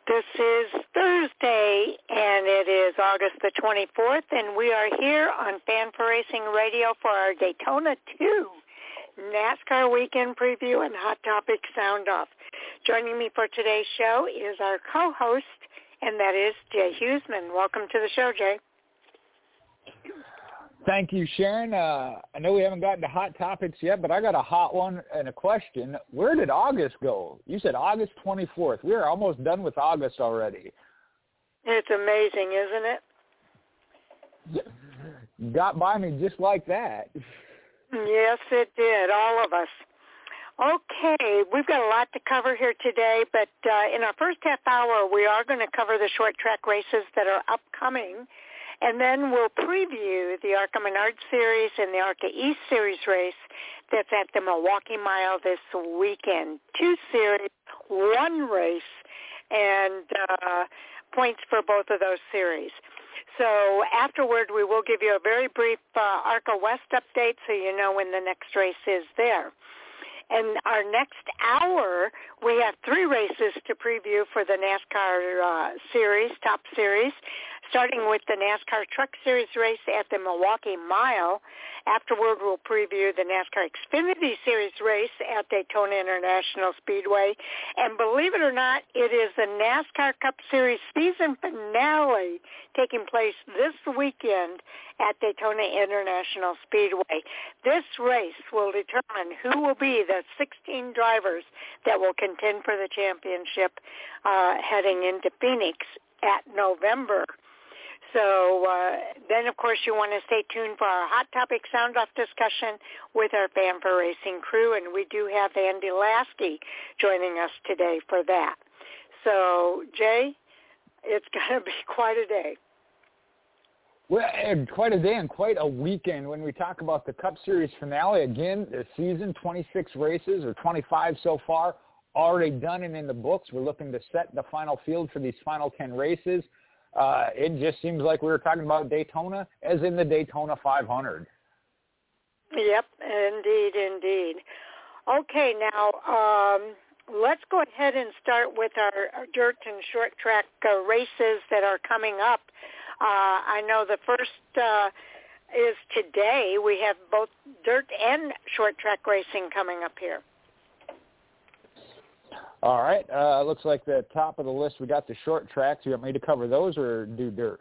This is Thursday, and it is August the 24th, and we are here on Fan for Racing Radio for our Daytona 2 NASCAR weekend preview and Hot Topic Sound Off. Joining me for today's show is our co-host, and that is Jay Huseman. Welcome to the show, Jay. Thank you, Sharon. I know we haven't gotten to hot topics yet, but I got a hot one and a question. Where did August go? You said August 24th. We are almost done with August already. It's amazing, isn't it? Got by me just like that. Yes, it did, all of us. Okay, we've got a lot to cover here today, but in our first half hour, we are going to cover the short track races that are upcoming. And then we'll preview the ARCA Menard Series and the ARCA East Series race that's at the Milwaukee Mile this weekend. 2 series, 1 race, and points for both of those series. So afterward, we will give you a very brief ARCA West update so you know when the next race is there. And our next hour, we have 3 races to preview for the NASCAR series, top series, starting with the NASCAR Truck Series race at the Milwaukee Mile. Afterward, we'll preview the NASCAR Xfinity Series race at Daytona International Speedway. And believe it or not, it is the NASCAR Cup Series season finale taking place this weekend at Daytona International Speedway. This race will determine who will be the 16 drivers that will contend for the championship heading into Phoenix at November. So then, of course, you want to stay tuned for our Hot Topic Sound-Off discussion with our Fan for Racing crew, and we do have Andy Lasky joining us today for that. So, Jay, it's going to be quite a day. Well, quite a day and quite a weekend when we talk about the Cup Series finale. Again, the season, 26 races, or 25 so far, already done and in the books. We're looking to set the final field for these final 10 races. It just seems like we were talking about Daytona as in the Daytona 500. Yep, indeed. Okay, now let's go ahead and start with our dirt and short track races that are coming up. I know the first is today. We have both dirt and short track racing coming up here. All right. Looks like the top of the list, we got the short tracks. You want me to cover those or do dirt?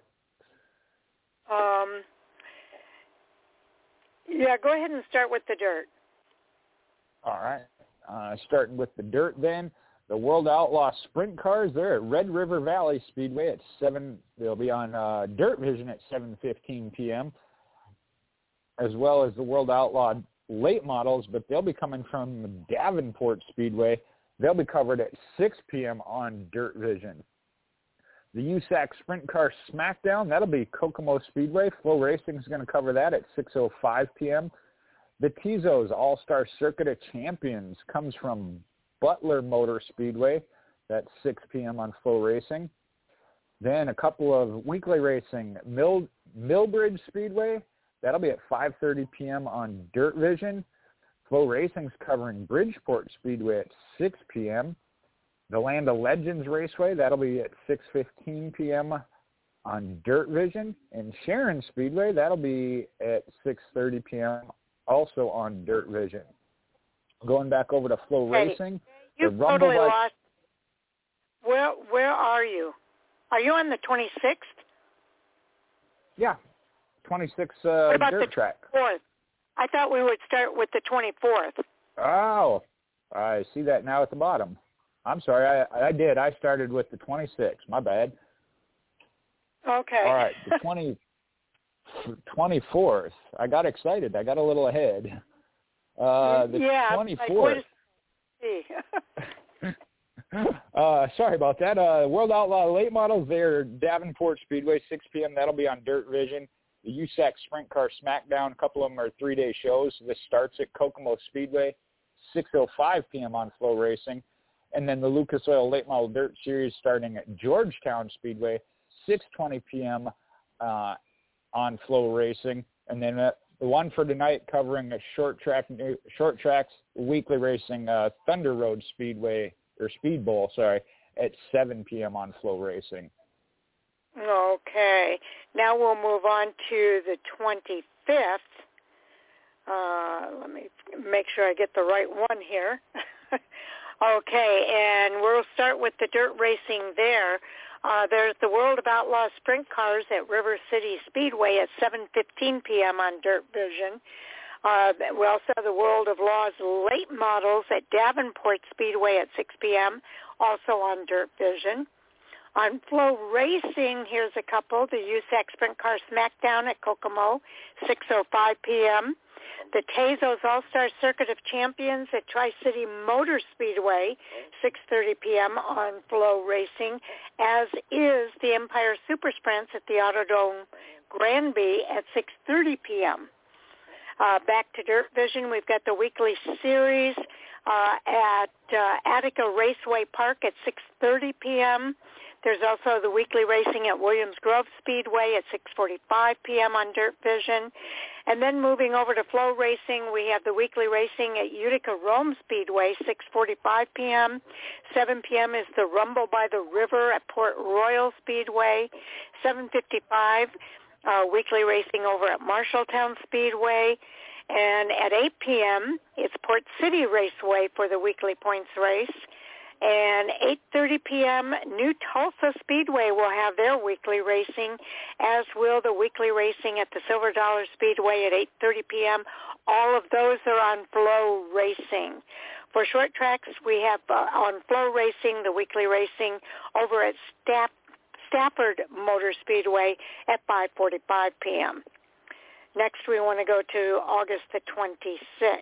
Yeah, go ahead and start with the dirt. All right. Starting with the dirt then. The World Outlaw Sprint Cars, they're at Red River Valley Speedway at 7. They'll be on Dirt Vision at 7:15 p.m., as well as the World Outlaw Late Models, but they'll be coming from Davenport Speedway. They'll be covered at 6 p.m. on Dirt Vision. The USAC Sprint Car Smackdown, that'll be Kokomo Speedway. Flow Racing is going to cover that at 6:05 p.m. The Tezos All-Star Circuit of Champions comes from Butler Motor Speedway. That's 6 p.m. on Flow Racing. Then a couple of weekly racing. Millbridge Speedway, that'll be at 5:30 p.m. on Dirt Vision. Flow Racing's covering Bridgeport Speedway at 6 p.m. The Land of Legends Raceway, that'll be at 6:15 p.m. on Dirt Vision. And Sharon Speedway, that'll be at 6:30 p.m. also on Dirt Vision. Going back over to Flow Racing. You totally lost. Where are you? Are you on the 26th? Yeah, 26th what about dirt the track. 24th? I thought we would start with the 24th. Oh, I see that now at the bottom. I'm sorry, I did. I started with the 26th. My bad. Okay. All right, the 24th. I got excited. I got a little ahead. The 24th. Sorry about that. World Outlaw Late Models, they're Davenport Speedway, 6 p.m. That'll be on Dirt Vision. The USAC Sprint Car Smackdown, a couple of them are 3-day shows. This starts at Kokomo Speedway, 6:05 p.m. on Flow Racing. And then the Lucas Oil Late Model Dirt Series starting at Georgetown Speedway, 6:20 p.m. On Flow Racing. And then the one for tonight covering a short tracks weekly racing, Thunder Road Speedway, or Speed Bowl, at 7 p.m. on Flow Racing. Okay. Now we'll move on to the 25th. Let me make sure I get the right one here. Okay, and we'll start with the dirt racing there. There's the World of Outlaw Sprint Cars at River City Speedway at 7:15 p.m. on Dirt Vision. We also have the World of Law's late models at Davenport Speedway at 6 p.m., also on Dirt Vision. On Flow Racing, here's a couple. The USAC Sprint Car Smackdown at Kokomo, 6:05 p.m. The Tezos All-Star Circuit of Champions at Tri-City Motor Speedway, 6:30 p.m. on Flow Racing, as is the Empire Super Sprints at the Autodrome Granby at 6:30 p.m. Back to Dirt Vision, we've got the weekly series at Attica Raceway Park at 6:30 p.m. There's also the weekly racing at Williams Grove Speedway at 6:45 p.m. on Dirt Vision. And then moving over to Flow Racing, we have the weekly racing at Utica Rome Speedway, 6:45 p.m. 7 p.m. is the Rumble by the River at Port Royal Speedway. 7:55, weekly racing over at Marshalltown Speedway. And at 8 p.m., it's Port City Raceway for the weekly points race. And 8:30 p.m., New Tulsa Speedway will have their weekly racing, as will the weekly racing at the Silver Dollar Speedway at 8:30 p.m. All of those are on Flow Racing. For short tracks, we have on Flow Racing the weekly racing over at Stafford Motor Speedway at 5:45 p.m. Next, we want to go to August the 26th.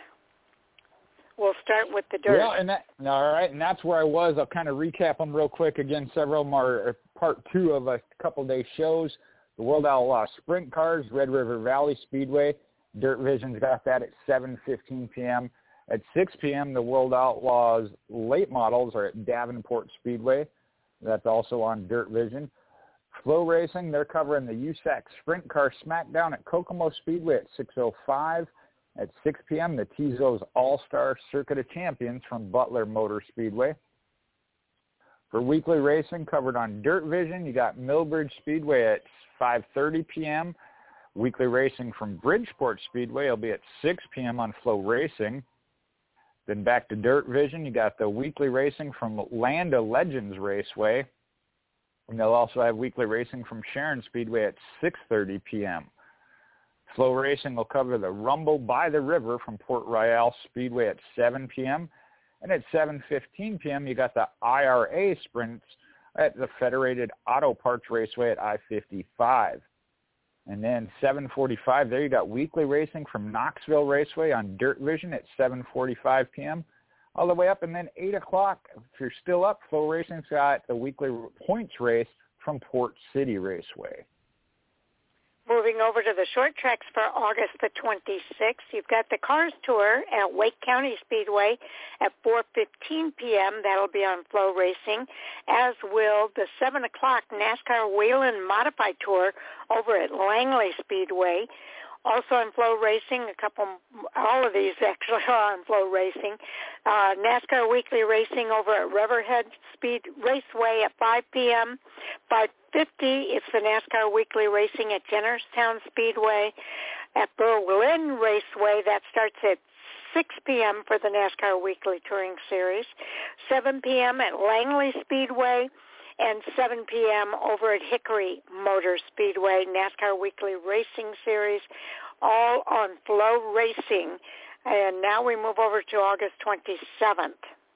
We'll start with the dirt. Yeah, all right, and that's where I was. I'll kind of recap them real quick. Again, several of them are part two of a couple-day shows. The World Outlaw Sprint Cars, Red River Valley Speedway. Dirt Vision's got that at 7:15 p.m. At 6 p.m., the World Outlaws late models are at Davenport Speedway. That's also on Dirt Vision. Flow Racing, they're covering the USAC Sprint Car Smackdown at Kokomo Speedway at 6:05. At 6 p.m., the Tezos All-Star Circuit of Champions from Butler Motor Speedway. For weekly racing covered on Dirt Vision, you got Millbridge Speedway at 5:30 p.m. Weekly racing from Bridgeport Speedway will be at 6 p.m. on Flow Racing. Then back to Dirt Vision, you got the weekly racing from Land of Legends Raceway. And they'll also have weekly racing from Sharon Speedway at 6:30 p.m. Flow Racing will cover the Rumble by the River from Port Royal Speedway at 7 p.m. And at 7:15 p.m., you got the IRA Sprints at the Federated Auto Parts Raceway at I-55. And then 7:45, there you got weekly racing from Knoxville Raceway on Dirt Vision at 7:45 p.m. all the way up. And then 8 o'clock, if you're still up, Flow Racing's got the weekly points race from Port City Raceway. Moving over to the short tracks for August the 26th, you've got the Cars Tour at Wake County Speedway at 4:15 p.m. That'll be on Flow Racing, as will the 7 o'clock NASCAR Whelen Modified Tour over at Langley Speedway. Also on Flow Racing, all of these actually are on Flow Racing. NASCAR Weekly Racing over at Riverhead Speed Raceway at 5 p.m. 5:50, it's the NASCAR Weekly Racing at Jennerstown Speedway. At Berlin Raceway, that starts at 6 p.m. for the NASCAR Weekly Touring Series. 7 p.m. at Langley Speedway. And 7 p.m. over at Hickory Motor Speedway, NASCAR Weekly Racing Series, all on Flow Racing. And now we move over to August 27th.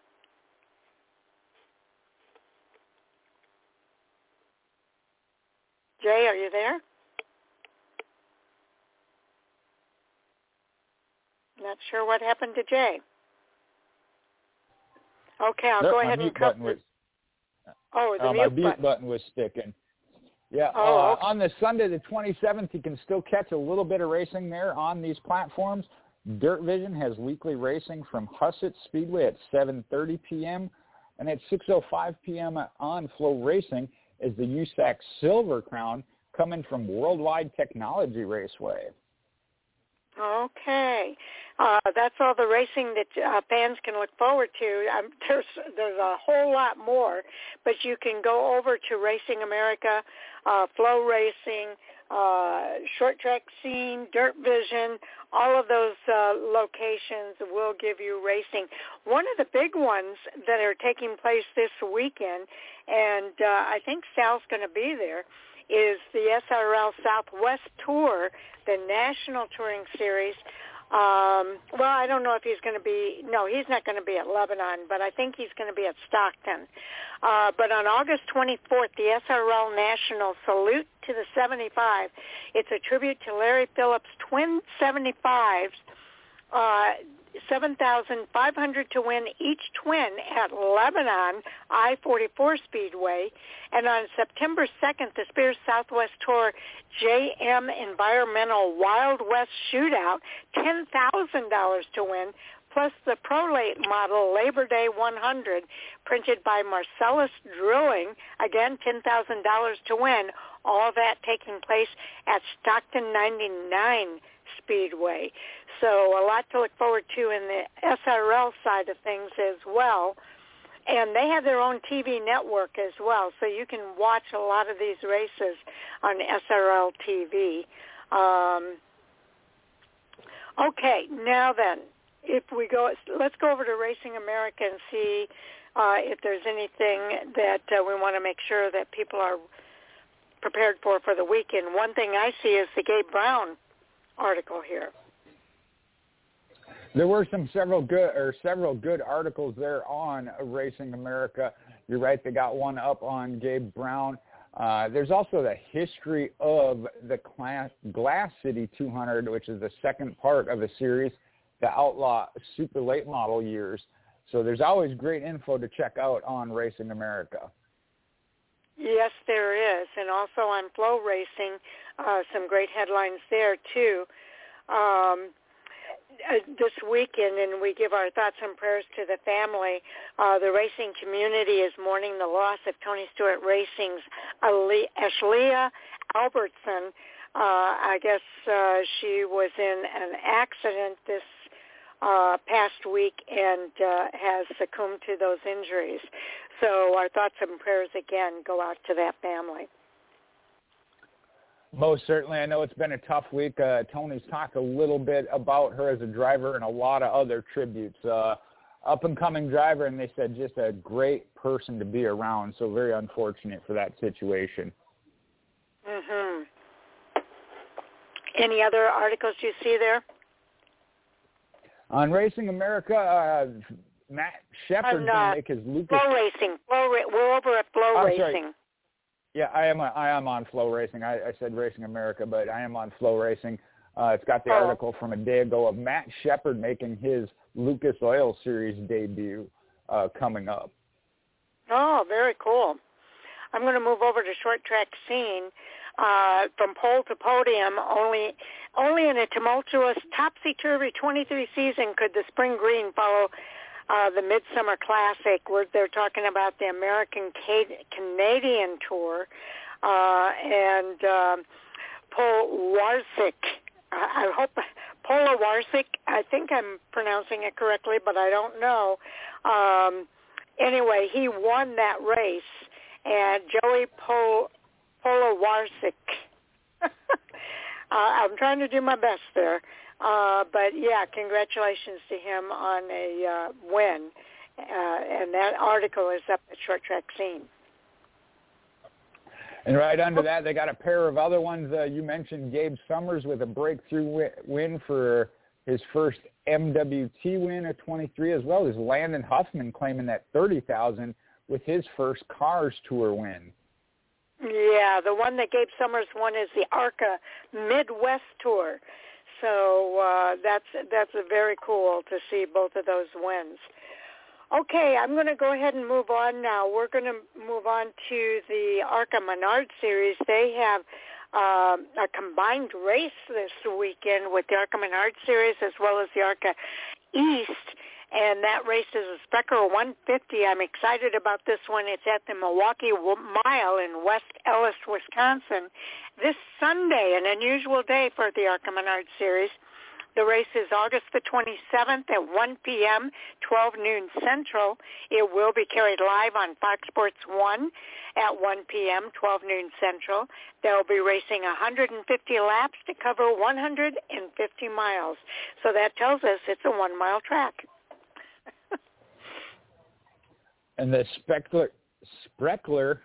Jay, are you there? Not sure what happened to Jay. Okay, I'll go ahead and cover this. My mute button was sticking. Yeah, okay. On the Sunday the 27th, you can still catch a little bit of racing there on these platforms. Dirt Vision has weekly racing from Hussett Speedway at 7:30 p.m. And at 6:05 p.m. on Flow Racing is the USAC Silver Crown coming from Worldwide Technology Raceway. Okay. That's all the racing that fans can look forward to. There's a whole lot more, but you can go over to Racing America, Flow Racing, Short Track Scene, Dirt Vision. All of those locations will give you racing. One of the big ones that are taking place this weekend, and I think Sal's going to be there, is the SRL Southwest Tour, the National Touring Series. Well, I don't know if he's going to be, no, he's not going to be at Lebanon, but I think he's going to be at Stockton. But on August 24th, the SRL National Salute to the 75. It's a tribute to Larry Phillips' twin 75s, 7,500 to win each twin at Lebanon I-44 Speedway. And on September 2nd, the Spears Southwest Tour JM Environmental Wild West Shootout, $10,000 to win, plus the Pro Late Model Labor Day 100, printed by Marcellus Drilling, again, $10,000 to win. All that taking place at Stockton 99 Speedway. So a lot to look forward to in the SRL side of things as well. And they have their own TV network as well, so you can watch a lot of these races on SRL TV. Okay, now then, let's go over to Racing America and see if there's anything that we want to make sure that people are prepared for the weekend. One thing I see is the Gabe Brown article here. There were several good articles there on Racing America. You're right, they got one up on Gabe Brown. There's also the history of the Glass City 200, which is the second part of the series, the Outlaw Super Late Model years. So there's always great info to check out on Racing America. Yes, there is. And also on Flow Racing, some great headlines there, too. This weekend, and we give our thoughts and prayers to the family. The racing community is mourning the loss of Tony Stewart Racing's Ashleigh Albertson. I guess she was in an accident this past week and has succumbed to those injuries. So our thoughts and prayers again go out to that family. Most certainly. I know it's been a tough week. Tony's talked a little bit about her as a driver and a lot of other tributes. Up-and-coming driver, and they said just a great person to be around, so very unfortunate for that situation. Mm-hmm. Any other articles you see there? On Racing America, Matt Shepard going to make his Lucas. Flow Racing. We're over at Flow Racing. Sorry. Yeah, I am on Flow Racing. I said Racing America, but I am on Flow Racing. It's got the article from a day ago of Matt Shepard making his Lucas Oil Series debut coming up. Oh, very cool. I'm going to move over to Short Track Scene. From pole to podium, only in a tumultuous, topsy-turvy 23 season could the Spring Green follow the Midsummer Classic, where they're talking about the American-Canadian Tour, and Paul Warsik. I hope Pola Warsik. I think I'm pronouncing it correctly, but I don't know. Anyway, he won that race, and Joey Pola Warsik. I'm trying to do my best there. But, yeah, congratulations to him on a win. And that article is up at Short Track Scene. And right under that, they got a pair of other ones. You mentioned Gabe Summers with a breakthrough win for his first MWT win at 23, as well as Landon Huffman claiming that $30,000 with his first Cars Tour win. Yeah, the one that Gabe Summers won is the ARCA Midwest Tour. So that's very cool to see both of those wins. Okay, I'm going to go ahead and move on now. We're going to move on to the ARCA Menard Series. They have a combined race this weekend with the ARCA Menard Series as well as the ARCA East, and that race is a Sprecher 150. I'm excited about this one. It's at the Milwaukee Mile in West Ellis, Wisconsin, this Sunday, an unusual day for the ARCA Menard Series. The race is August the 27th at 1 p.m., 12 noon Central. It will be carried live on Fox Sports 1 at 1 p.m., 12 noon Central. They'll be racing 150 laps to cover 150 miles. So that tells us it's a 1-mile track. And the Spreckler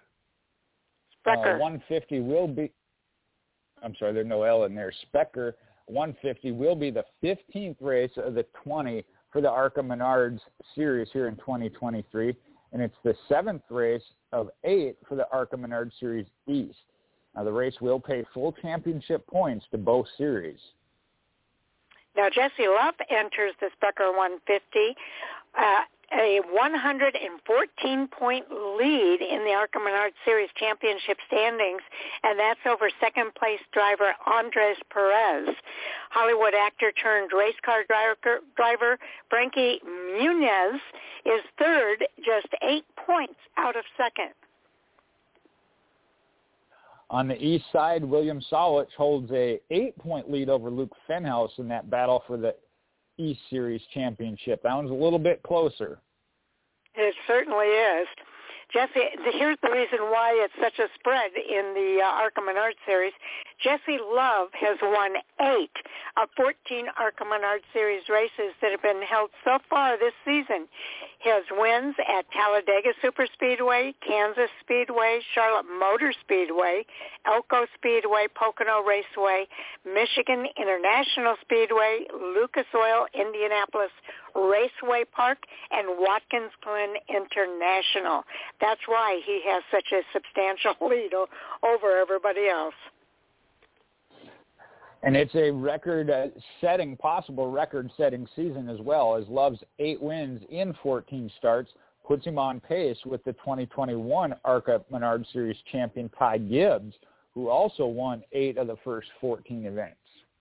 150 will be, I'm sorry, there's no L in there, Specker 150 will be the 15th race of the 20 for the ARCA Menards Series here in 2023, and it's the 7th race of 8 for the ARCA Menards Series East. Now, the race will pay full championship points to both series. Now, Jesse Love enters the Specker 150. A 114-point lead in the ARCA Menards Series Championship standings, and that's over second-place driver Andres Perez. Hollywood actor turned race car driver Frankie Muniz is third, just 8 points out of second. On the east side, William Sawich holds a 8-point lead over Luke Fenhouse in that battle for the East Series Championship. That one's a little bit closer. It certainly is. Jesse, here's the reason why it's such a spread in the ARCA Menards Series. Jesse Love has won 8 of 14 ARCA Menards Series races that have been held so far this season. His wins at Talladega Superspeedway, Kansas Speedway, Charlotte Motor Speedway, Elko Speedway, Pocono Raceway, Michigan International Speedway, Lucas Oil, Indianapolis Raceway Park, and Watkins Glen International. That's why he has such a substantial lead over everybody else. And it's a possible record-setting season as well, as Love's 8 wins in 14 starts puts him on pace with the 2021 ARCA Menards Series champion Ty Gibbs, who also won 8 of the first 14 events.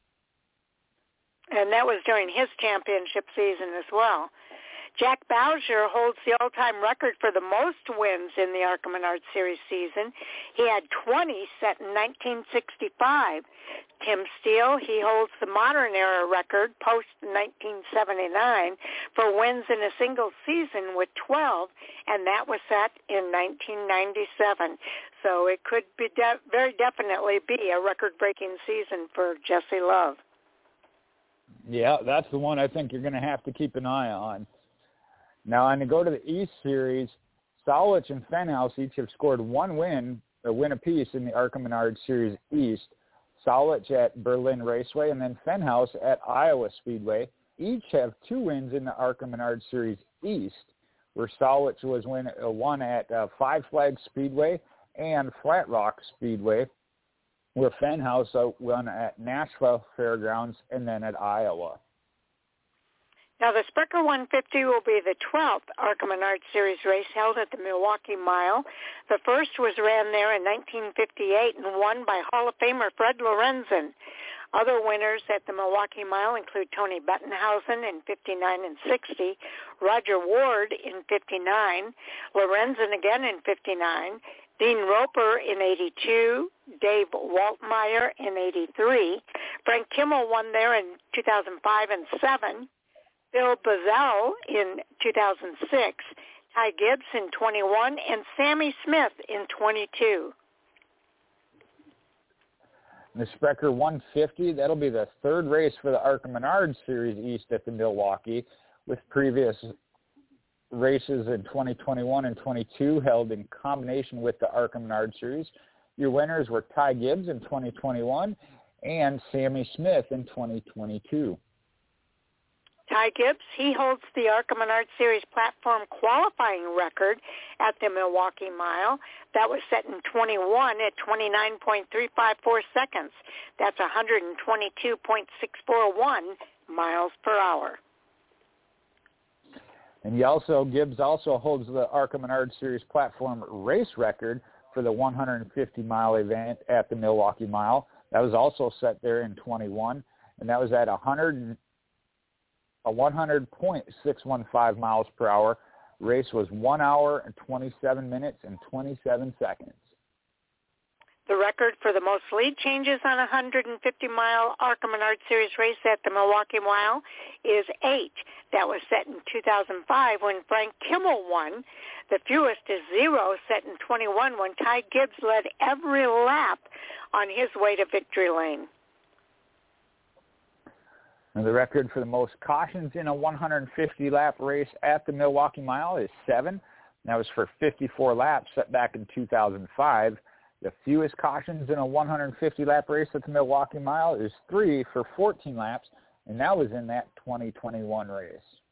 And that was during his championship season as well. Jack Bowser holds the all-time record for the most wins in the ARCA Menards Series season. He had 20 set in 1965. Tim Steele, he holds the modern-era record post-1979 for wins in a single season with 12, and that was set in 1997. So it could be very definitely be a record-breaking season for Jesse Love. Yeah, that's the one I think you're going to have to keep an eye on. Now, and to go to the East Series, Sawich and Fenhouse each have scored a win apiece in the ARCA Menards Series East. Sawich at Berlin Raceway and then Fenhouse at Iowa Speedway. Each have 2 wins in the ARCA Menards Series East, where Sawich was won at Five Flags Speedway and Flat Rock Speedway, where Fenhouse won at Nashville Fairgrounds and then at Iowa. Now, the Sprecher 150 will be the 12th ARCA Menards Series race held at the Milwaukee Mile. The first was ran there in 1958 and won by Hall of Famer Fred Lorenzen. Other winners at the Milwaukee Mile include Tony Bettenhausen in 59 and 60, Roger Ward in 59, Lorenzen again in 59, Dean Roper in 82, Dave Waltmeyer in 83, Frank Kimmel won there in 2005 and 7, Bill Bazell in 2006, Ty Gibbs in 21, and Sammy Smith in 22. The Sprecher 150, that'll be the 3rd race for the ARCA Menards Series East at the Milwaukee, with previous races in 2021 and 22 held in combination with the ARCA Menards Series. Your winners were Ty Gibbs in 2021 and Sammy Smith in 2022. Ty Gibbs, he holds the ARCA Menards Series platform qualifying record at the Milwaukee Mile. That was set in 21 at 29.354 seconds. That's 122.641 miles per hour. And Gibbs also holds the ARCA Menards Series platform race record for the 150-mile event at the Milwaukee Mile. That was also set there in 21, and that was at 100.615 miles per hour. Race was 1 hour and 27 minutes and 27 seconds. The record for the most lead changes on a 150-mile ARCA Menard Series race at the Milwaukee Mile is 8. That was set in 2005 when Frank Kimmel won. The fewest is 0, set in 21 when Ty Gibbs led every lap on his way to victory lane. And the record for the most cautions in a 150-lap race at the Milwaukee Mile is 7. That was for 54 laps set back in 2005. The fewest cautions in a 150-lap race at the Milwaukee Mile is 3 for 14 laps, and that was in that 2021 race.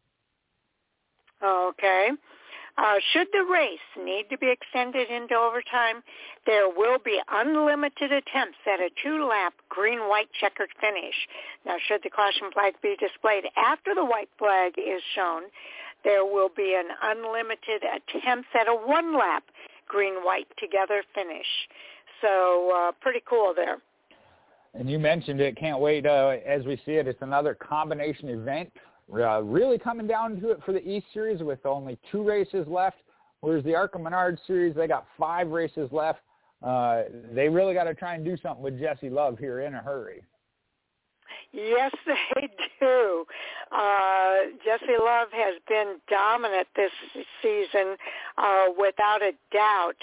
Okay. Should the race need to be extended into overtime, there will be unlimited attempts at a 2-lap green-white checkered finish. Now, should the caution flag be displayed after the white flag is shown, there will be an unlimited attempts at a 1-lap green-white together finish. So pretty cool there. And you mentioned it. Can't wait. As we see it, it's another combination event. Really coming down to it for the East Series with only 2 races left, whereas the ARCA Menard Series, they got 5 races left. They really got to try and do something with Jesse Love here in a hurry. Yes, they do. Jesse Love has been dominant this season, without a doubt.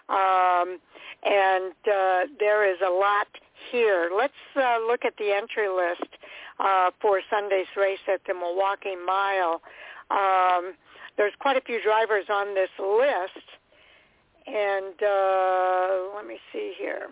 And there is a lot here. Let's look at the entry list for Sunday's race at the Milwaukee Mile. There's quite a few drivers on this list. And let me see here.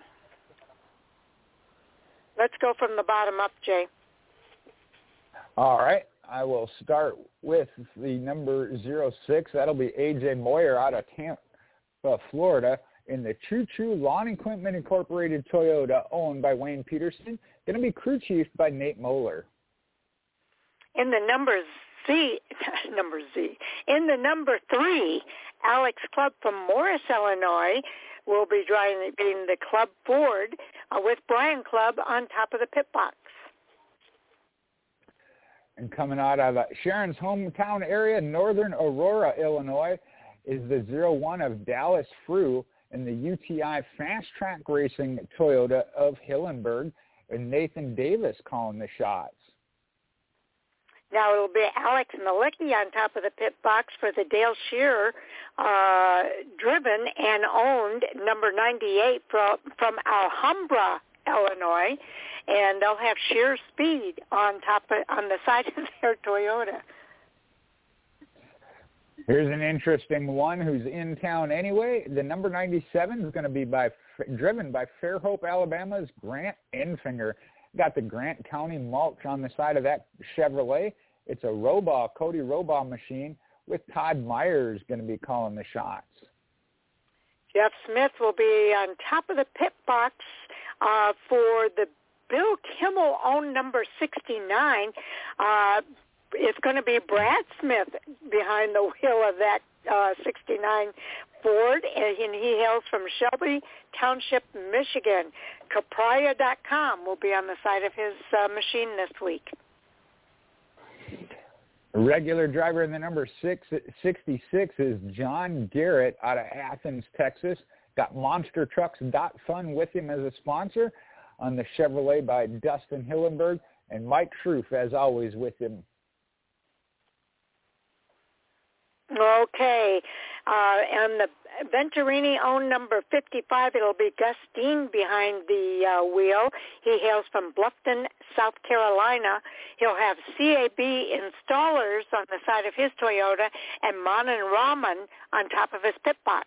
Let's go from the bottom up, Jay. All right. I will start with the number 06. That'll be A.J. Moyer out of Tampa, Florida, in the Choo Choo Lawn Equipment Incorporated Toyota, owned by Wayne Peterson. Going to be crew chief by Nate Moeller. In the number Z. In the number 3, Alex Clubb from Morris, Illinois, will be driving the Club Ford with Brian Clubb on top of the pit box. And coming out of Sharon's hometown area, northern Aurora, Illinois, is the 01 of Dallas Frew in the UTI Fast Track Racing Toyota of Hillenburg, and Nathan Davis calling the shots. Now it'll be Alex Malicki on top of the pit box for the Dale Shearer driven and owned number 98 from Alhambra, Illinois, and they'll have sheer speed on the side of their Toyota. Here's an interesting one who's in town anyway. The number 97 is going to be driven by Fairhope, Alabama's Grant Enfinger. Got the Grant County mulch on the side of that Chevrolet. It's a Cody Robaugh machine with Todd Myers going to be calling the shots. Jeff Smith will be on top of the pit box for the Bill Kimmel-owned number 69. It's going to be Brad Smith behind the wheel of that 69 Ford, and he hails from Shelby Township, Michigan. Capria.com will be on the side of his machine this week. A regular driver in the number 66 is John Garrett out of Athens, Texas. Got MonsterTrucks.Fun with him as a sponsor on the Chevrolet by Dustin Hillenburg, and Mike Schroef, as always, with him. Okay. And the Venturini-owned number 55, it'll be Gus Dean behind the wheel. He hails from Bluffton, South Carolina. He'll have CAB installers on the side of his Toyota and Manan Rahman on top of his pit box.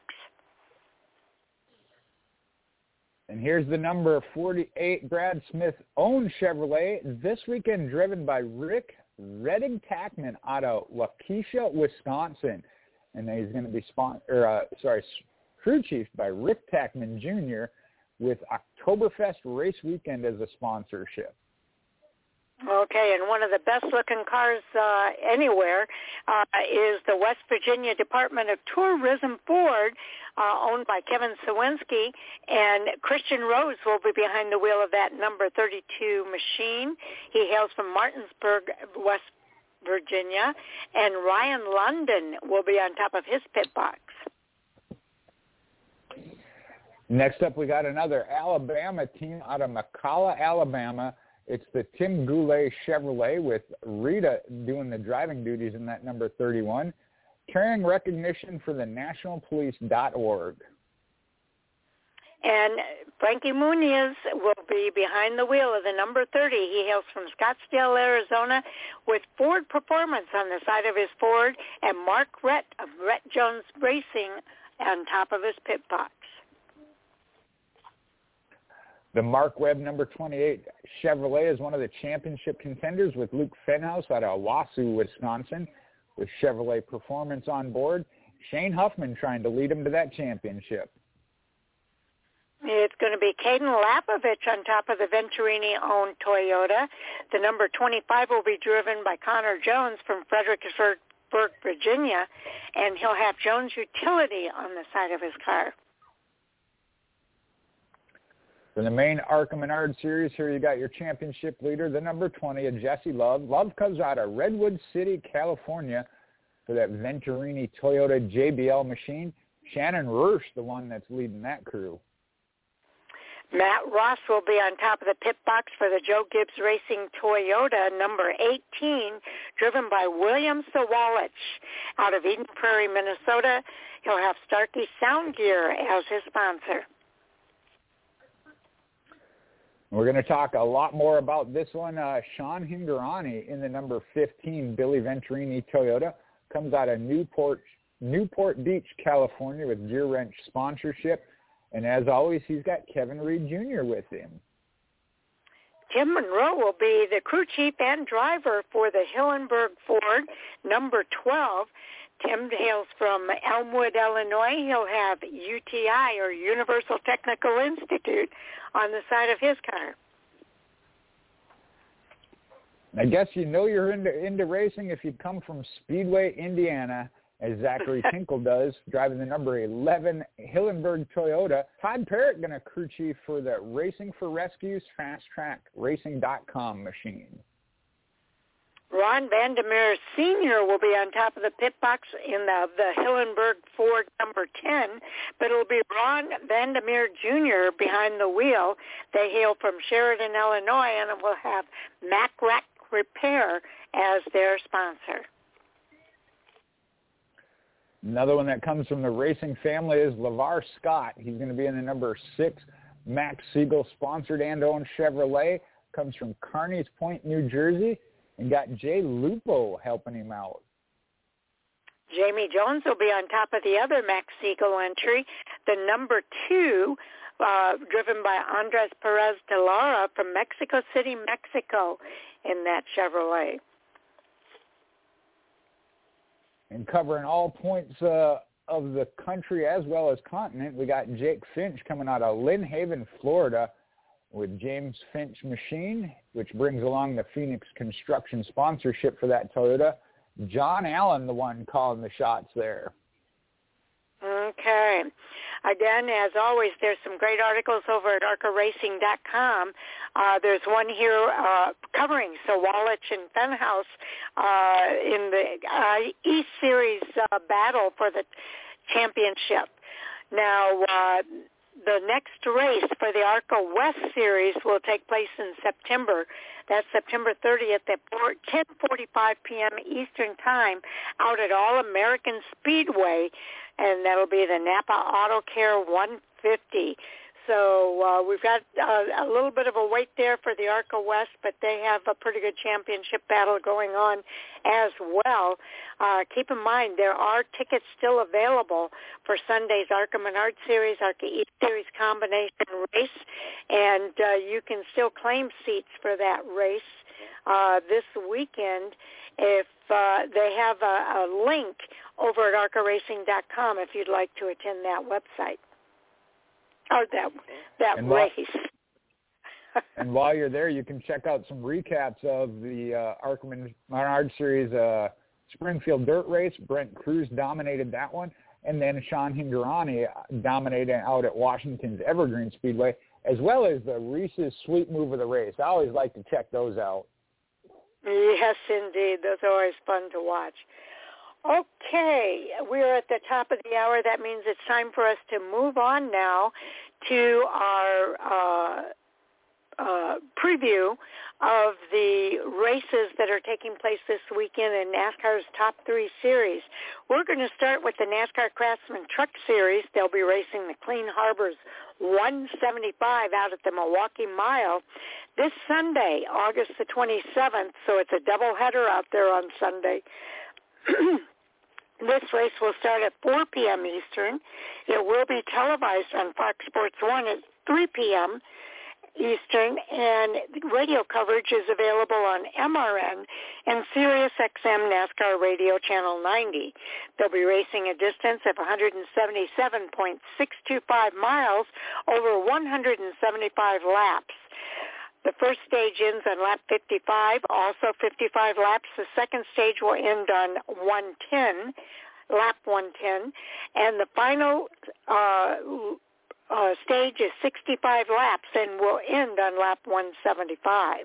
And here's the number 48 Brad Smith-owned Chevrolet, this weekend driven by Rick Redding Tackman out of Waukesha, Wisconsin. And he's going to be crew chief by Rick Tackman Jr. with Oktoberfest Race Weekend as a sponsorship. Okay, and one of the best-looking cars anywhere is the West Virginia Department of Tourism Ford, owned by Kevin Sawinski, and Christian Rose will be behind the wheel of that number 32 machine. He hails from Martinsburg, West Virginia, and Ryan London will be on top of his pit box. Next up, we got another Alabama team out of McCalla, Alabama. It's the Tim Goulet Chevrolet with Rita doing the driving duties in that number 31, carrying recognition for the nationalpolice.org. And Frankie Muniz will be behind the wheel of the number 30. He hails from Scottsdale, Arizona, with Ford Performance on the side of his Ford and Mark Rett of Rett Jones Racing on top of his pit box. The Mark Webb number 28 Chevrolet is one of the championship contenders with Luke Fenhouse out of Wausau, Wisconsin, with Chevrolet Performance on board. Shane Huffman trying to lead him to that championship. It's going to be Caden Lapovich on top of the Venturini-owned Toyota. The number 25 will be driven by Connor Jones from Fredericksburg, Virginia, and he'll have Jones Utility on the side of his car. For the main ARCA Menard Series, here you got your championship leader, the number 20, Jesse Love. Love comes out of Redwood City, California, for that Venturini Toyota JBL machine. Shannon Rursch, the one that's leading that crew. Matt Ross will be on top of the pit box for the Joe Gibbs Racing Toyota, number 18, driven by William Sawalich out of Eden Prairie, Minnesota. He'll have Starkey Sound Gear as his sponsor. We're going to talk a lot more about this one. Sean Hingorani in the number 15 Billy Venturini Toyota comes out of Newport Beach, California with Gear Wrench sponsorship. And as always, he's got Kevin Reed Jr. with him. Tim Monroe will be the crew chief and driver for the Hillenburg Ford, number 12. Tim hails from Elmwood, Illinois. He'll have UTI, or Universal Technical Institute, on the side of his car. I guess you know you're into racing if you come from Speedway, Indiana, as Zachary Tinkle does, driving the number 11 Hillenburg Toyota. Todd Parrott going to crew chief for the Racing for Rescues Fast Track Racing.com machine. Ron Vandermeer Sr. will be on top of the pit box in the Hillenburg Ford number 10, but it'll be Ron Vandermeer Jr. behind the wheel. They hail from Sheridan, Illinois, and it will have Mack Rack Repair as their sponsor. Another one that comes from the racing family is LeVar Scott. He's going to be in the number 6 Max Siegel sponsored and owned Chevrolet. Comes from Carneys Point, New Jersey, and got Jay Lupo helping him out. Jamie Jones will be on top of the other Max Siegel entry, the number 2, driven by Andres Perez de Lara from Mexico City, Mexico, in that Chevrolet. And covering all points of the country as well as continent, we got Jake Finch coming out of Lynn Haven, Florida, with James Finch Machine, which brings along the Phoenix Construction sponsorship for that Toyota. John Allen, the one calling the shots there. Okay. Again, as always, there's some great articles over at ARCARacing.com. There's one here covering Sawalich and Fenhouse in the East Series battle for the championship. Now, the next race for the ARCA West Series will take place in September. That's September 30th at 10:45 p.m. Eastern Time out at All American Speedway, and that'll be the Napa Auto Care 150. So we've got a little bit of a wait there for the ARCA West, but they have a pretty good championship battle going on as well. Keep in mind, there are tickets still available for Sunday's ARCA Menard Series, ARCA East Series combination race, and you can still claim seats for that race this weekend if they have a link over at ARCARacing.com if you'd like to attend that website. Or that race. And while you're there, you can check out some recaps of the ARCA Menard Series Springfield Dirt Race. Brent Cruz dominated that one. And then Sean Hingorani dominated out at Washington's Evergreen Speedway, as well as the Reese's Sweet Move of the Race. I always like to check those out. Yes, indeed. Those are always fun to watch. Okay, we're at the top of the hour. That means it's time for us to move on now to our preview of the races that are taking place this weekend in NASCAR's Top 3 Series. We're going to start with the NASCAR Craftsman Truck Series. They'll be racing the Clean Harbors 175 out at the Milwaukee Mile this Sunday, August the 27th, so it's a doubleheader out there on Sunday. This race will start at 4 p.m. Eastern. It will be televised on Fox Sports 1 at 3 p.m. Eastern, and radio coverage is available on MRN and Sirius XM NASCAR Radio Channel 90. They'll be racing a distance of 177.625 miles over 175 laps. The first stage ends on lap 55, also 55 laps. The second stage will end on lap 110, and the final stage is 65 laps and will end on lap 175.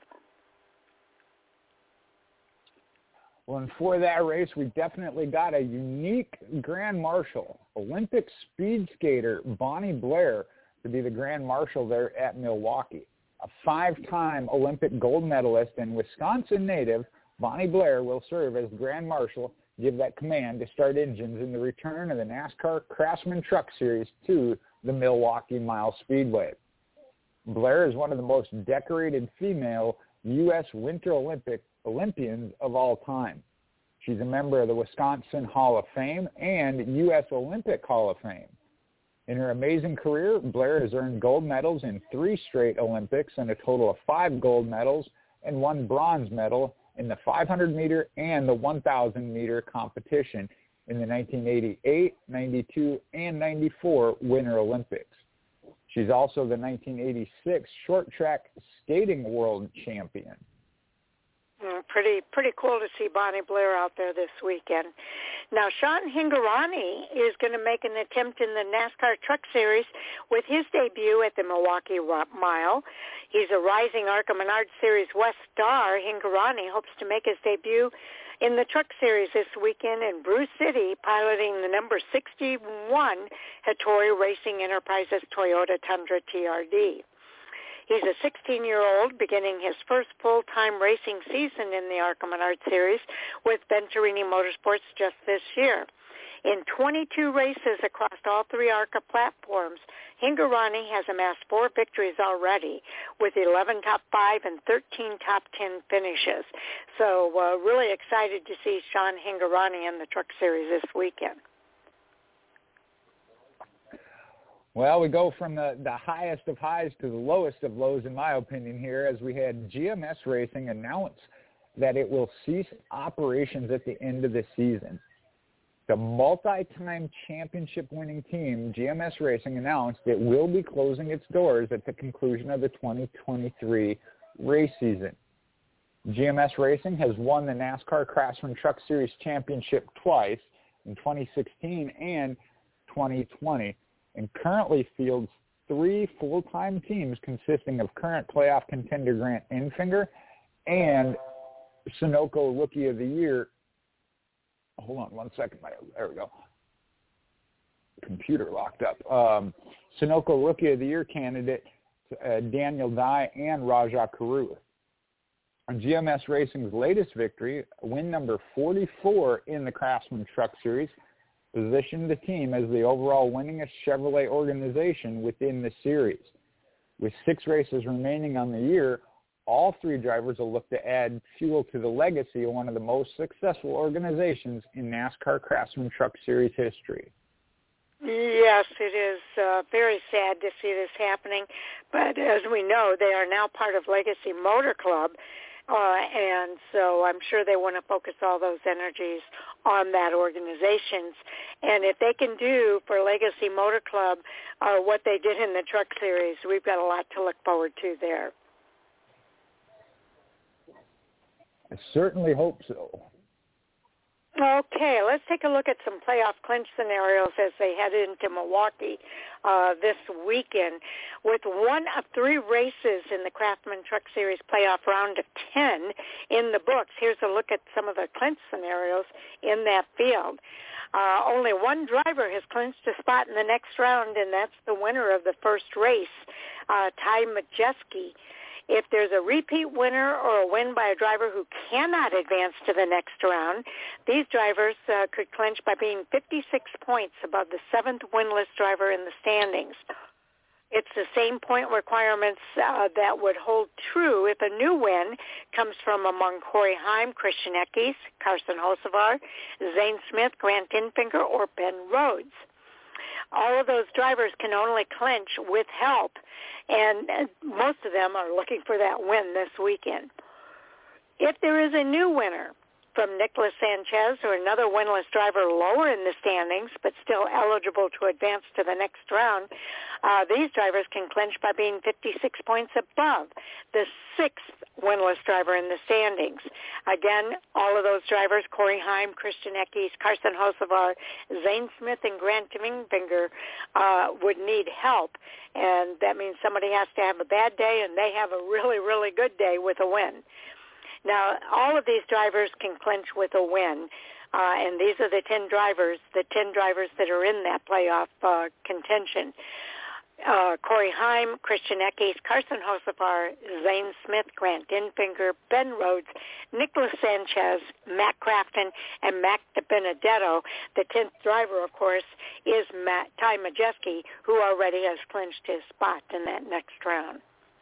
Well, and for that race, we definitely got a unique Grand Marshal, Olympic speed skater Bonnie Blair, to be the Grand Marshal there at Milwaukee. A 5-time Olympic gold medalist and Wisconsin native, Bonnie Blair will serve as Grand Marshal, give that command to start engines in the return of the NASCAR Craftsman Truck Series to the Milwaukee Mile Speedway. Blair is one of the most decorated female U.S. Winter Olympians of all time. She's a member of the Wisconsin Hall of Fame and U.S. Olympic Hall of Fame. In her amazing career, Blair has earned gold medals in 3 straight Olympics and a total of 5 gold medals and 1 bronze medal in the 500-meter and the 1,000-meter competition in the 1988, 92, and 94 Winter Olympics. She's also the 1986 short track skating world champion. Pretty cool to see Bonnie Blair out there this weekend. Now, Sean Hingorani is going to make an attempt in the NASCAR Truck Series with his debut at the Milwaukee Mile. He's a rising ARCA Menard Series West star. Hingorani hopes to make his debut in the Truck Series this weekend in Brew City, piloting the number 61 Hattori Racing Enterprises Toyota Tundra TRD. He's a 16-year-old beginning his first full-time racing season in the ARCA Menard Series with Venturini Motorsports just this year. In 22 races across all 3 ARCA platforms, Hingorani has amassed 4 victories already with 11 top 5 and 13 top 10 finishes. So really excited to see Sean Hingorani in the Truck Series this weekend. Well, we go from the highest of highs to the lowest of lows, in my opinion, here, as we had GMS Racing announce that it will cease operations at the end of the season. The multi-time championship-winning team, GMS Racing, announced it will be closing its doors at the conclusion of the 2023 race season. GMS Racing has won the NASCAR Craftsman Truck Series championship twice, in 2016 and 2020, and currently fields 3 full-time teams consisting of current playoff contender Grant Enfinger and Sunoco Rookie of the Year. Hold on one second. There we go. Computer locked up. Sunoco Rookie of the Year candidate Daniel Dye and Rajah Caruth. On GMS Racing's latest victory, win number 44 in the Craftsman Truck Series, positioned the team as the overall winningest Chevrolet organization within the series. With 6 races remaining on the year, all 3 drivers will look to add fuel to the legacy of one of the most successful organizations in NASCAR Craftsman Truck Series history. Yes, it is very sad to see this happening, but as we know, they are now part of Legacy Motor Club, and so I'm sure they want to focus all those energies on that organization. And if they can do for Legacy Motor Club what they did in the Truck Series, we've got a lot to look forward to there. I certainly hope so. Okay, let's take a look at some playoff clinch scenarios as they head into Milwaukee this weekend. With 1 of 3 races in the Craftsman Truck Series playoff round of 10 in the books, here's a look at some of the clinch scenarios in that field. Only one driver has clinched a spot in the next round, and that's the winner of the first race, Ty Majeski. If there's a repeat winner or a win by a driver who cannot advance to the next round, these drivers could clinch by being 56 points above the seventh winless driver in the standings. It's the same point requirements that would hold true if a new win comes from among Corey Heim, Christian Eckes, Carson Hocevar, Zane Smith, Grant Enfinger, or Ben Rhodes. All of those drivers can only clinch with help, and most of them are looking for that win this weekend. If there is a new winner from Nicholas Sanchez or another winless driver lower in the standings but still eligible to advance to the next round, these drivers can clinch by being 56 points above the sixth winless driver in the standings. Again, all of those drivers, Corey Heim, Christian Eckes, Carson Hocevar, Zane Smith, and Grant Enfinger, would need help, and that means somebody has to have a bad day and they have a really, really good day with a win. Now, all of these drivers can clinch with a win, and these are the 10 drivers that are in that playoff contention. Corey Heim, Christian Eckes, Carson Hocevar, Zane Smith, Grant Enfinger, Ben Rhodes, Nicholas Sanchez, Matt Crafton, and Matt DiBenedetto. The 10th driver, of course, is Ty Majeski, who already has clinched his spot in that next round.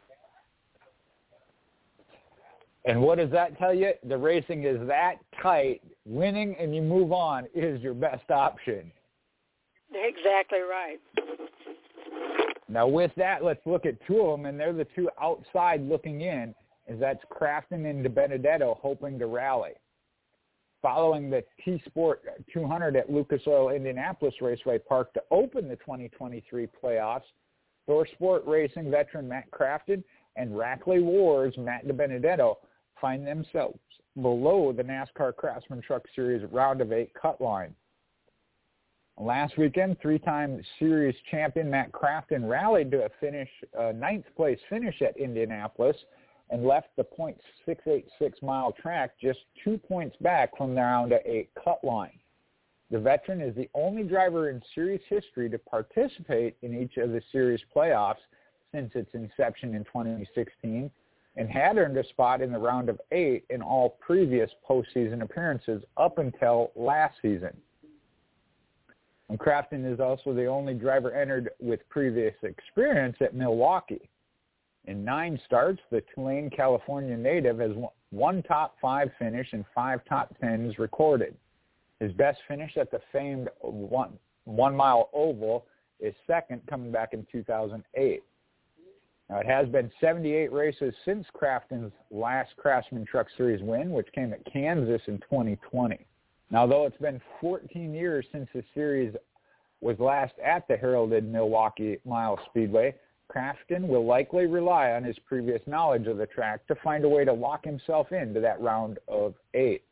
And what does that tell you? The racing is that tight. Winning and you move on is your best option. Exactly right. Now with that, let's look at two of them, and they're the two outside looking in, as that's Crafton and DiBenedetto hoping to rally. Following the T-Sport 200 at Lucas Oil Indianapolis Raceway Park to open the 2023 playoffs, ThorSport Racing veteran Matt Crafton and Rackley Wars Matt DiBenedetto find themselves below the NASCAR Craftsman Truck Series round of 8 cut line. Last weekend, three-time series champion Matt Crafton rallied to a ninth place finish at Indianapolis and left the .686 mile track just 2 points back from the round of 8 cut line. The veteran is the only driver in series history to participate in each of the series playoffs since its inception in 2016, and had earned a spot in the round of 8 in all previous postseason appearances up until last season. And Crafton is also the only driver entered with previous experience at Milwaukee. In 9 starts, the Tulane, California native has one top 5 finish and 5 top 10s recorded. His best finish at the famed 1 mile oval is second, coming back in 2008. Now, it has been 78 races since Crafton's last Craftsman Truck Series win, which came at Kansas in 2020. Now, though it's been 14 years since the series was last at the heralded Milwaukee Mile Speedway, Crafton will likely rely on his previous knowledge of the track to find a way to lock himself into that round of 8.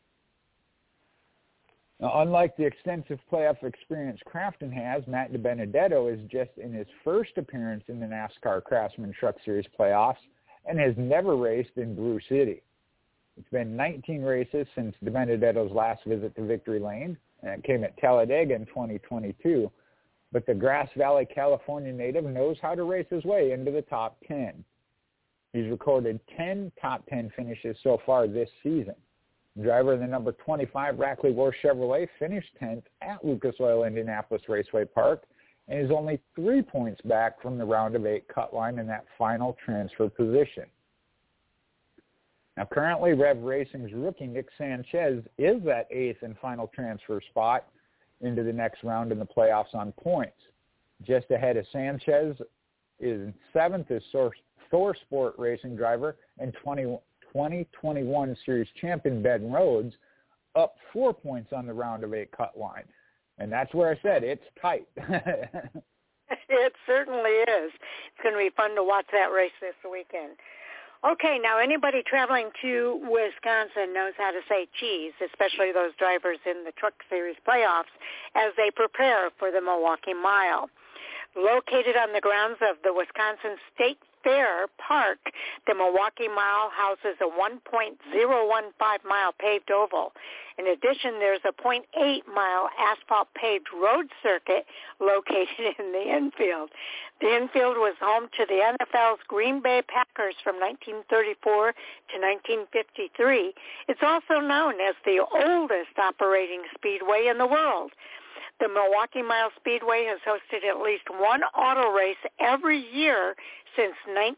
Now, unlike the extensive playoff experience Crafton has, Matt DiBenedetto is just in his first appearance in the NASCAR Craftsman Truck Series playoffs and has never raced in Brew City. It's been 19 races since DiBenedetto's last visit to Victory Lane, and it came at Talladega in 2022. But the Grass Valley, California native knows how to race his way into the top 10. He's recorded 10 top 10 finishes so far this season. Driver in the number 25 Rackley Wars Chevrolet finished 10th at Lucas Oil Indianapolis Raceway Park and is only 3 points back from the round of 8 cut line in that final transfer position. Now, currently, Rev Racing's rookie Nick Sanchez is that 8th and final transfer spot into the next round in the playoffs on points. Just ahead of Sanchez is 7th is ThorSport Racing driver and 2021 Series champion Ben Rhodes, up 4 points on the round of 8 cut line. And that's where I said it's tight. It certainly is. It's going to be fun to watch that race this weekend. Okay, now anybody traveling to Wisconsin knows how to say cheese, especially those drivers in the Truck Series playoffs as they prepare for the Milwaukee Mile. Located on the grounds of the Wisconsin State Fair Park, the Milwaukee Mile houses a 1.015-mile paved oval. In addition, there's a 0.8-mile asphalt paved road circuit located in the infield. The infield was home to the NFL's Green Bay Packers from 1934 to 1953. It's also known as the oldest operating speedway in the world. The Milwaukee Mile Speedway has hosted at least one auto race every year since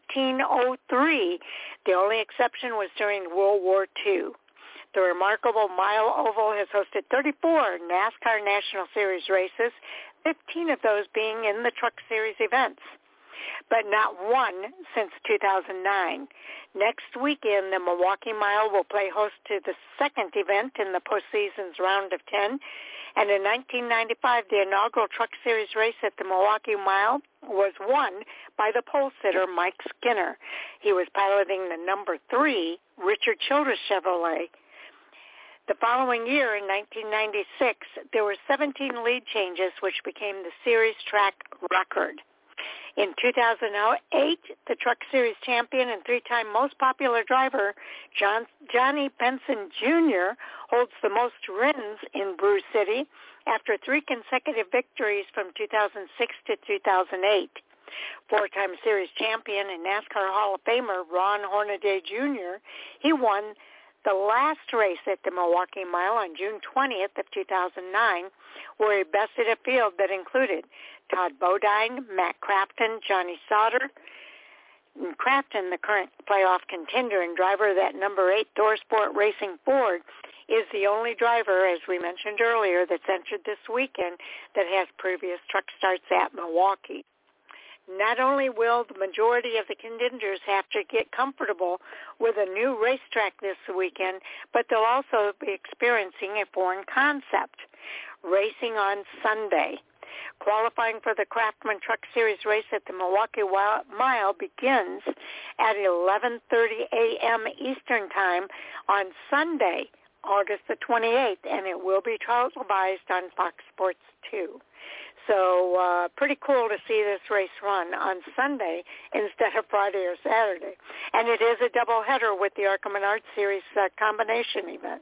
1903. The only exception was during World War II. The remarkable Mile Oval has hosted 34 NASCAR National Series races, 15 of those being in the Truck Series events, but not one since 2009. Next weekend, the Milwaukee Mile will play host to the second event in the postseason's round of 10. And in 1995, the inaugural Truck Series race at the Milwaukee Mile was won by the pole sitter Mike Skinner. He was piloting the number 3 Richard Childress Chevrolet. The following year, in 1996, there were 17 lead changes, which became the series track record. In 2008, the Truck Series champion and 3-time most popular driver, Johnny Benson Jr., holds the most wins in Brew City after 3 consecutive victories from 2006 to 2008. 4-time series champion and NASCAR Hall of Famer Ron Hornaday Jr., he won the last race at the Milwaukee Mile on June 20th of 2009, where he bested a field that included Todd Bodine, Matt Crafton, Johnny Sauter. And Crafton, the current playoff contender and driver of that number 8 ThorSport Racing Ford, is the only driver, as we mentioned earlier, that's entered this weekend that has previous truck starts at Milwaukee. Not only will the majority of the contenders have to get comfortable with a new racetrack this weekend, but they'll also be experiencing a foreign concept, racing on Sunday. Qualifying for the Craftsman Truck Series race at the Milwaukee Mile begins at 11:30 a.m. Eastern Time on Sunday, August the 28th, and it will be televised on Fox Sports 2. So pretty cool to see this race run on Sunday instead of Friday or Saturday. And it is a doubleheader with the ARCA Menards Series combination event.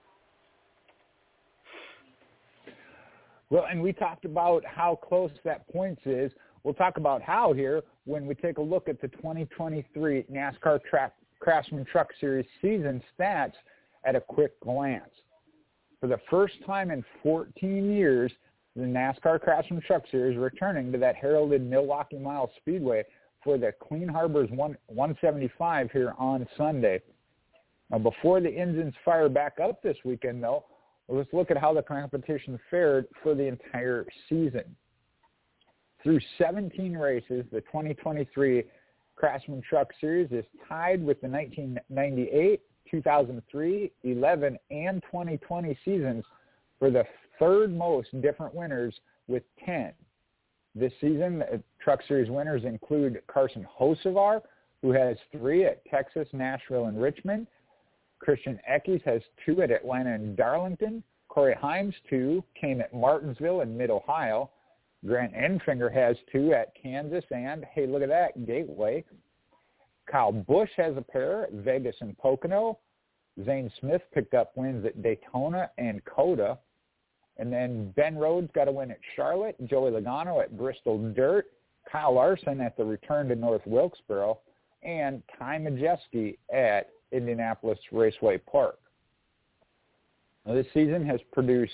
Well, and we talked about how close that points is. We'll talk about how here when we take a look at the 2023 NASCAR Craftsman Truck Series season stats at a quick glance. For the first time in 14 years, the NASCAR Craftsman Truck Series returning to that heralded Milwaukee Mile Speedway for the Clean Harbors 175 here on Sunday. Now, before the engines fire back up this weekend, though, let's look at how the competition fared for the entire season. Through 17 races, the 2023 Craftsman Truck Series is tied with the 1998, 2003, 11, and 2020 seasons for the third most different winners with 10. This season, the Truck Series winners include Carson Hocevar, who has 3 at Texas, Nashville, and Richmond. Christian Eckes has 2 at Atlanta and Darlington. Corey Himes, 2, came at Martinsville in Mid-Ohio. Grant Enfinger has 2 at Kansas and, hey, look at that, Gateway. Kyle Busch has a pair at Vegas and Pocono. Zane Smith picked up wins at Daytona and Coda. And then Ben Rhodes got a win at Charlotte, Joey Logano at Bristol Dirt, Kyle Larson at the return to North Wilkesboro, and Ty Majeski at Indianapolis Raceway Park. Now, this season has produced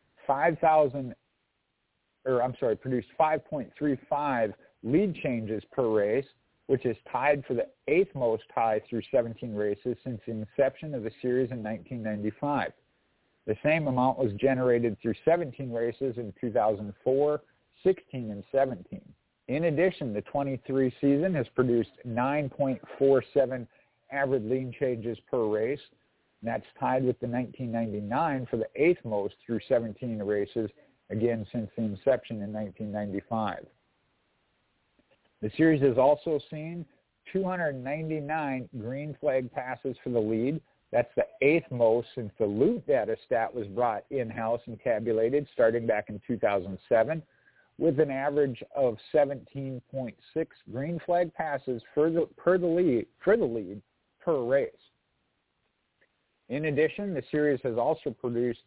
5.35 lead changes per race, which is tied for the 8th most high through 17 races since the inception of the series in 1995. The same amount was generated through 17 races in 2004, 16, and 17. In addition, the 23 season has produced 9.47 average lead changes per race, and that's tied with the 1999 for the 8th most through 17 races, again since the inception in 1995. The series has also seen 299 green flag passes for the lead. That's the 8th most since the Loop data stat was brought in-house and tabulated starting back in 2007. with an average of 17.6 green flag passes for the lead per race. In addition, the series has also produced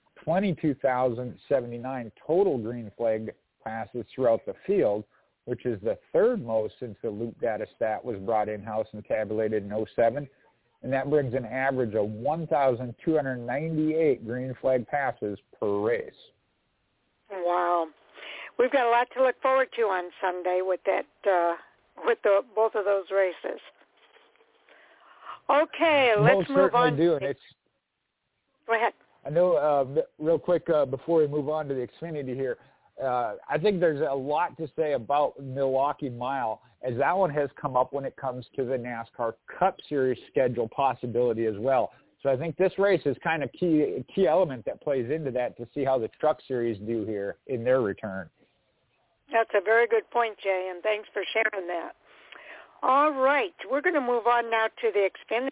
22,079 total green flag passes throughout the field, which is the third most since the Loop data stat was brought in-house and tabulated in 2007. And that brings an average of 1,298 green flag passes per race. Wow. We've got a lot to look forward to on Sunday with that, both of those races. Okay, let's move on. Do. Go ahead. I know, real quick, before we move on to the Xfinity here, I think there's a lot to say about Milwaukee Mile, as that one has come up when it comes to the NASCAR Cup Series schedule possibility as well. So I think this race is kind of a key element that plays into that to see how the Truck Series do here in their return. That's a very good point, Jay, and thanks for sharing that. All right, we're going to move on now to the Xfinity.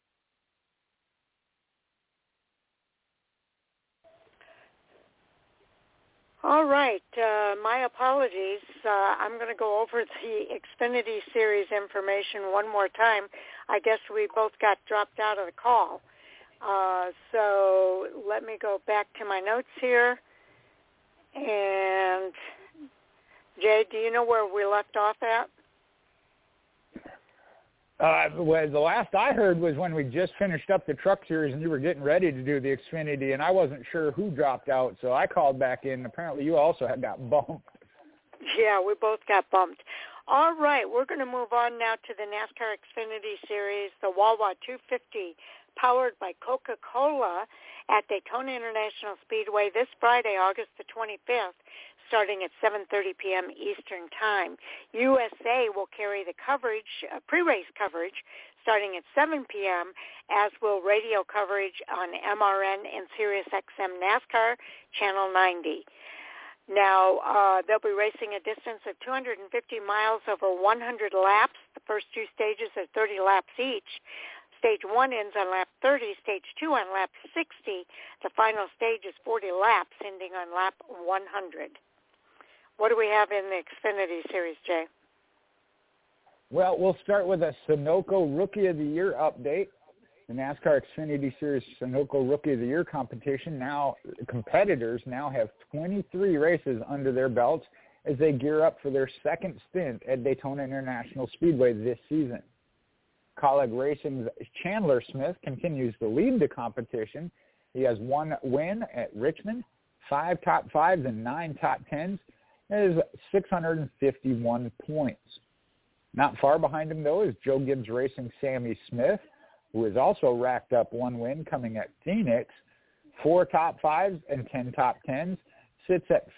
All right, my apologies. I'm going to go over the Xfinity Series information one more time. I guess we both got dropped out of the call. So let me go back to my notes here. And, Jay, do you know where we left off at? Well, the last I heard was when we just finished up the Truck Series and you were getting ready to do the Xfinity, and I wasn't sure who dropped out, so I called back in. Apparently you also had got bumped. Yeah, we both got bumped. All right, we're going to move on now to the NASCAR Xfinity Series, the Wawa 250, powered by Coca-Cola at Daytona International Speedway this Friday, August the 25th, starting at 7:30 p.m. Eastern Time. USA will carry the coverage, pre-race coverage, starting at 7 p.m., as will radio coverage on MRN and SiriusXM NASCAR Channel 90. Now, they'll be racing a distance of 250 miles over 100 laps. The first two stages are 30 laps each. Stage 1 ends on lap 30, Stage 2 on lap 60. The final stage is 40 laps, ending on lap 100. What do we have in the Xfinity Series, Jay? Well, we'll start with a Sunoco Rookie of the Year update. The NASCAR Xfinity Series Sunoco Rookie of the Year competition competitors now have 23 races under their belts as they gear up for their second stint at Daytona International Speedway this season. Colleague Racing's Chandler Smith continues to lead the competition. He has one win at Richmond, 5 top 5s and 9 top 10s. That is 651 points. Not far behind him, though, is Joe Gibbs Racing Sammy Smith, who has also racked up one win coming at Phoenix, 4 top 5s and 10 top 10s, sits at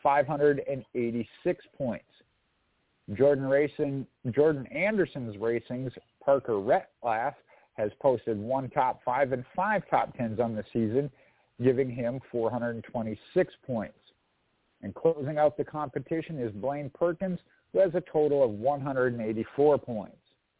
586 points. Jordan Anderson's Racing's Parker Rettlaff has posted 1 top 5 and 5 top 10s on the season, giving him 426 points. And closing out the competition is Blaine Perkins, who has a total of 184 points.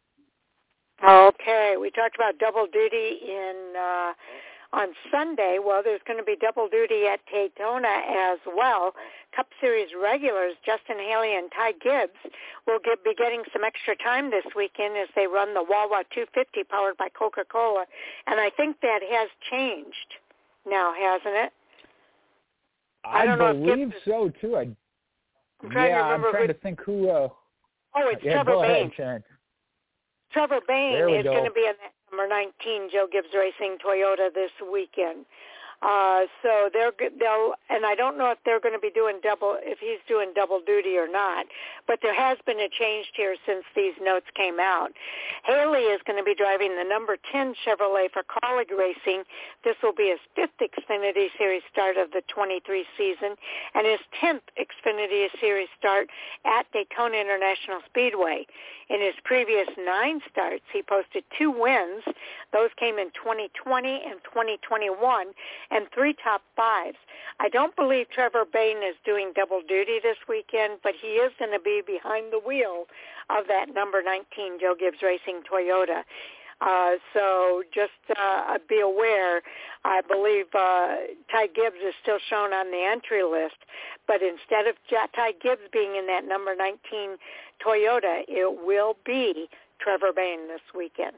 Okay, we talked about double duty on Sunday. Well, there's going to be double duty at Daytona as well. Cup Series regulars Justin Haley and Ty Gibbs will be getting some extra time this weekend as they run the Wawa 250 powered by Coca-Cola. And I think that has changed now, hasn't it? I believe so, too. I'm trying to think who... it's Trevor Bayne. Sharon. Trevor Bayne is going to be in that number 19 Joe Gibbs Racing Toyota this weekend. So they'll, and I don't know if they're going to be doing if he's doing double duty or not, but there has been a change here since these notes came out. Haley is going to be driving the number 10 Chevrolet for Colleague Racing. This will be his 5th Xfinity Series start of the 23 season and his 10th Xfinity Series start at Daytona International Speedway. In his previous 9 starts, he posted 2 wins. Those came in 2020 and 2021, and 3 top 5s. I don't believe Trevor Bayne is doing double duty this weekend, but he is going to be behind the wheel of that number 19 Joe Gibbs Racing Toyota. So just be aware. I believe Ty Gibbs is still shown on the entry list, but instead of Ty Gibbs being in that number 19 Toyota, it will be Trevor Bayne this weekend.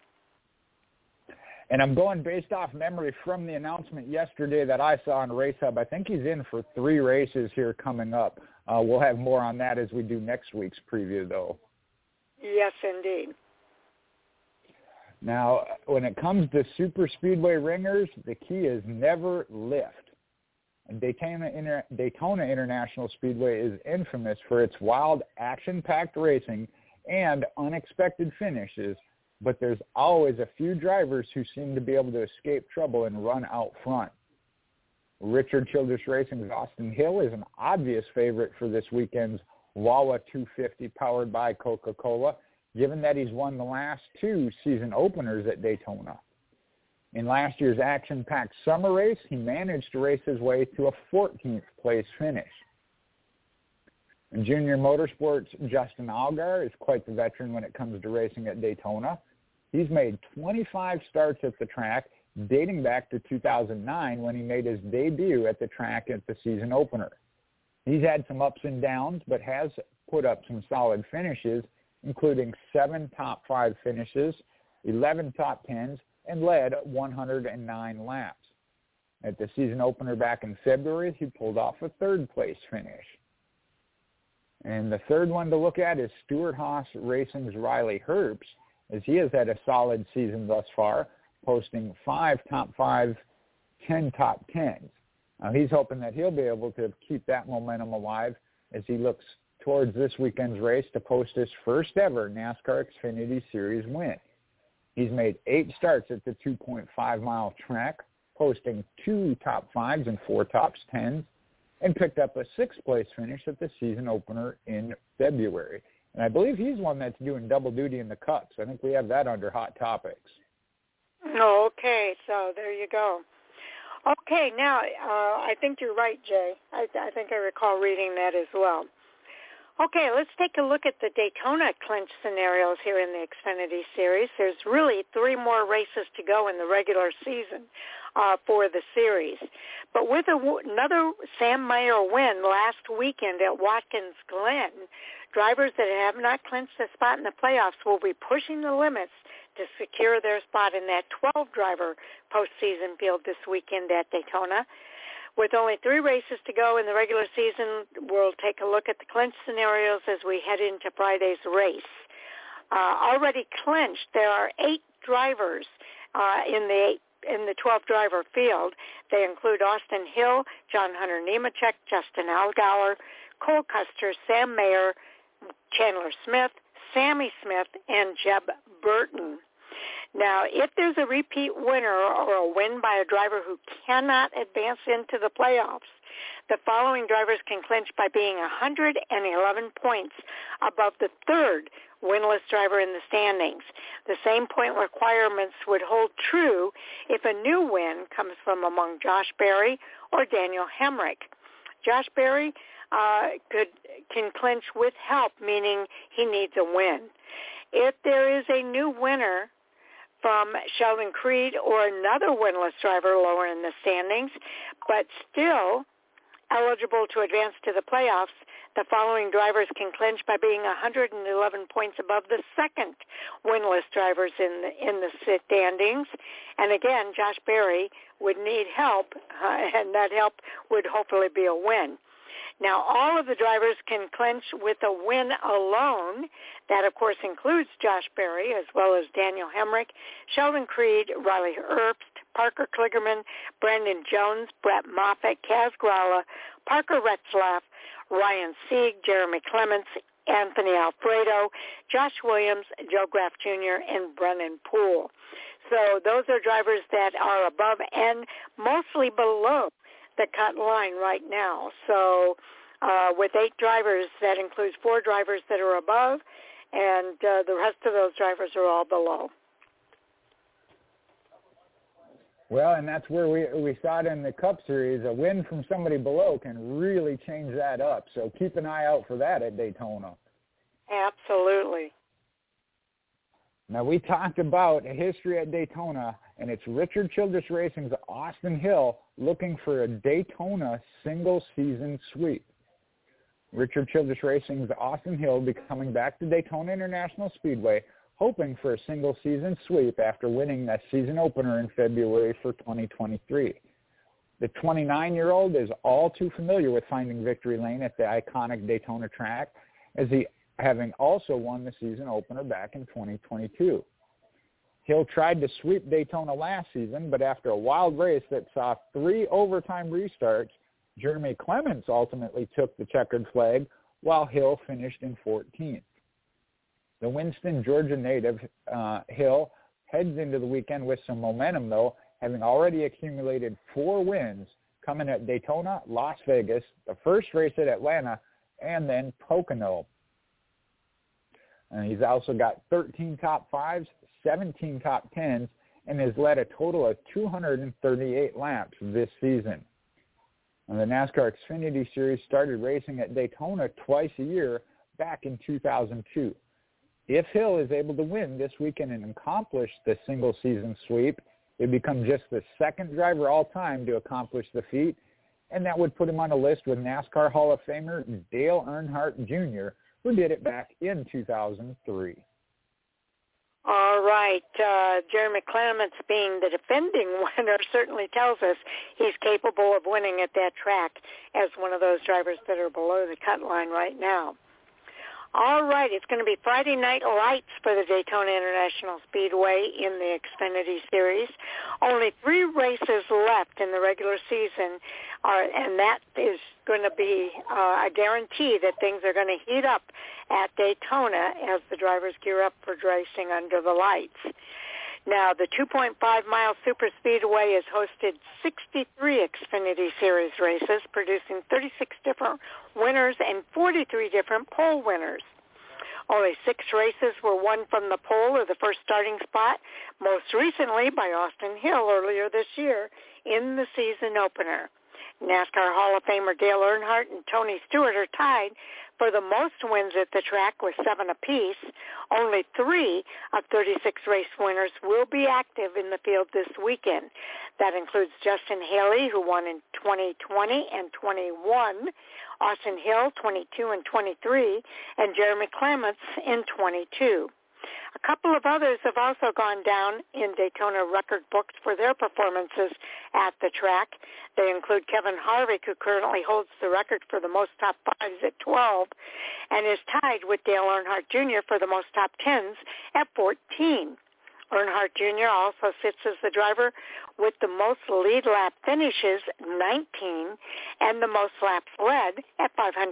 And I'm going based off memory from the announcement yesterday that I saw on Race Hub. I think he's in for 3 races here coming up. We'll have more on that as we do next week's preview, though. Yes, indeed. Now, when it comes to super speedway ringers, the key is never lift. Daytona International Speedway is infamous for its wild, action-packed racing and unexpected finishes, but there's always a few drivers who seem to be able to escape trouble and run out front. Richard Childress Racing's Austin Hill is an obvious favorite for this weekend's Wawa 250 powered by Coca-Cola, given that he's won the last 2 season openers at Daytona. In last year's action-packed summer race, he managed to race his way to a 14th place finish. In Junior Motorsports, Justin Allgaier is quite the veteran when it comes to racing at Daytona. He's made 25 starts at the track, dating back to 2009 when he made his debut at the track at the season opener. He's had some ups and downs, but has put up some solid finishes, including 7 top 5 finishes, 11 top 10s, and led 109 laps. At the season opener back in February, he pulled off a 3rd place finish. And the third one to look at is Stewart-Haas Racing's Riley Herbst, as he has had a solid season thus far, posting 5 top 5, 10 top 10s. Now, he's hoping that he'll be able to keep that momentum alive as he looks towards this weekend's race to post his first ever NASCAR Xfinity Series win. He's made 8 starts at the 2.5-mile track, posting 2 top 5s and 4 top 10s, and picked up a 6th place finish at the season opener in February. And I believe he's one that's doing double duty in the Cups. I think we have that under Hot Topics. Okay, so there you go. Okay, now I think you're right, Jay. I think I recall reading that as well. Okay, let's take a look at the Daytona clinch scenarios here in the Xfinity Series. There's really 3 more races to go in the regular season for the series. But with another Sam Mayer win last weekend at Watkins Glen, drivers that have not clinched a spot in the playoffs will be pushing the limits to secure their spot in that 12-driver postseason field this weekend at Daytona. With only 3 races to go in the regular season, we'll take a look at the clinch scenarios as we head into Friday's race. Already clinched, there are 8 drivers in the 12-driver field. They include Austin Hill, John Hunter Nemechek, Justin Allgaier, Cole Custer, Sam Mayer, Chandler Smith, Sammy Smith, and Jeb Burton. Now, if there's a repeat winner or a win by a driver who cannot advance into the playoffs, the following drivers can clinch by being 111 points above the 3rd winless driver in the standings. The same point requirements would hold true if a new win comes from among Josh Berry or Daniel Hemrick. Josh Berry can clinch with help, meaning he needs a win. If there is a new winner from Sheldon Creed or another winless driver lower in the standings, but still eligible to advance to the playoffs, the following drivers can clinch by being 111 points above the 2nd winless drivers in the standings. And again, Josh Berry would need help, and that help would hopefully be a win. Now, all of the drivers can clinch with a win alone. That, of course, includes Josh Berry as well as Daniel Hemrick, Sheldon Creed, Riley Herbst, Parker Kligerman, Brandon Jones, Brett Moffitt, Kaz Grala, Parker Retzlaff, Ryan Sieg, Jeremy Clements, Anthony Alfredo, Josh Williams, Joe Graf Jr., and Brennan Poole. So those are drivers that are above and mostly below the cut line right now. So with 8 drivers, that includes 4 drivers that are above, and the rest of those drivers are all below. Well, and that's where we saw it in the Cup Series. A win from somebody below can really change that up. So keep an eye out for that at Daytona. Absolutely. Now, we talked about history at Daytona, and it's Richard Childress Racing's Austin Hill looking for a Daytona single-season sweep. Richard Childress Racing's Austin Hill will be coming back to Daytona International Speedway, hoping for a single-season sweep after winning that season opener in February for 2023. The 29-year-old is all too familiar with finding victory lane at the iconic Daytona track, as he having also won the season opener back in 2022. Hill tried to sweep Daytona last season, but after a wild race that saw 3 overtime restarts, Jeremy Clements ultimately took the checkered flag, while Hill finished in 14th. The Winston, Georgia native, Hill, heads into the weekend with some momentum, though, having already accumulated 4 wins, coming at Daytona, Las Vegas, the first race at Atlanta, and then Pocono. And he's also got 13 top 5s, 17 top 10s, and has led a total of 238 laps this season. And the NASCAR Xfinity Series started racing at Daytona twice a year back in 2002. If Hill is able to win this weekend and accomplish the single-season sweep, he'd become just the second driver all time to accomplish the feat, and that would put him on a list with NASCAR Hall of Famer Dale Earnhardt Jr., who did it back in 2003. All right. Jeremy Clements, being the defending winner, certainly tells us he's capable of winning at that track as one of those drivers that are below the cut line right now. All right, it's going to be Friday Night Lights for the Daytona International Speedway in the Xfinity Series. Only 3 races left in the regular season, and that is going to be a guarantee that things are going to heat up at Daytona as the drivers gear up for racing under the lights. Now, the 2.5-mile superspeedway has hosted 63 Xfinity Series races, producing 36 different winners and 43 different pole winners. Only 6 races were won from the pole or the first starting spot, most recently by Austin Hill earlier this year in the season opener. NASCAR Hall of Famer Dale Earnhardt and Tony Stewart are tied for the most wins at the track with 7 apiece. Only 3 of 36 race winners will be active in the field this weekend. That includes Justin Haley, who won in 2020 and 21, Austin Hill, 22 and 23, and Jeremy Clements in 22. A couple of others have also gone down in Daytona record books for their performances at the track. They include Kevin Harvick, who currently holds the record for the most top 5s at 12, and is tied with Dale Earnhardt Jr. for the most top 10s at 14. Earnhardt Jr. also sits as the driver with the most lead lap finishes, 19, and the most laps led at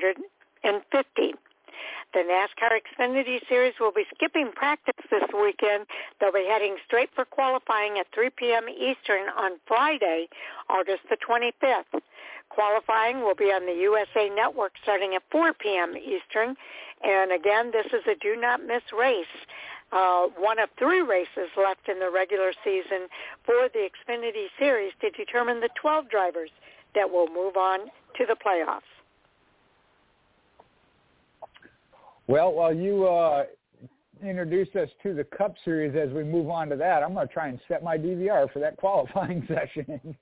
550. The NASCAR Xfinity Series will be skipping practice this weekend. They'll be heading straight for qualifying at 3 p.m. Eastern on Friday, August the 25th. Qualifying will be on the USA Network starting at 4 p.m. Eastern. And again, this is a do-not-miss race. One of 3 races left in the regular season for the Xfinity Series to determine the 12 drivers that will move on to the playoffs. Well, while you introduce us to the Cup Series as we move on to that, I'm going to try and set my DVR for that qualifying session.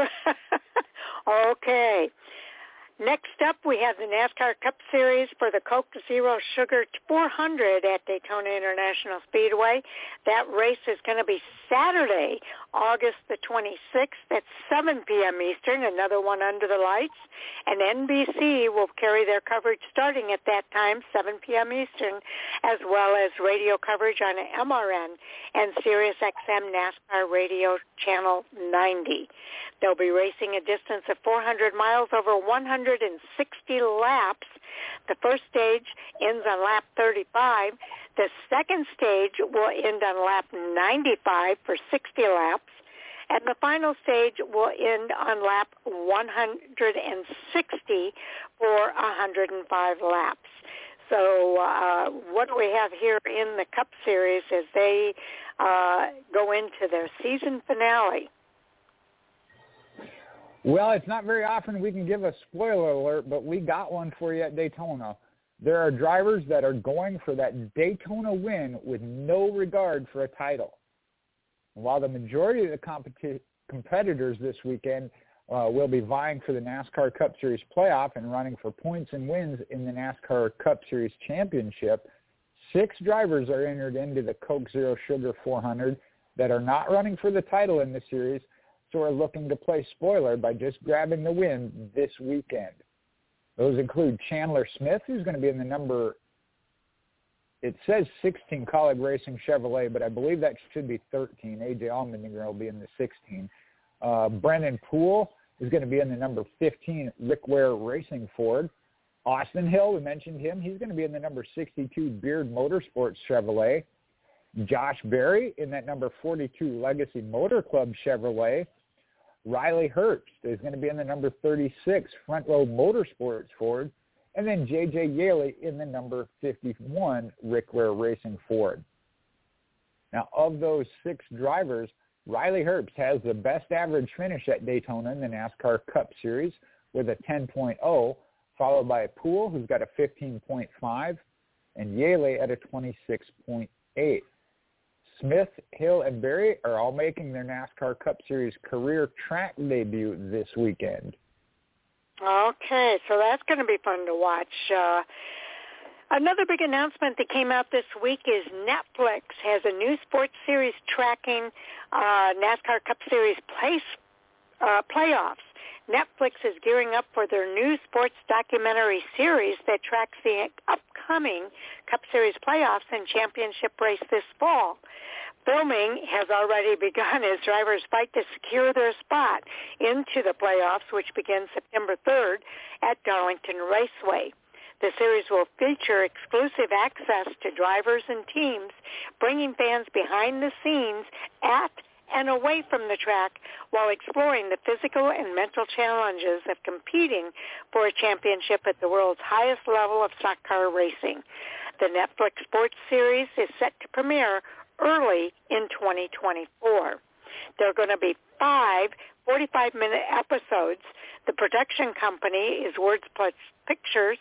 Okay. Next up, we have the NASCAR Cup Series for the Coke Zero Sugar 400 at Daytona International Speedway. That race is going to be Saturday, August the 26th at 7 p.m. Eastern, another one under the lights. And NBC will carry their coverage starting at that time, 7 p.m. Eastern, as well as radio coverage on MRN and Sirius XM NASCAR Radio Channel 90. They'll be racing a distance of 400 miles over 160 laps. The first stage ends on lap 35. The second stage will end on lap 95 for 60 laps. And the final stage will end on lap 160 for 105 laps. So what we have here in the Cup Series as they go into their season finale. Well, it's not very often we can give a spoiler alert, but we got one for you at Daytona. There are drivers that are going for that Daytona win with no regard for a title. While the majority of the competitors this weekend will be vying for the NASCAR Cup Series playoff and running for points and wins in the NASCAR Cup Series championship, 6 drivers are entered into the Coke Zero Sugar 400 that are not running for the title in the series, so are looking to play spoiler by just grabbing the win this weekend. Those include Chandler Smith, who's going to be in the number, it says 16 Kaulig Racing Chevrolet, but I believe that should be 13. A.J. Allmendinger will be in the 16. Brennan Poole is going to be in the number 15 Rick Ware Racing Ford. Austin Hill, we mentioned him. He's going to be in the number 62 Beard Motorsports Chevrolet. Josh Berry in that number 42 Legacy Motor Club Chevrolet. Riley Herbst is going to be in the number 36 Front Row Motorsports Ford. And then J.J. Yaley in the number 51 Rick Ware Racing Ford. Now, of those 6 drivers, Riley Herbst has the best average finish at Daytona in the NASCAR Cup Series with a 10.0, followed by Poole, who's got a 15.5, and Yaley at a 26.8. Smith, Hill, and Berry are all making their NASCAR Cup Series career track debut this weekend. Okay, so that's going to be fun to watch. Another big announcement that came out this week is Netflix has a new sports series tracking NASCAR Cup Series playoffs. Netflix is gearing up for their new sports documentary series that tracks the upcoming Cup Series playoffs and championship race this fall. Filming has already begun as drivers fight to secure their spot into the playoffs, which begins September 3rd at Darlington Raceway. The series will feature exclusive access to drivers and teams, bringing fans behind the scenes at and away from the track while exploring the physical and mental challenges of competing for a championship at the world's highest level of stock car racing. The Netflix sports series is set to premiere early in 2024. There are going to be 5 45-minute episodes. The production company is Words Plus Pictures.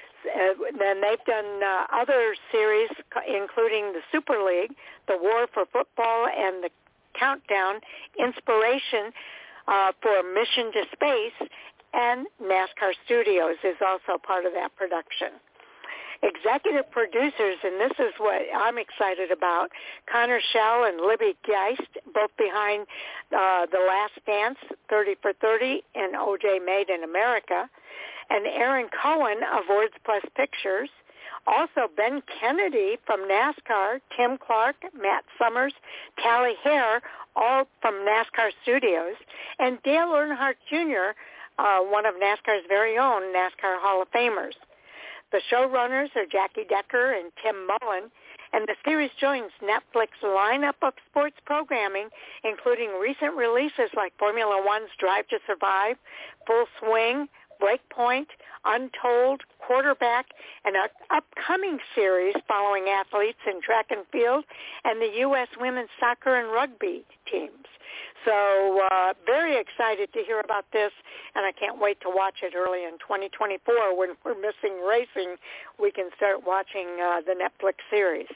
Then they've done other series, including the Super League, the War for Football, and the Countdown, Inspiration for Mission to Space, and NASCAR Studios is also part of that production. Executive producers, and this is what I'm excited about, Connor Schell and Libby Geist, both behind The Last Dance, 30 for 30, and OJ Made in America, and Aaron Cohen of Words Plus Pictures. Also, Ben Kennedy from NASCAR, Tim Clark, Matt Summers, Tally Hare, all from NASCAR Studios, and Dale Earnhardt Jr., one of NASCAR's very own NASCAR Hall of Famers. The showrunners are Jackie Decker and Tim Mullen, and the series joins Netflix lineup of sports programming, including recent releases like Formula One's Drive to Survive, Full Swing, Breakpoint, Untold, Quarterback, and an upcoming series following athletes in track and field and the U.S. women's soccer and rugby teams. So very excited to hear about this, and I can't wait to watch it early in 2024 when we're missing racing. We can start watching the Netflix series.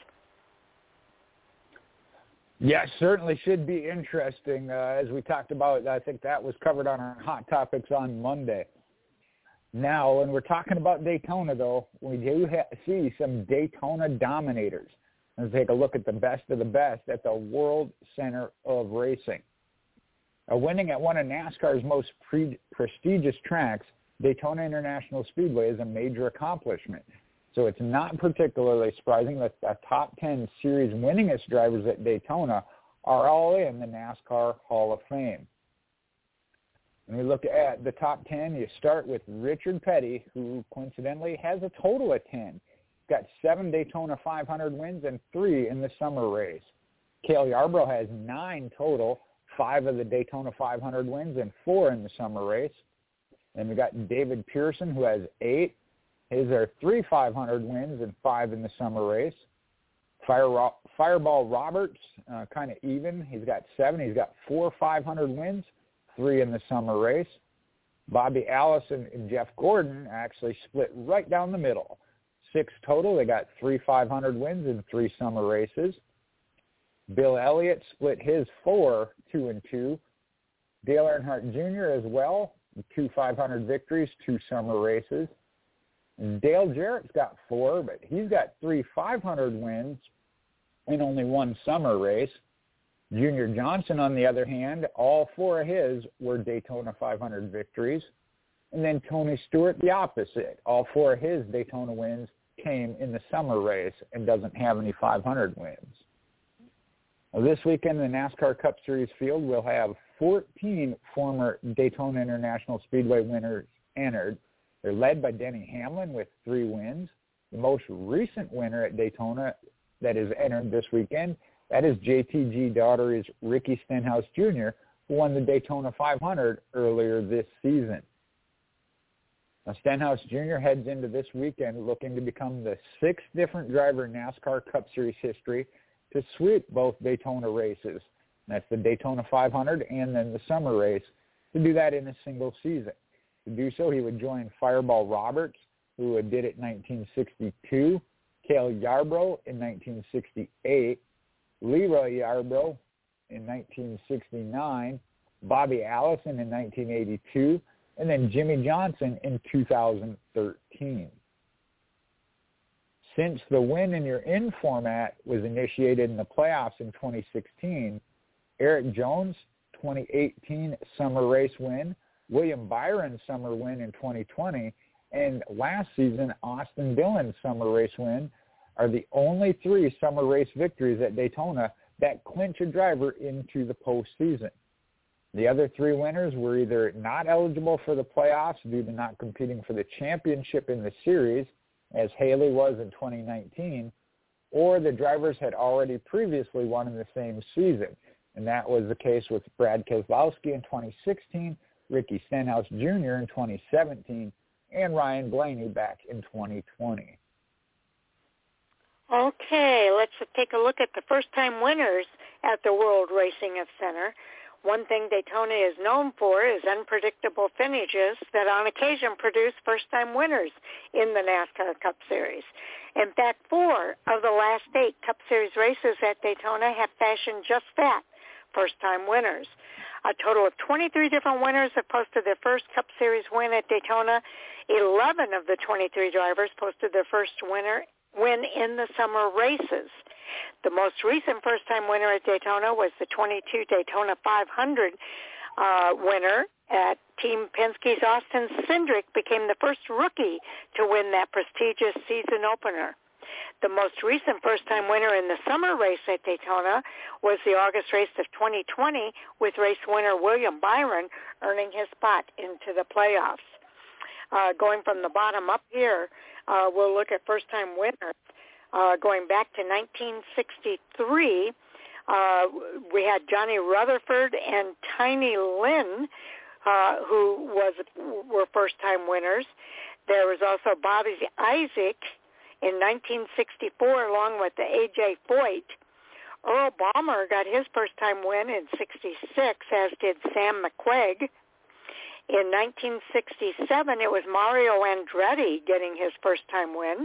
Yeah, certainly should be interesting. As we talked about, I think that was covered on our Hot Topics on Monday. Now, when we're talking about Daytona, though, we do see some Daytona dominators. Let's take a look at the best of the best at the World Center of Racing. Winning at one of NASCAR's most prestigious tracks, Daytona International Speedway, is a major accomplishment. So it's not particularly surprising that the top 10 series winningest drivers at Daytona are all in the NASCAR Hall of Fame. When we look at the top 10, you start with Richard Petty, who coincidentally has a total of 10. He's got 7 Daytona 500 wins and 3 in the summer race. Cale Yarborough has 9 total, 5 of the Daytona 500 wins and 4 in the summer race. And we got David Pearson, who has 8. His are 3 500 wins and 5 in the summer race. Fireball Roberts, kind of even. He's got 7. He's got 4 500 wins, 3 in the summer race. Bobby Allison and Jeff Gordon actually split right down the middle. 6 total. They got 3 500 wins in 3 summer races. Bill Elliott split his 4 2-2. Dale Earnhardt Jr. as well, 2 500 victories, 2 summer races. And Dale Jarrett's got 4, but he's got 3 500 wins in only 1 summer race. Junior Johnson, on the other hand, all 4 of his were Daytona 500 victories. And then Tony Stewart, the opposite. All 4 of his Daytona wins came in the summer race and doesn't have any 500 wins. Now, this weekend, the NASCAR Cup Series field will have 14 former Daytona International Speedway winners entered. They're led by Denny Hamlin with 3 wins. The most recent winner at Daytona that is entered this weekend, that is JTG Daugherty's Ricky Stenhouse Jr., who won the Daytona 500 earlier this season. Now, Stenhouse Jr. heads into this weekend looking to become the 6th different driver in NASCAR Cup Series history to sweep both Daytona races. That's the Daytona 500 and then the summer race, to do that in a single season. To do so, he would join Fireball Roberts, who did it in 1962, Cale Yarbrough in 1968, Leroy Yarbrough in 1969, Bobby Allison in 1982, and then Jimmy Johnson in 2013. Since the win and you're in format was initiated in the playoffs in 2016, Eric Jones' 2018 summer race win, William Byron's summer win in 2020, and last season Austin Dillon's summer race win are the only 3 summer race victories at Daytona that clinch a driver into the postseason. The other 3 winners were either not eligible for the playoffs due to not competing for the championship in the series, as Haley was in 2019, or the drivers had already previously won in the same season. And that was the case with Brad Keselowski in 2016, Ricky Stenhouse Jr. in 2017, and Ryan Blaney back in 2020. Okay, let's take a look at the first-time winners at the World Racing Center. One thing Daytona is known for is unpredictable finishes that on occasion produce first-time winners in the NASCAR Cup Series. In fact, 4 of the last 8 Cup Series races at Daytona have fashioned just that, first-time winners. A total of 23 different winners have posted their first Cup Series win at Daytona. 11 of the 23 drivers posted their first win in the summer races. The most recent first-time winner at Daytona was the 22 Daytona 500 winner at Team Penske's Austin Cindric became the first rookie to win that prestigious season opener. The most recent first-time winner in the summer race at Daytona was the August race of 2020, with race winner William Byron earning his spot into the playoffs. Going from the bottom up here, we'll look at first-time winners. Going back to 1963, we had Johnny Rutherford and Tiny Lynn, who were first-time winners. There was also Bobby Isaac in 1964, along with the A.J. Foyt. Earl Balmer got his first-time win in 66, as did Sam McQuaig. In 1967, it was Mario Andretti getting his first-time win.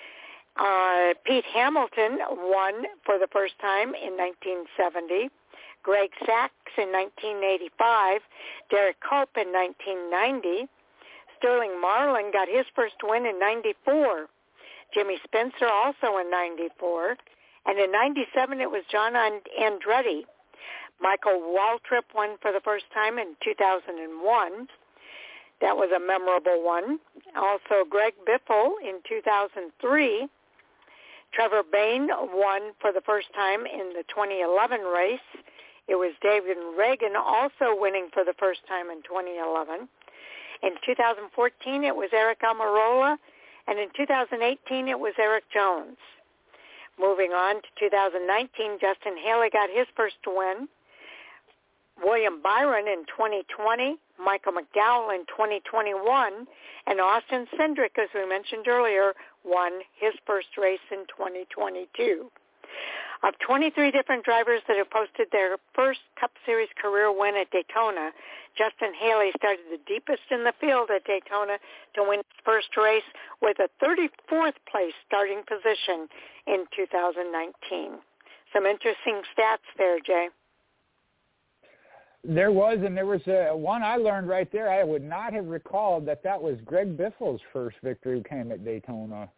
Pete Hamilton won for the first time in 1970. Greg Sachs in 1985. Derek Cope in 1990. Sterling Marlin got his first win in 94. Jimmy Spencer also in 94. And in 97, it was John Andretti. Michael Waltrip won for the first time in 2001. That was a memorable one. Also, Greg Biffle in 2003. Trevor Bayne won for the first time in the 2011 race. It was David Reagan also winning for the first time in 2011. In 2014, it was Eric Almirola. And in 2018, it was Eric Jones. Moving on to 2019, Justin Haley got his first win. William Byron in 2020, Michael McDowell in 2021, and Austin Cindric, as we mentioned earlier, won his first race in 2022. Of 23 different drivers that have posted their first Cup Series career win at Daytona, Justin Haley started the deepest in the field at Daytona to win his first race with a 34th place starting position in 2019. Some interesting stats there, Jay. There was one I learned right there. I would not have recalled that was Greg Biffle's first victory came at Daytona.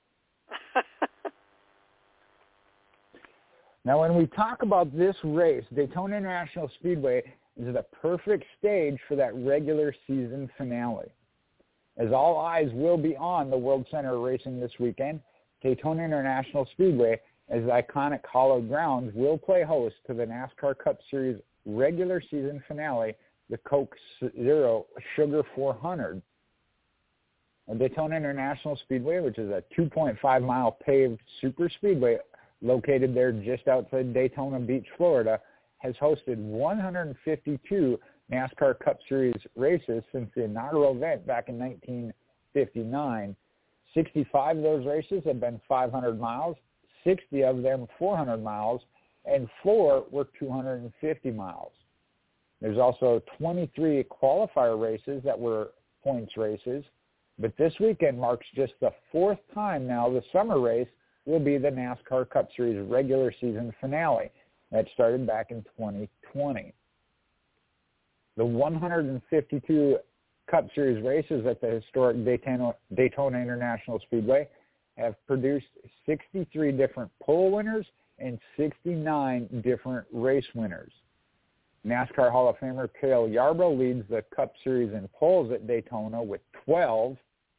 Now, when we talk about this race, Daytona International Speedway is the perfect stage for that regular season finale. As all eyes will be on the World Center racing this weekend, Daytona International Speedway, as the iconic hallowed grounds, will play host to the NASCAR Cup Series regular season finale, the Coke Zero Sugar 400. And Daytona International Speedway, which is a 2.5-mile paved super speedway located there just outside Daytona Beach, Florida, has hosted 152 NASCAR Cup Series races since the inaugural event back in 1959. 65 of those races have been 500 miles, 60 of them 400 miles, and 4 were 250 miles. There's also 23 qualifier races that were points races, but this weekend marks just the 4th time now the summer race will be the NASCAR Cup Series regular season finale. That started back in 2020. The 152 Cup Series races at the historic Daytona International Speedway have produced 63 different pole winners and 69 different race winners. NASCAR Hall of Famer Cale Yarborough leads the Cup Series in poles at Daytona with 12.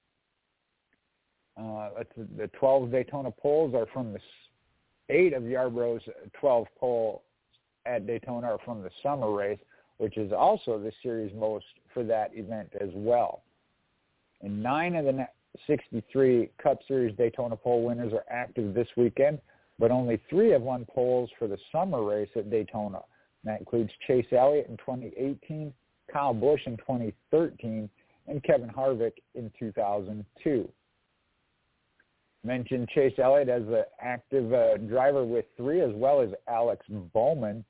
The 12 Daytona poles are from 8 of Yarborough's 12 poles at Daytona are from the summer race, which is also the series most for that event as well. And 9 of the 63 Cup Series Daytona pole winners are active this weekend, but only 3 have won poles for the summer race at Daytona. And that includes Chase Elliott in 2018, Kyle Busch in 2013, and Kevin Harvick in 2002. Mentioned Chase Elliott as the active driver with 3, as well as Alex Bowman.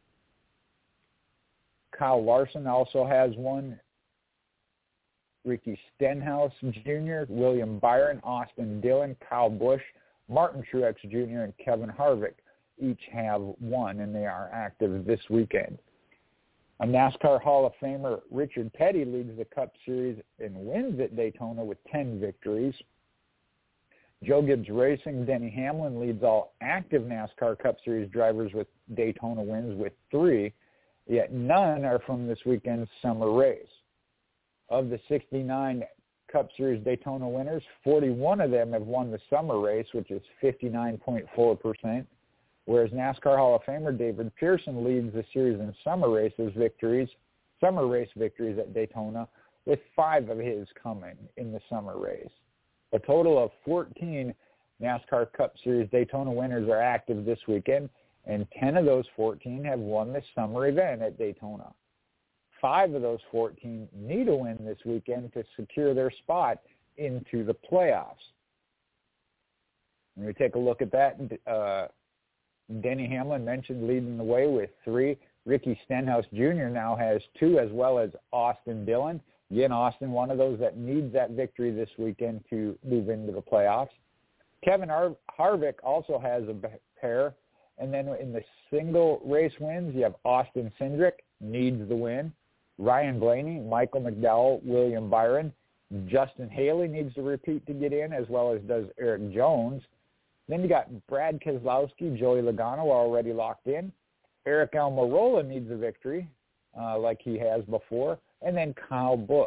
Kyle Larson also has 1. Ricky Stenhouse Jr., William Byron, Austin Dillon, Kyle Busch, Martin Truex Jr., and Kevin Harvick each have 1, and they are active this weekend. A NASCAR Hall of Famer, Richard Petty, leads the Cup Series in wins at Daytona with 10 victories. Joe Gibbs Racing, Denny Hamlin leads all active NASCAR Cup Series drivers with Daytona wins with 3, yet none are from this weekend's summer race. Of the 69 Cup Series Daytona winners, 41 of them have won the summer race, which is 59.4%, whereas NASCAR Hall of Famer David Pearson leads the series in summer race victories at Daytona, with 5 of his coming in the summer race. A total of 14 NASCAR Cup Series Daytona winners are active this weekend, and 10 of those 14 have won the summer event at Daytona. 5 of those 14 need a win this weekend to secure their spot into the playoffs. When we take a look at that, Denny Hamlin mentioned leading the way with 3. Ricky Stenhouse Jr. now has 2, as well as Austin Dillon. Again, Austin, one of those that needs that victory this weekend to move into the playoffs. Kevin Harvick also has a pair. And then in the single race wins, you have Austin Cindric, needs the win. Ryan Blaney, Michael McDowell, William Byron. Justin Haley needs to repeat to get in, as well as does Eric Jones. Then you got Brad Keselowski, Joey Logano already locked in. Eric Almirola needs a victory like he has before. And then Kyle Busch.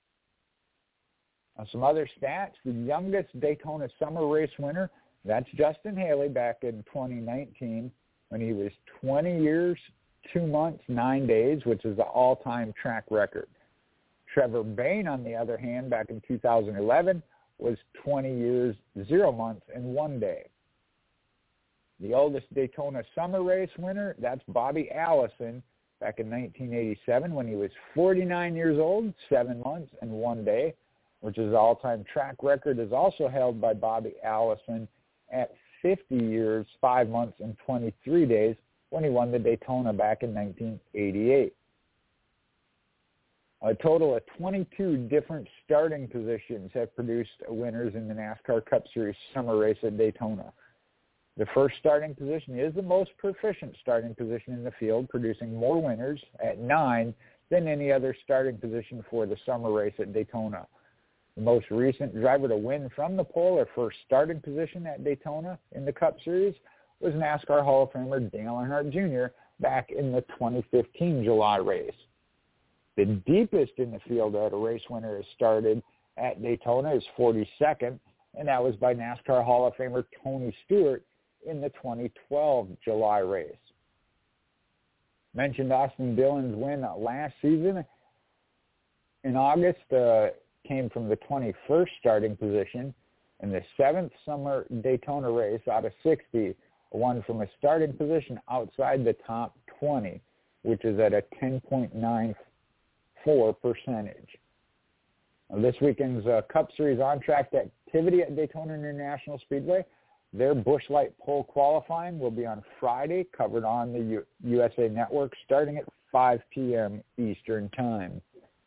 Some other stats, the youngest Daytona summer race winner, that's Justin Haley back in 2019 when he was 20 years, 2 months, 9 days, which is the all-time track record. Trevor Bayne, on the other hand, back in 2011, was 20 years, 0 months, and 1 day. The oldest Daytona summer race winner, that's Bobby Allison, back in 1987 when he was 49 years old, 7 months, and 1 day, which is the all-time track record, is also held by Bobby Allison at 50 years, 5 months, and 23 days when he won the Daytona back in 1988. A total of 22 different starting positions have produced winners in the NASCAR Cup Series summer race at Daytona. The first starting position is the most proficient starting position in the field, producing more winners at 9 than any other starting position for the summer race at Daytona. The most recent driver to win from the pole or first starting position at Daytona in the Cup Series was NASCAR Hall of Famer Dale Earnhardt Jr. back in the 2015 July race. The deepest in the field that a race winner has started at Daytona is 42nd, and that was by NASCAR Hall of Famer Tony Stewart in the 2012 July race. Mentioned Austin Dillon's win last season in August came from the 21st starting position in the 7th summer Daytona race out of 60, won from a starting position outside the top 20, which is at a 10.94%. This weekend's Cup Series on-track activity at Daytona International Speedway, their Busch Light pole qualifying will be on Friday, covered on the USA Network, starting at 5 p.m. Eastern Time.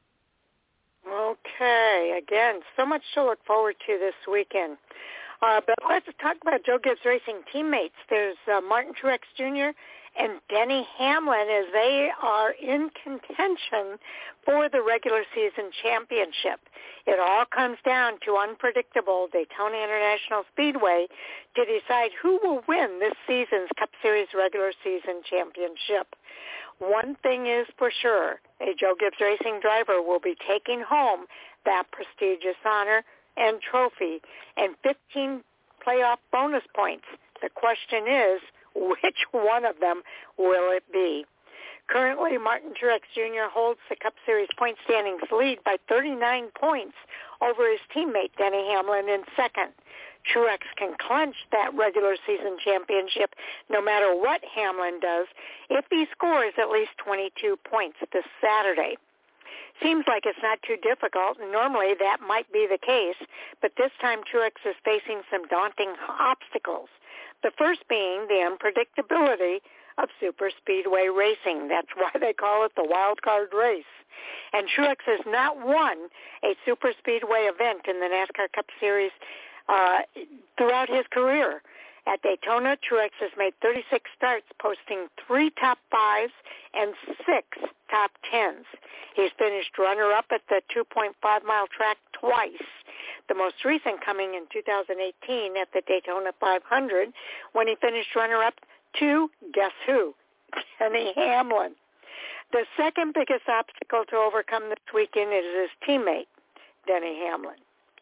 Okay, again, so much to look forward to this weekend. But let's talk about Joe Gibbs Racing teammates. There's Martin Truex Jr. and Denny Hamlin as they are in contention for the regular season championship. It all comes down to unpredictable Daytona International Speedway to decide who will win this season's Cup Series regular season championship. One thing is for sure, a Joe Gibbs Racing driver will be taking home that prestigious honor and trophy and 15 playoff bonus points. The question is, which one of them will it be? Currently, Martin Truex Jr. holds the Cup Series point standings lead by 39 points over his teammate Denny Hamlin in second. Truex can clinch that regular season championship no matter what Hamlin does if he scores at least 22 points this Saturday. Seems like it's not too difficult. Normally that might be the case, but this time Truex is facing some daunting obstacles. The first being the unpredictability of super speedway racing. That's why they call it the wild card race. And Truex has not won a super speedway event in the NASCAR Cup Series throughout his career. At Daytona, Truex has made 36 starts, posting 3 top 5s and 6 top 10s. He's finished runner-up at the 2.5-mile track twice, the most recent coming in 2018 at the Daytona 500 when he finished runner-up to, guess who, Denny Hamlin. The second biggest obstacle to overcome this weekend is his teammate, Denny Hamlin.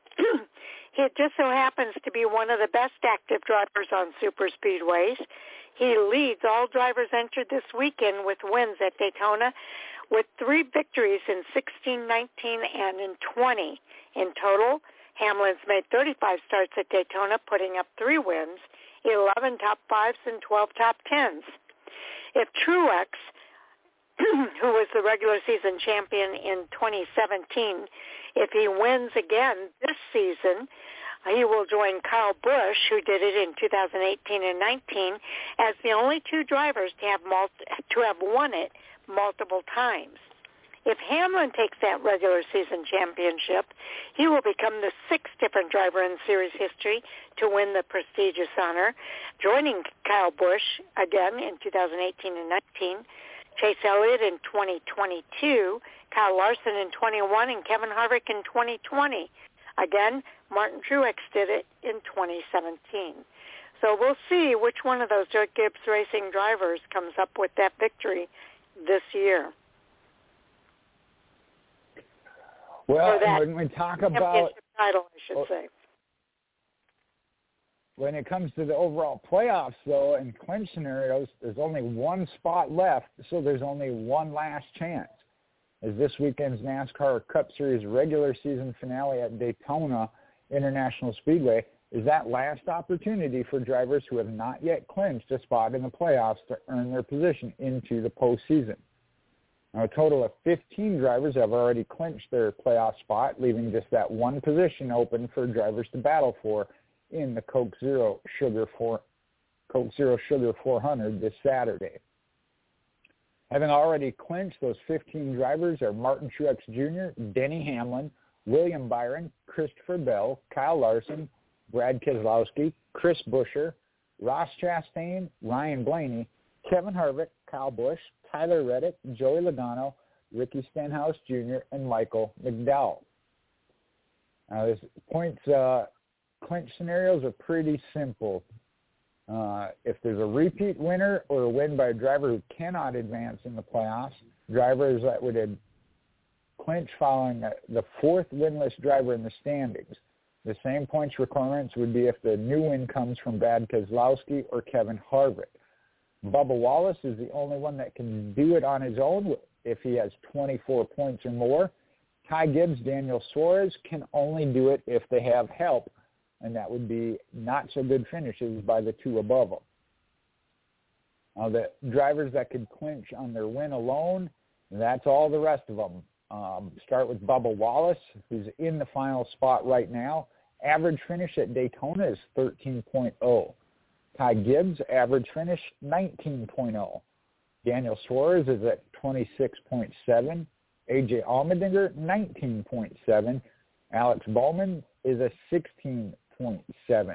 He just so happens to be one of the best active drivers on super speedways. He leads all drivers entered this weekend with wins at Daytona with 3 victories in 16, 19, and in 20. In total, Hamlin's made 35 starts at Daytona, putting up 3 wins, 11 top 5s, and 12 top 10s. If Truex, who was the regular season champion in 2017, if he wins again this season, he will join Kyle Busch, who did it in 2018 and 19, as the only 2 drivers to have won it multiple times. If Hamlin takes that regular season championship, he will become the 6th different driver in series history to win the prestigious honor, joining Kyle Busch again in 2018 and 19, Chase Elliott in 2022, Kyle Larson in 21, and Kevin Harvick in 2020. Again, Martin Truex did it in 2017. So we'll see which one of those Joe Gibbs Racing drivers comes up with that victory this year. Well, when we talk about championship title, I should say. When it comes to the overall playoffs, though, in clinch scenarios, there's only 1 spot left, so there's only one last chance. As this weekend's NASCAR Cup Series regular season finale at Daytona International Speedway is that last opportunity for drivers who have not yet clinched a spot in the playoffs to earn their position into the postseason. Now, a total of 15 drivers have already clinched their playoff spot, leaving just that one position open for drivers to battle for in the Coke Zero Sugar 400 this Saturday. Having already clinched, those 15 drivers are Martin Truex Jr., Denny Hamlin, William Byron, Christopher Bell, Kyle Larson, Brad Keselowski, Chris Buescher, Ross Chastain, Ryan Blaney, Kevin Harvick, Kyle Busch, Tyler Reddick, Joey Logano, Ricky Stenhouse Jr., and Michael McDowell. Now, this points clinch scenarios are pretty simple. If there's a repeat winner or a win by a driver who cannot advance in the playoffs, drivers that would clinch following the fourth winless driver in the standings. The same points requirements would be if the new win comes from Brad Keselowski or Kevin Harvick. Bubba Wallace is the only one that can do it on his own if he has 24 points or more. Ty Gibbs, Daniel Suarez can only do it if they have help, and that would be not so good finishes by the two above them. Now, the drivers that could clinch on their win alone, that's all the rest of them. Start with Bubba Wallace, who's in the final spot right now. Average finish at Daytona is 13.0. Ty Gibbs, average finish 19.0. Daniel Suarez is at 26.7. AJ Allmendinger, 19.7. Alex Bowman is a 16.7.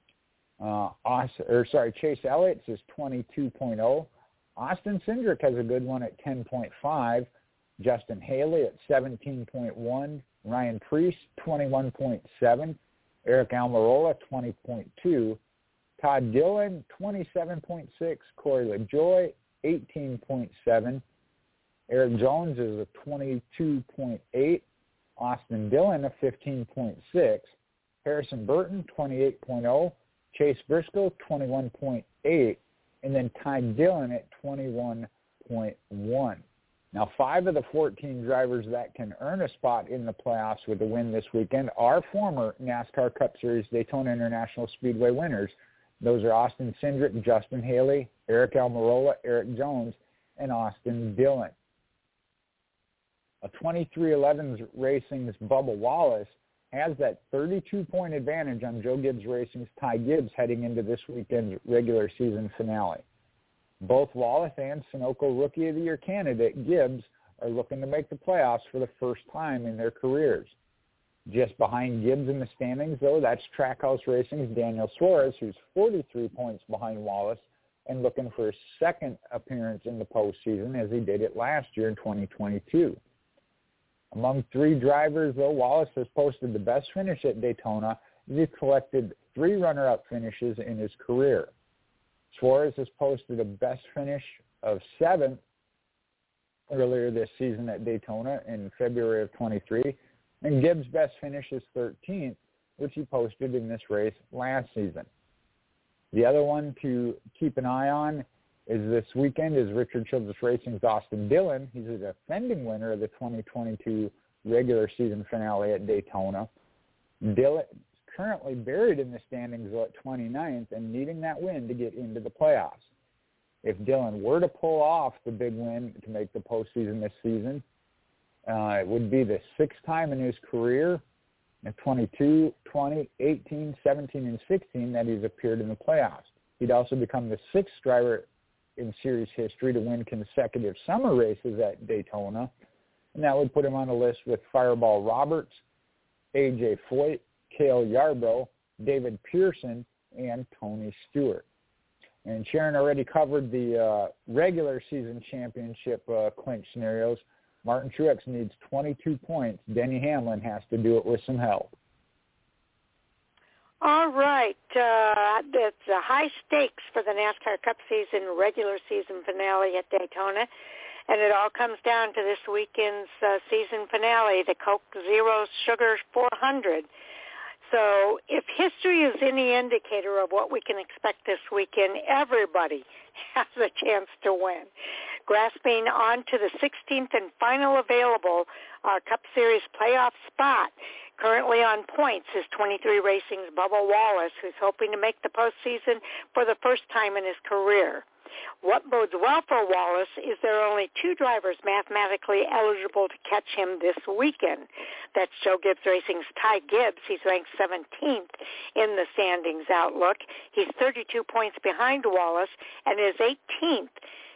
Chase Elliott's is 22.0. Austin Cindric has a good one at 10.5. Justin Haley at 17.1. Ryan Preece, 21.7. Eric Almirola, 20.2. Todd Gilliland, 27.6. Corey LaJoie, 18.7. Eric Jones is a 22.8. Austin Dillon, a 15.6. Harrison Burton, 28.0. Chase Briscoe, 21.8. And then Ty Dillon at 21.1. Now, 5 of the 14 drivers that can earn a spot in the playoffs with a win this weekend are former NASCAR Cup Series Daytona International Speedway winners. Those are Austin Cindric, Justin Haley, Eric Almirola, Eric Jones, and Austin Dillon. A 23XI Racing's Bubba Wallace has that 32-point advantage on Joe Gibbs Racing's Ty Gibbs heading into this weekend's regular season finale. Both Wallace and Sunoco Rookie of the Year candidate Gibbs are looking to make the playoffs for the first time in their careers. Just behind Gibbs in the standings, though, that's Trackhouse Racing's Daniel Suarez, who's 43 points behind Wallace and looking for his second appearance in the postseason as he did it last year in 2022. Among 3 drivers, though, Wallace has posted the best finish at Daytona as he collected 3 runner-up finishes in his career. Suarez has posted a best finish of 7th earlier this season at Daytona in February of 23, and Gibbs' best finish is 13th, which he posted in this race last season. The other one to keep an eye on is this weekend is Richard Childress Racing's Austin Dillon. He's a defending winner of the 2022 regular season finale at Daytona. Dillon is currently buried in the standings at 29th and needing that win to get into the playoffs. If Dillon were to pull off the big win to make the postseason this season, it would be the 6th time in his career in 22, 20, 18, 17, and 16 that he's appeared in the playoffs. He'd also become the 6th driver in series history to win consecutive summer races at Daytona, and that would put him on a list with Fireball Roberts, A.J. Foyt, Cale Yarbrough, David Pearson, and Tony Stewart. And Sharon already covered the regular season championship clinch scenarios. Martin Truex needs 22 points. Denny Hamlin has to do it with some help. All right. It's high stakes for the NASCAR Cup season regular season finale at Daytona. And it all comes down to this weekend's season finale, the Coke Zero Sugar 400. So if history is any indicator of what we can expect this weekend, everybody has a chance to win. Grasping on to the 16th and final available Cup Series playoff spot, currently on points, is 23 Racing's Bubba Wallace, who's hoping to make the postseason for the first time in his career. What bodes well for Wallace is there are only 2 drivers mathematically eligible to catch him this weekend. That's Joe Gibbs Racing's Ty Gibbs. He's ranked 17th in the standings outlook. He's 32 points behind Wallace and is 18th.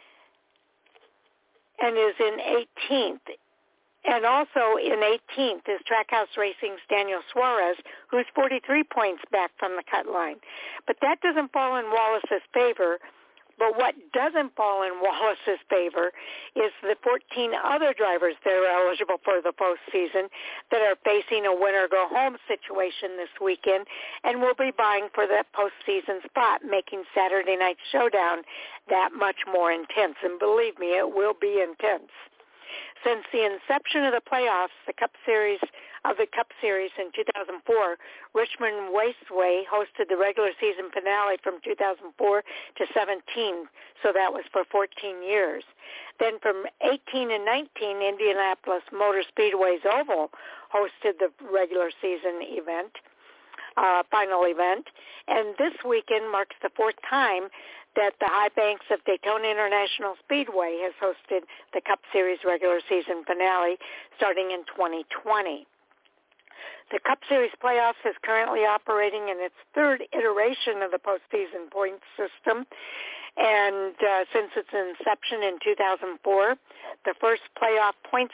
And is in 18th. And also in 18th is Trackhouse Racing's Daniel Suarez, who's 43 points back from the cut line. But that doesn't fall in Wallace's favor. But what doesn't fall in Wallace's favor is the 14 other drivers that are eligible for the postseason that are facing a win-or-go-home situation this weekend and will be vying for that postseason spot, making Saturday Night Showdown that much more intense. And believe me, it will be intense. Since the inception of the playoffs, the Cup Series in 2004, Richmond Raceway hosted the regular season finale from 2004 to 17, so that was for 14 years. Then from 18 and 19, Indianapolis Motor Speedway's Oval hosted the regular season event, final event, and this weekend marks the 4th time that the High Banks of Daytona International Speedway has hosted the Cup Series regular season finale starting in 2020. The Cup Series playoffs is currently operating in its 3rd iteration of the postseason points system, and since its inception in 2004, the first playoff points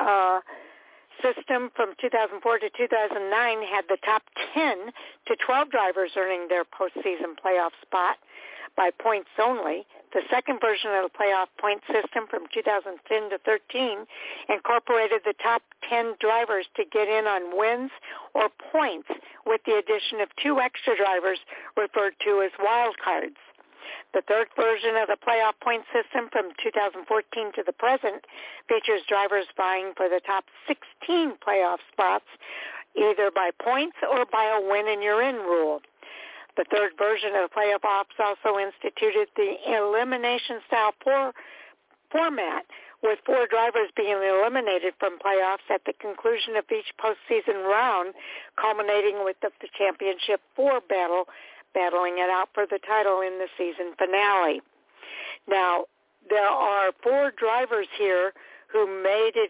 system from 2004 to 2009 had the top 10 to 12 drivers earning their postseason playoff spot by points only. The second version of the playoff point system from 2010 to 13 incorporated the top 10 drivers to get in on wins or points with the addition of 2 extra drivers referred to as wild cards. The third version of the playoff point system from 2014 to the present features drivers vying for the top 16 playoff spots, either by points or by a win-and-you're-in rule. The third version of the playoffs also instituted the elimination-style format, with 4 drivers being eliminated from playoffs at the conclusion of each postseason round, culminating with the championship 4 battling it out for the title in the season finale. Now, there are 4 drivers here who made it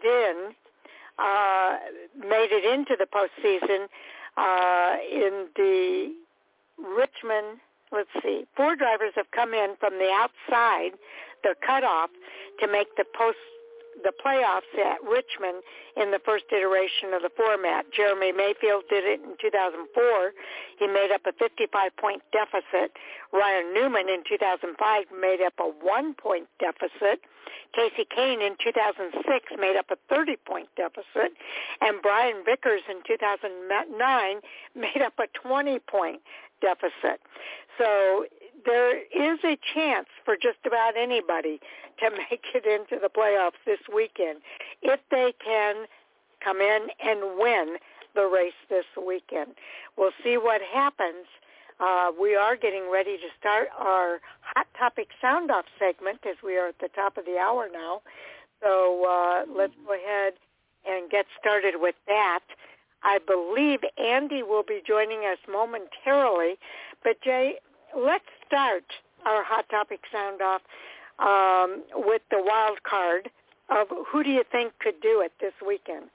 into the postseason in the Richmond. 4 drivers have come in from the outside, the cutoff, to make the playoffs at Richmond in the first iteration of the format. Jeremy Mayfield did it in 2004. He made up a 55-point deficit. Ryan Newman in 2005 made up a 1-point deficit. Casey Kane in 2006 made up a 30-point deficit. And Brian Vickers in 2009 made up a 20-point deficit. So there is a chance for just about anybody to make it into the playoffs this weekend if they can come in and win the race this weekend. We'll see what happens. We are getting ready to start our Hot Topic Sound Off segment as we are at the top of the hour now. So let's go ahead and get started with that. I believe Andy will be joining us momentarily. But, Jay, let's start our Hot Topic Sound Off with the wild card of who do you think could do it this weekend?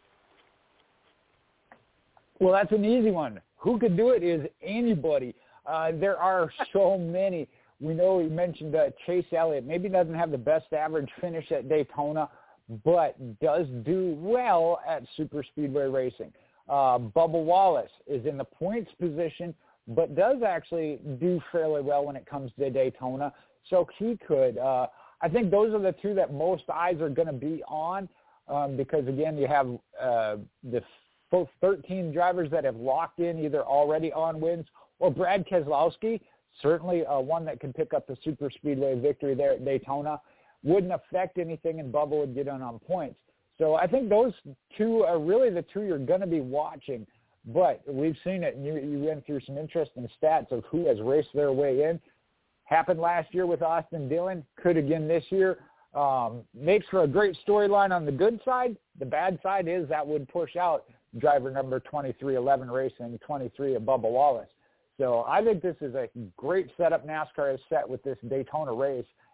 Well, that's an easy one. Who could do it is anybody. There are so many. We know you mentioned Chase Elliott. Maybe doesn't have the best average finish at Daytona, but does do well at super speedway racing. Bubba Wallace is in the points position, but does actually do fairly well when it comes to Daytona. So he could. I think those are the 2 that most eyes are going to be on because, again, you have both 13 drivers that have locked in either already on wins, or Brad Keselowski, certainly one that can pick up the super speedway victory there at Daytona. Wouldn't affect anything, and Bubba would get on points. So I think those 2 are really the 2 you're going to be watching. But we've seen it, and you went through some interesting stats of who has raced their way in. Happened last year with Austin Dillon, could again this year. Makes for a great storyline on the good side. The bad side is that would push out driver number 2311 Racing, 23 of Bubba Wallace. So I think this is a great setup NASCAR has set with this Daytona race,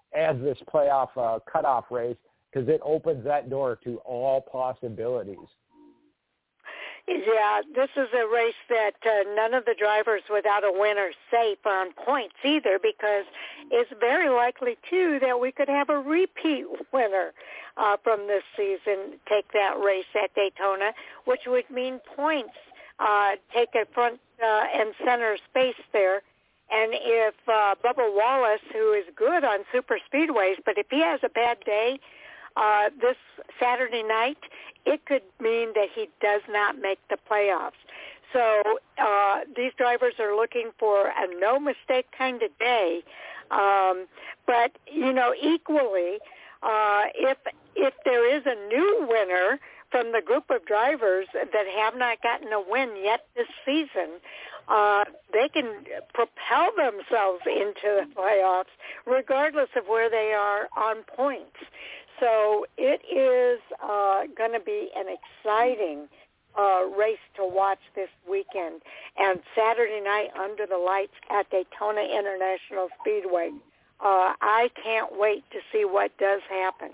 as this playoff cutoff race, because it opens that door to all possibilities. Yeah, this is a race that none of the drivers without a win are safe on points either, because it's very likely, too, that we could have a repeat winner from this season take that race at Daytona, which would mean points take a front and center space there. And if Bubba Wallace, who is good on super speedways, but if he has a bad day this Saturday night, it could mean that he does not make the playoffs. So these drivers are looking for a no-mistake kind of day. But, you know, equally, if there is a new winner from the group of drivers that have not gotten a win yet this season, they can propel themselves into the playoffs regardless of where they are on points. So it is going to be an exciting race to watch this weekend. And Saturday night under the lights at Daytona International Speedway. I can't wait to see what does happen.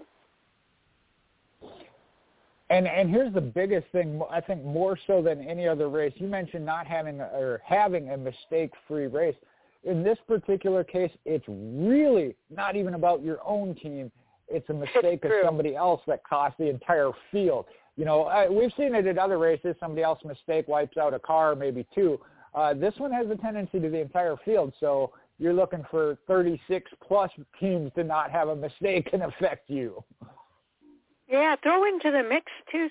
And here's the biggest thing, I think more so than any other race. You mentioned not having a mistake-free race. In this particular case, it's really not even about your own team. It's a mistake of somebody else that cost the entire field. You know, we've seen it at other races. Somebody else's mistake wipes out a car, maybe two. This one has a tendency to the entire field. So you're looking for 36-plus teams to not have a mistake and affect you. Yeah, throw into the mix too,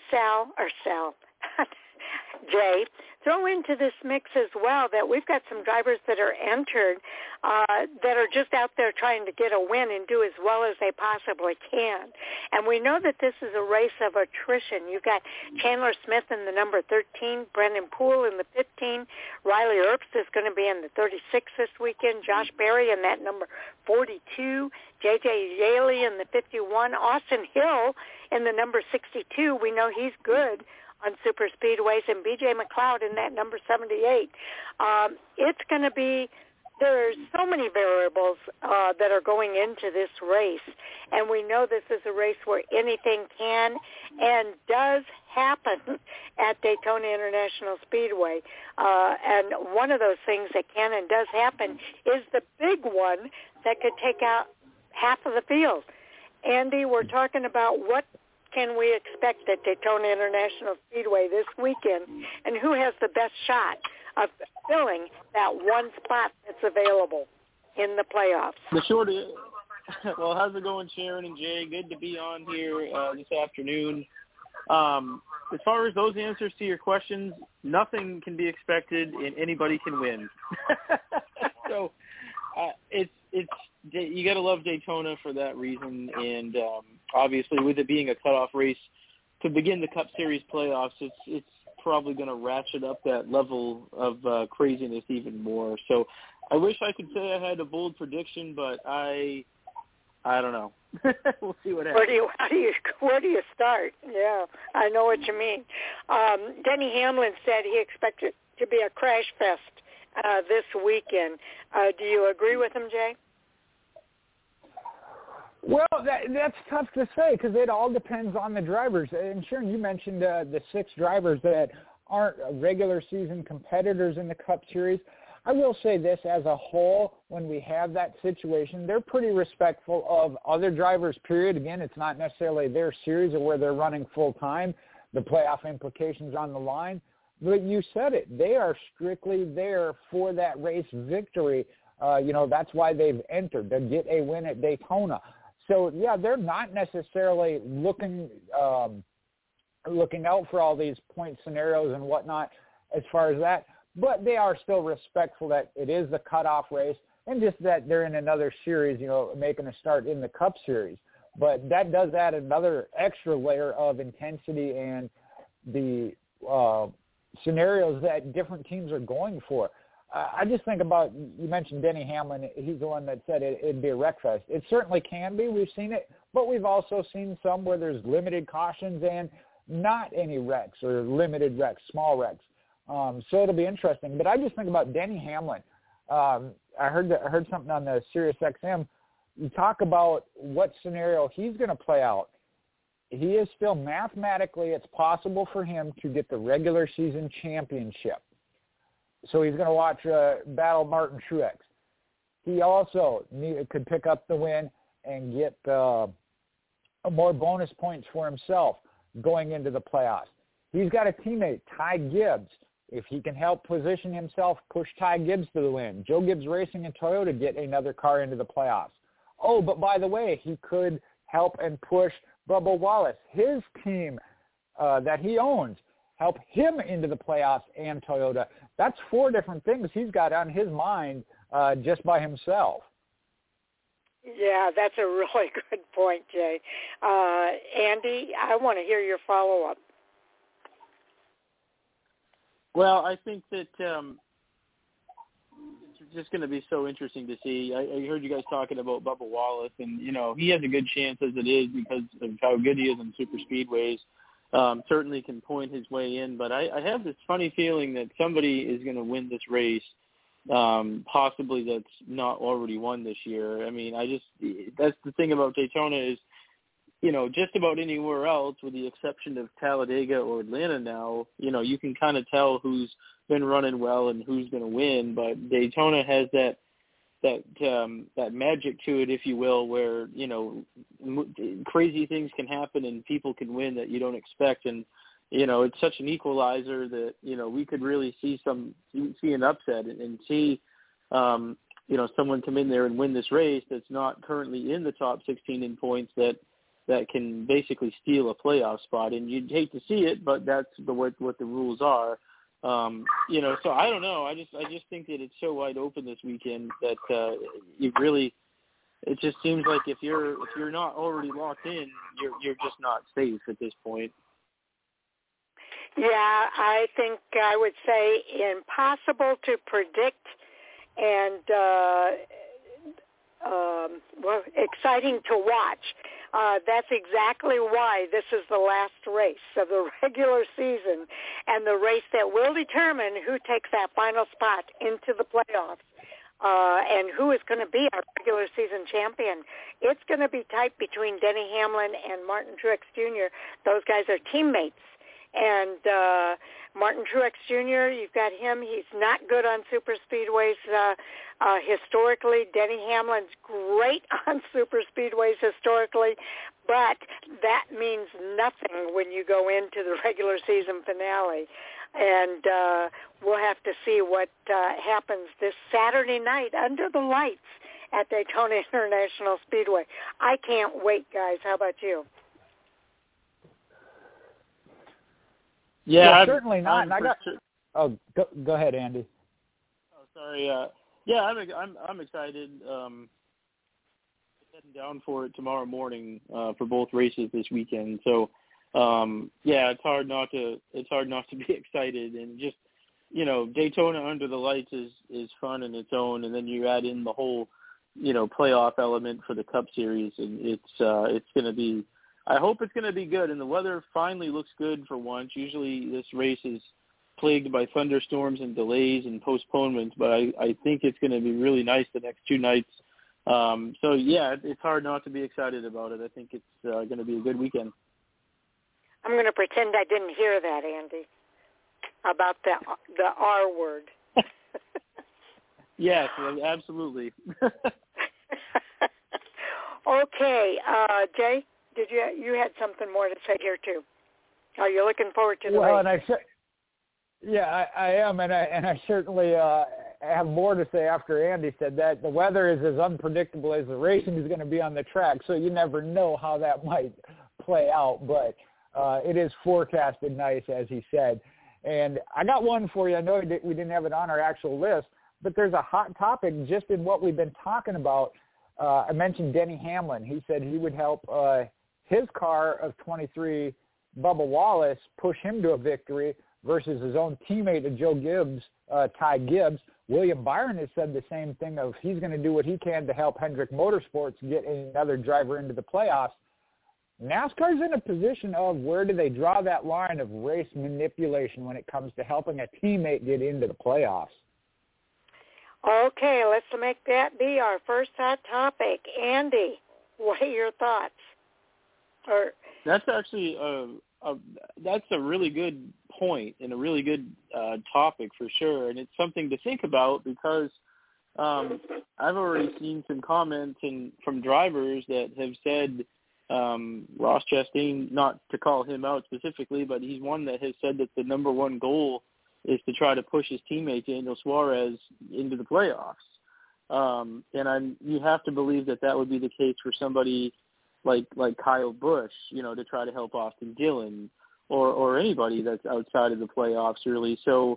Jay. Throw into this mix as well that we've got some drivers that are entered that are just out there trying to get a win and do as well as they possibly can. And we know that this is a race of attrition. You've got Chandler Smith in the number 13, Brendan Poole in the 15, Riley Earps is going to be in the 36 this weekend, Josh Berry in that number 42, J.J. Yaley in the 51, Austin Hill in the number 62. We know he's good on super speedways, and B.J. McLeod in that number 78. It's going to be, there's so many variables that are going into this race, and we know this is a race where anything can and does happen at Daytona International Speedway. And one of those things that can and does happen is the big one that could take out half of the field. Andy, we're talking about what can we expect at Daytona International Speedway this weekend, and who has the best shot of filling that one spot that's available in the playoffs? The short is, well, how's it going, Sharon and Jay? Good to be on here this afternoon. As far as those answers to your questions, nothing can be expected and anybody can win. So it's you got to love Daytona for that reason, and obviously with it being a cutoff race to begin the Cup Series playoffs, it's probably going to ratchet up that level of craziness even more. So I wish I could say I had a bold prediction, but I don't know. We'll see what happens. Where do you start? Yeah, I know what you mean. Denny Hamlin said he expected it to be a crash fest this weekend. Do you agree with him, Jay? Well, that's tough to say because it all depends on the drivers. And Sharon, you mentioned the 6 drivers that aren't regular season competitors in the Cup Series. I will say this, as a whole, when we have that situation, they're pretty respectful of other drivers, period. Again, it's not necessarily their series or where they're running full-time. The playoff implications on the line. But you said it. They are strictly there for that race victory. That's why they've entered, to get a win at Daytona. So, yeah, they're not necessarily looking out for all these point scenarios and whatnot as far as that, but they are still respectful that it is the cutoff race and just that they're in another series, making a start in the Cup Series. But that does add another extra layer of intensity and the scenarios that different teams are going for. I just think about, you mentioned Denny Hamlin. He's the one that said it'd be a wreck fest. It certainly can be. We've seen it, but we've also seen some where there's limited cautions and not any wrecks or limited wrecks, small wrecks. So it'll be interesting. But I just think about Denny Hamlin. I heard something on the Sirius XM. you talk about what scenario he's going to play out. He is still mathematically, it's possible for him to get the regular season championship. So he's going to watch battle Martin Truex. He also could pick up the win and get more bonus points for himself going into the playoffs. He's got a teammate, Ty Gibbs. If he can help position himself, push Ty Gibbs to the win. Joe Gibbs Racing and Toyota get another car into the playoffs. Oh, but by the way, he could help and push Bubba Wallace, his team that he owns, help him into the playoffs and Toyota. That's 4 different things he's got on his mind just by himself. Yeah, that's a really good point, Jay. Andy, I want to hear your follow-up. Well, I think that it's just going to be so interesting to see. I heard you guys talking about Bubba Wallace, and, he has a good chance as it is because of how good he is in super speedways. Certainly can point his way in, but I have this funny feeling that somebody is going to win this race, possibly that's not already won this year. I mean, that's the thing about Daytona is, just about anywhere else, with the exception of Talladega or Atlanta now, you can kind of tell who's been running well and who's going to win. But Daytona has that magic to it, if you will, where, crazy things can happen and people can win that you don't expect. And, it's such an equalizer that, we could really see an upset and see, someone come in there and win this race that's not currently in the top 16 in points that can basically steal a playoff spot. And you'd hate to see it, but that's what the rules are. So I don't know. I just think that it's so wide open this weekend that it just seems like if you're not already locked in, you're just not safe at this point. Yeah, I think I would say impossible to predict and exciting to watch. That's exactly why this is the last race of the regular season and the race that will determine who takes that final spot into the playoffs and who is going to be our regular season champion. It's going to be tight between Denny Hamlin and Martin Truex Jr. Those guys are teammates. And Martin Truex Jr., you've got him. He's not good on super speedways historically. Denny Hamlin's great on super speedways historically, but that means nothing when you go into the regular season finale. And we'll have to see what happens this Saturday night under the lights at Daytona International Speedway. I can't wait, guys. How about you? Yeah, certainly not. Go ahead, Andy. Oh, sorry. I'm excited. Heading down for it tomorrow morning for both races this weekend. So, it's hard not to be excited. And just Daytona under the lights is fun in its own, and then you add in the whole playoff element for the Cup Series, and it's going to be. I hope it's going to be good, and the weather finally looks good for once. Usually this race is plagued by thunderstorms and delays and postponements, but I think it's going to be really nice the next 2 nights. It's hard not to be excited about it. I think it's going to be a good weekend. I'm going to pretend I didn't hear that, Andy, about the R word. Yes, absolutely. Okay, Jay? Did you had something more to say here too? Are you looking forward to the race? I am, and I certainly have more to say after Andy said that. The weather is as unpredictable as the racing is going to be on the track, so you never know how that might play out. But it is forecasted nice, as he said. And I got one for you. I know we didn't have it on our actual list, but there's a hot topic just in what we've been talking about. I mentioned Denny Hamlin. He said he would help his car of 23, Bubba Wallace, push him to a victory versus his own teammate of Joe Gibbs, Ty Gibbs. William Byron has said the same thing of he's going to do what he can to help Hendrick Motorsports get another driver into the playoffs. NASCAR's in a position of where do they draw that line of race manipulation when it comes to helping a teammate get into the playoffs? Okay, let's make that be our first hot topic. Andy, what are your thoughts? That's actually that's a really good point and a really good topic for sure, and it's something to think about because I've already seen some comments from drivers that have said Ross Chastain, not to call him out specifically, but he's one that has said that the number one goal is to try to push his teammate Daniel Suarez into the playoffs. And you have to believe that would be the case for somebody like Kyle Busch, to try to help Austin Dillon or anybody that's outside of the playoffs really. So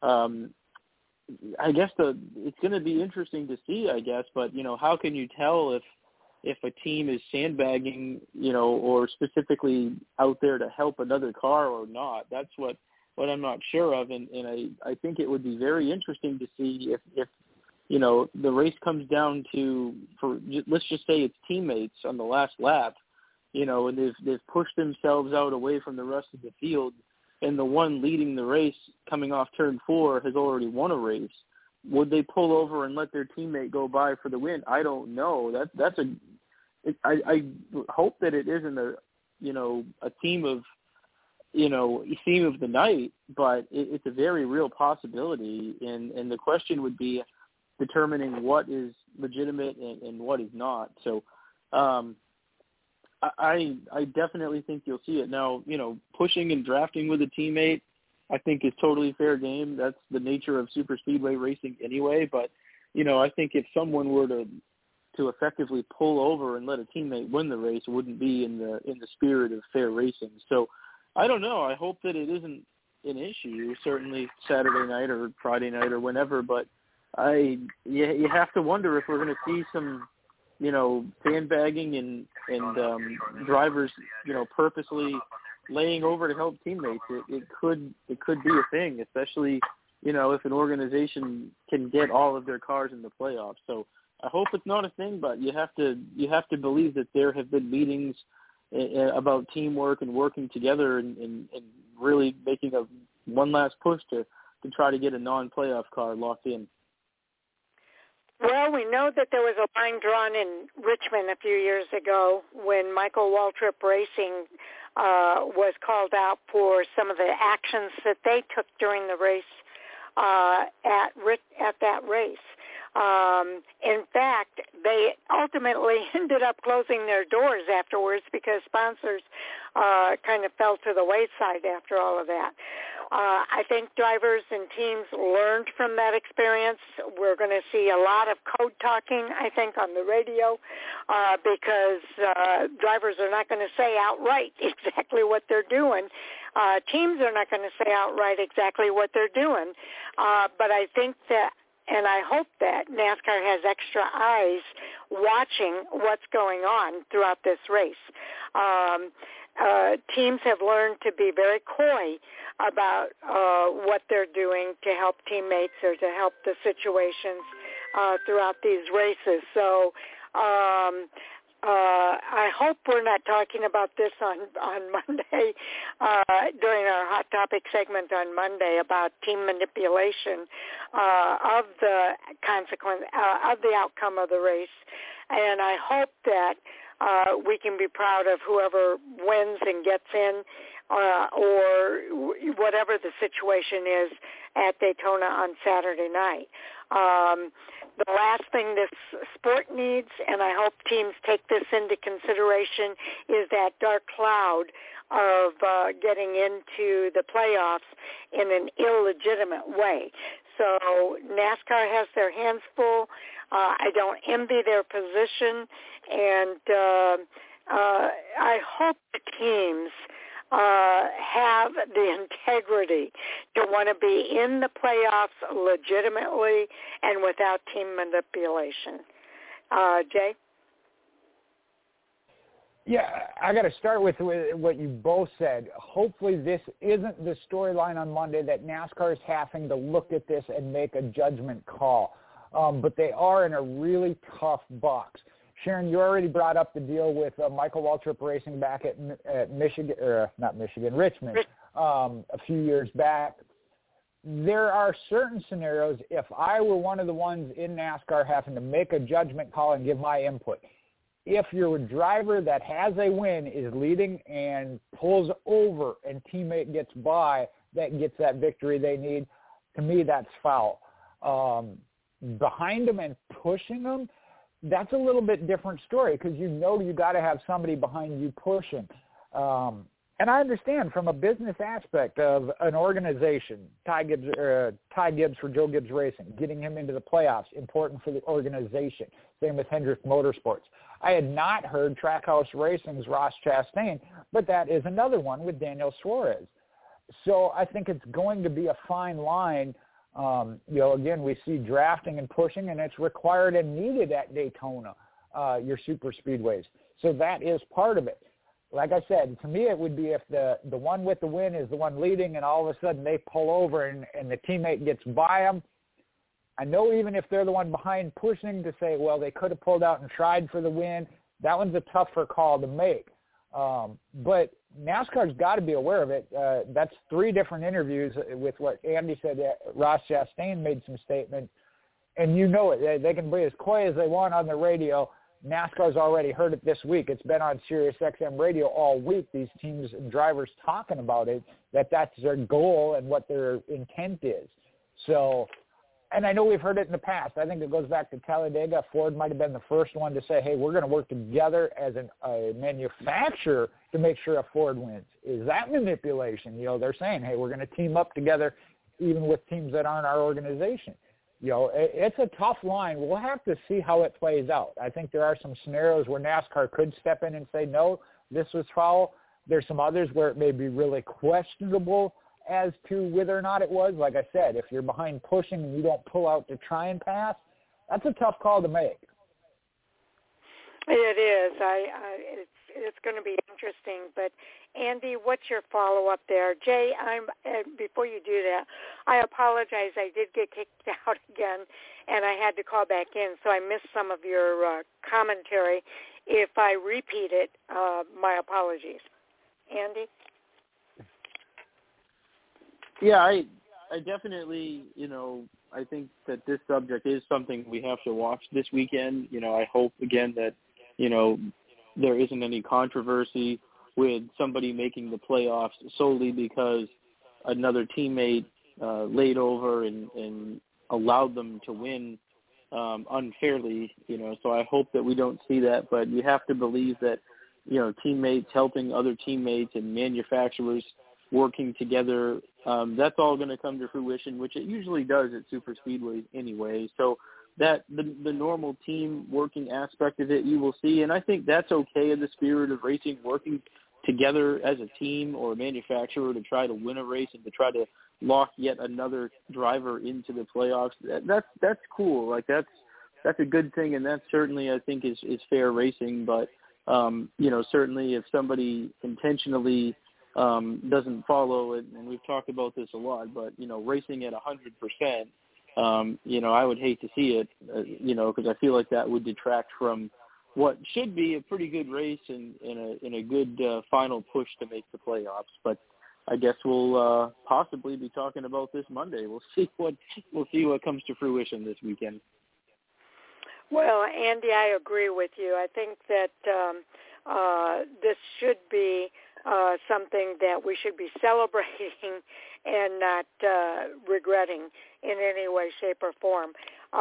I guess it's going to be interesting to see, I guess, but how can you tell if a team is sandbagging, or specifically out there to help another car or not? That's what I'm not sure of, and I think it would be very interesting to see if the race comes down to, let's just say it's teammates on the last lap, and they've pushed themselves out away from the rest of the field, and the one leading the race coming off turn 4 has already won a race. Would they pull over and let their teammate go by for the win? I don't know. I hope that it isn't a theme of the night, but it's a very real possibility, and the question would be determining what is legitimate and what is not. So I definitely think you'll see it. Now, pushing and drafting with a teammate, I think is totally fair game. That's the nature of super speedway racing anyway, but I think if someone were to effectively pull over and let a teammate win the race, it wouldn't be in the spirit of fair racing. So I don't know. I hope that it isn't an issue, certainly Saturday night or Friday night or whenever, but you have to wonder if we're going to see some, sandbagging and drivers, purposely laying over to help teammates. It could be a thing, especially, if an organization can get all of their cars in the playoffs. So I hope it's not a thing, but you have to believe that there have been meetings about teamwork and working together and really making one last push to try to get a non-playoff car locked in. Well, we know that there was a line drawn in Richmond a few years ago when Michael Waltrip Racing was called out for some of the actions that they took during the race at that race. In fact, they ultimately ended up closing their doors afterwards because sponsors kind of fell to the wayside after all of that. I think drivers and teams learned from that experience. We're going to see a lot of code talking, I think, on the radio because drivers are not going to say outright exactly what they're doing. Teams are not going to say outright exactly what they're doing. But I think that, and I hope that NASCAR has extra eyes watching what's going on throughout this race. Teams have learned to be very coy about what they're doing to help teammates or to help the situations throughout these races. So I hope we're not talking about this on Monday during our Hot Topic segment on Monday about team manipulation of the consequence of the outcome of the race. And I hope that we can be proud of whoever wins and gets in or whatever the situation is at Daytona on Saturday night. The last thing this sport needs, and I hope teams take this into consideration, is that dark cloud of getting into the playoffs in an illegitimate way. So NASCAR has their hands full. I don't envy their position, and I hope the teams have the integrity to want to be in the playoffs legitimately and without team manipulation. Jay? Yeah, I got to start with what you both said. Hopefully this isn't the storyline on Monday that NASCAR is having to look at this and make a judgment call. But they are in a really tough box. Sharon, you already brought up the deal with Michael Waltrip Racing back at Richmond, a few years back. there are certain scenarios, if I were one of the ones in NASCAR having to make a judgment call and give my input, if your driver that has a win is leading and pulls over and teammate gets by that gets that victory they need, to me that's foul. Behind them and pushing them, that's a little bit different story because you got to have somebody behind you pushing. And I understand from a business aspect of an organization, Ty Gibbs for Joe Gibbs Racing, getting him into the playoffs, important for the organization. Same with Hendrick Motorsports. I had not heard Trackhouse Racing's Ross Chastain, but that is another one with Daniel Suarez. So I think it's going to be a fine line. Again, we see drafting and pushing, and it's required and needed at Daytona, your super speedways. So that is part of it. Like I said, to me it would be if the one with the win is the one leading and all of a sudden they pull over and the teammate gets by them. I know even if they're the one behind pushing to say, well, they could have pulled out and tried for the win, that one's a tougher call to make. But NASCAR's got to be aware of it. That's 3 different interviews with what Andy said. Ross Chastain made some statements, and it. They can be as coy as they want on the radio. NASCAR's already heard it this week. It's been on Sirius XM radio all week, these teams and drivers talking about it, that's their goal and what their intent is. So, and I know we've heard it in the past. I think it goes back to Talladega. Ford might have been the first one to say, hey, we're going to work together as a manufacturer to make sure a Ford wins. Is that manipulation? They're saying, hey, we're going to team up together even with teams that aren't our organization. It's a tough line. We'll have to see how it plays out. I think there are some scenarios where NASCAR could step in and say, no, this was foul. There's some others where it may be really questionable as to whether or not it was. Like I said, if you're behind pushing and you don't pull out to try and pass, that's a tough call to make. It is. It's going to be interesting. But, Andy, what's your follow-up there? Jay, before you do that, I apologize. I did get kicked out again, and I had to call back in, so I missed some of your commentary. If I repeat it, my apologies. Andy? Yeah, I definitely, I think that this subject is something we have to watch this weekend. I hope, again, that, there isn't any controversy with somebody making the playoffs solely because another teammate laid over and allowed them to win unfairly, so I hope that we don't see that. But you have to believe that, teammates helping other teammates and manufacturers working together, that's all going to come to fruition, which it usually does at super speedways anyway. So that the normal team working aspect of it you will see, and I think that's okay in the spirit of racing, working together as a team or a manufacturer to try to win a race and to try to lock yet another driver into the playoffs. That's cool. Like that's a good thing, and that certainly I think is fair racing. But certainly if somebody intentionally doesn't follow it, and we've talked about this a lot, but racing at 100%, I would hate to see it, because I feel like that would detract from what should be a pretty good race and a good final push to make the playoffs. But I guess we'll possibly be talking about this Monday. We'll see what comes to fruition this weekend. Well, Andy, I agree with you. I think that this should be something that we should be celebrating and not regretting in any way, shape, or form.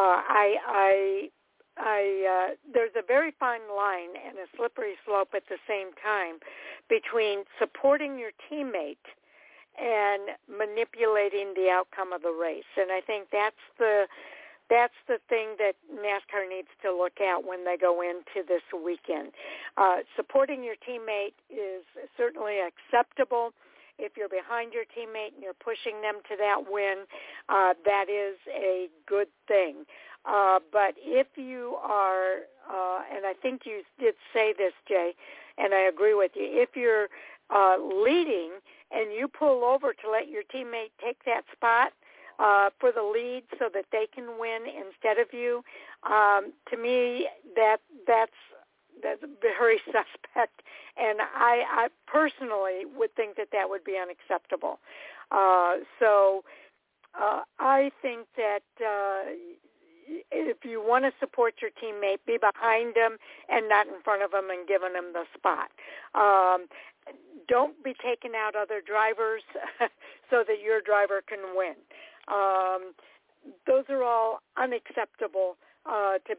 There's a very fine line and a slippery slope at the same time between supporting your teammate and manipulating the outcome of the race. And I think that's the thing that NASCAR needs to look at when they go into this weekend. Supporting your teammate is certainly acceptable. If you're behind your teammate and you're pushing them to that win, that is a good thing. But if you are, and I think you did say this, Jay, and I agree with you, if you're leading and you pull over to let your teammate take that spot for the lead so that they can win instead of you, to me that's very suspect, and I personally would think that would be unacceptable. So I think that if you want to support your teammate, be behind them and not in front of them and giving them the spot. Don't be taking out other drivers so that your driver can win. Those are all unacceptable to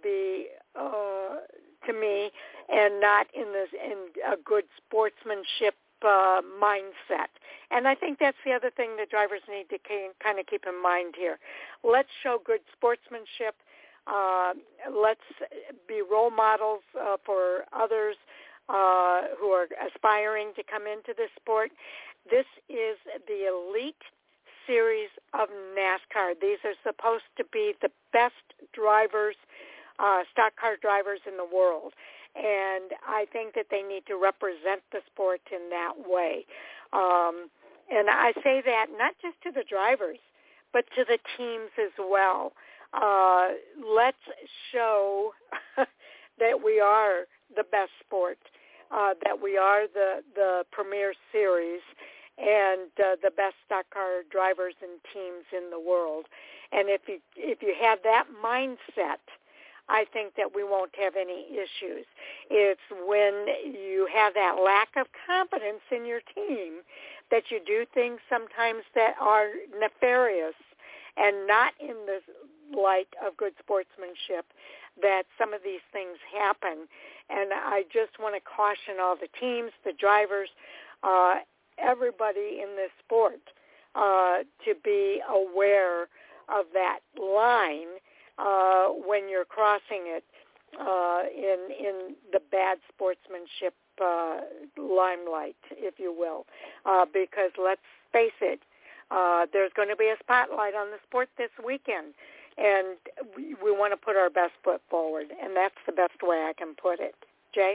me, and not in a good sportsmanship mindset. And I think that's the other thing that drivers need to kind of keep in mind here. Let's show good sportsmanship. Let's be role models for others who are aspiring to come into this sport. This is the elite series of NASCAR. These are supposed to be the best drivers, stock car drivers in the world. And I think that they need to represent the sport in that way. And I say that not just to the drivers, but to the teams as well. Let's show that we are the best sport, that we are the premier series, and the best stock car drivers and teams in the world. And if you have that mindset, I think that we won't have any issues. It's when you have that lack of confidence in your team that you do things sometimes that are nefarious and not in the light of good sportsmanship that some of these things happen. And I just want to caution all the teams, the drivers, everybody in this sport to be aware of that line when you're crossing it in the bad sportsmanship limelight, if you will, because let's face it, there's going to be a spotlight on the sport this weekend, and we want to put our best foot forward, and that's the best way I can put it. Jay?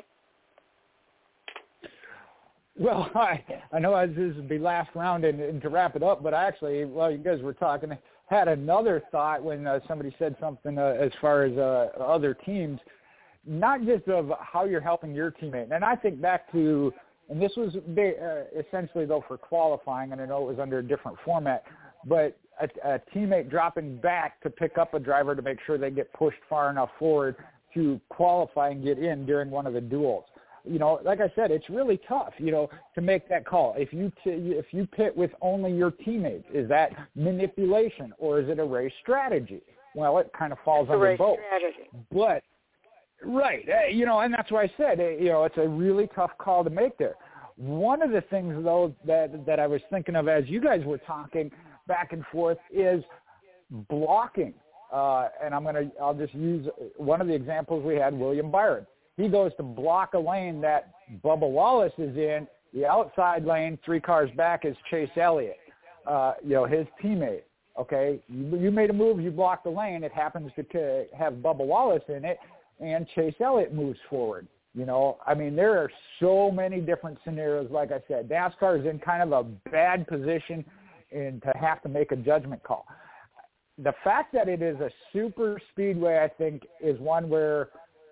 Well, I know this would be last round and to wrap it up, but actually, while you guys were talking, had another thought when somebody said something as far as other teams, not just of how you're helping your teammate. And I think back to, and this was essentially, though, for qualifying, and I know it was under a different format, but a teammate dropping back to pick up a driver to make sure they get pushed far enough forward to qualify and get in during one of the duels. You know, like I said, it's really tough, you know, to make that call. If you pit with only your teammates, is that manipulation or is it a race strategy? Well, it kind of falls under both. Strategy. But, right, you know, and that's why I said, you know, it's a really tough call to make there. One of the things, though, that I was thinking of as you guys were talking back and forth is blocking. And I'll just use one of the examples we had, William Byron. He goes to block a lane that Bubba Wallace is in. The outside lane, 3 cars back, is Chase Elliott, you know, his teammate. Okay, you made a move, you blocked the lane. It happens to have Bubba Wallace in it, and Chase Elliott moves forward. You know, I mean, there are so many different scenarios. Like I said, NASCAR is in kind of a bad position and to have to make a judgment call. The fact that it is a super speedway, I think, is one where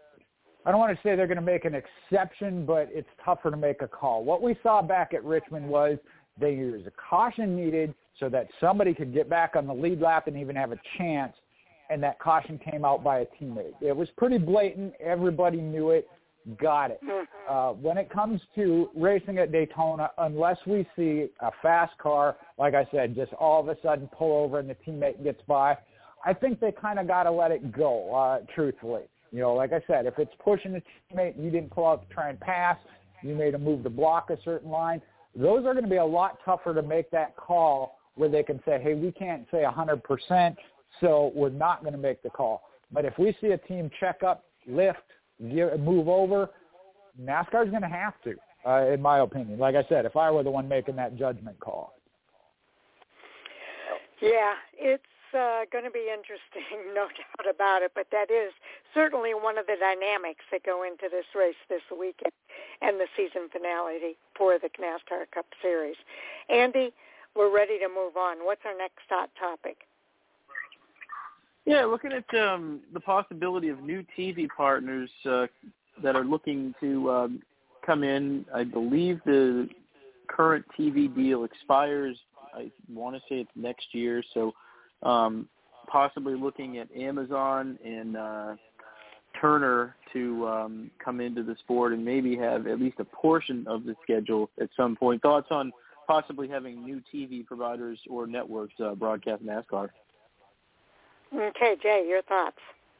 I don't want to say they're going to make an exception, but it's tougher to make a call. What we saw back at Richmond was they used a caution needed so that somebody could get back on the lead lap and even have a chance, and that caution came out by a teammate. It was pretty blatant. Everybody knew it, got it. When it comes to racing at Daytona, unless we see a fast car, like I said, just all of a sudden pull over and the teammate gets by, I think they kind of got to let it go, truthfully. You know, like I said, if it's pushing the teammate and you didn't pull out to try and pass, you made a move to block a certain line, those are going to be a lot tougher to make that call where they can say, hey, we can't say 100%, so we're not going to make the call. But if we see a team check up, lift, move over, NASCAR's going to have to, in my opinion. Like I said, if I were the one making that judgment call. Yeah, it's going to be interesting, no doubt about it, but that is certainly one of the dynamics that go into this race this weekend and the season finale for the NASCAR Cup Series. Andy, we're ready to move on. What's our next hot topic? Yeah, looking at the possibility of new TV partners that are looking to come in. I believe the current TV deal expires, I want to say it's next year, so possibly looking at Amazon and Turner to come into the sport and maybe have at least a portion of the schedule at some point. Thoughts on possibly having new TV providers or networks broadcast NASCAR? Okay, Jay, your thoughts?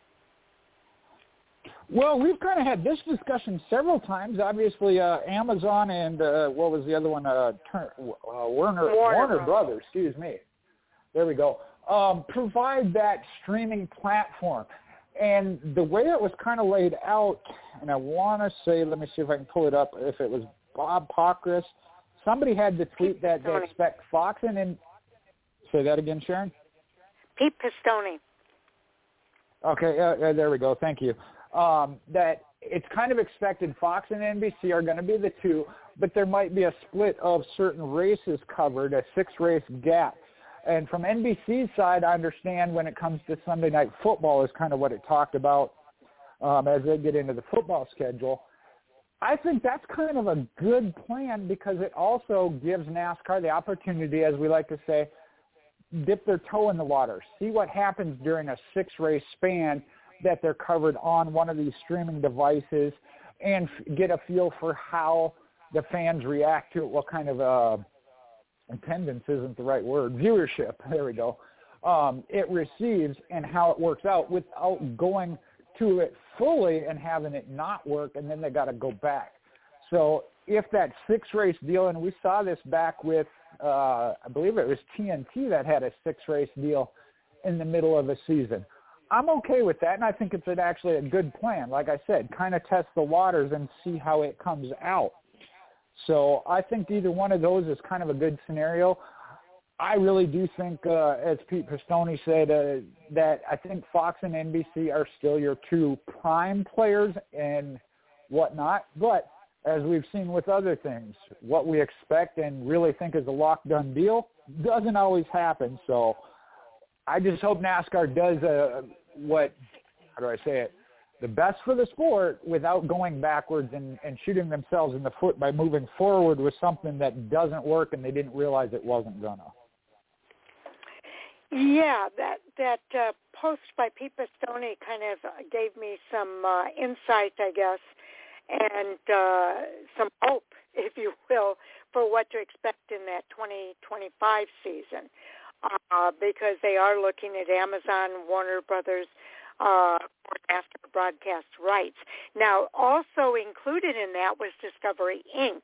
Well, we've kind of had this discussion several times. Obviously, Amazon and what was the other one? Warner Brothers. Excuse me. There we go. Provide that streaming platform, and the way it was kind of laid out, and I want to say, let me see if I can pull it up. If it was Bob Pockrass, somebody had to tweet that they expect Fox and say that again, Sharon. Pete Pistone. Okay, there we go. Thank you. That it's kind of expected Fox and NBC are going to be the two, but there might be a split of certain races covered, a 6-race gap. And from NBC's side, I understand when it comes to Sunday Night Football is kind of what it talked about as they get into the football schedule. I think that's kind of a good plan because it also gives NASCAR the opportunity, as we like to say, dip their toe in the water, see what happens during a 6-race span that they're covered on one of these streaming devices and get a feel for how the fans react to it, what kind of attendance isn't the right word, viewership, there we go, it receives and how it works out without going to it fully and having it not work, and then they got to go back. So if that 6-race deal, and we saw this back with, I believe it was TNT that had a 6-race deal in the middle of a season, I'm okay with that, and I think it's actually a good plan. Like I said, kind of test the waters and see how it comes out. So I think either one of those is kind of a good scenario. I really do think, as Pete Pistone said, that I think Fox and NBC are still your two prime players and whatnot. But as we've seen with other things, what we expect and really think is a locked-done deal doesn't always happen. So I just hope NASCAR does the best for the sport without going backwards and shooting themselves in the foot by moving forward with something that doesn't work and they didn't realize it wasn't gonna. Yeah, that post by Pete Pistone kind of gave me some insight, I guess, and some hope, if you will, for what to expect in that 2025 season. Because they are looking at Amazon, Warner Brothers, after broadcast rights. Now, also included in that was Discovery Inc.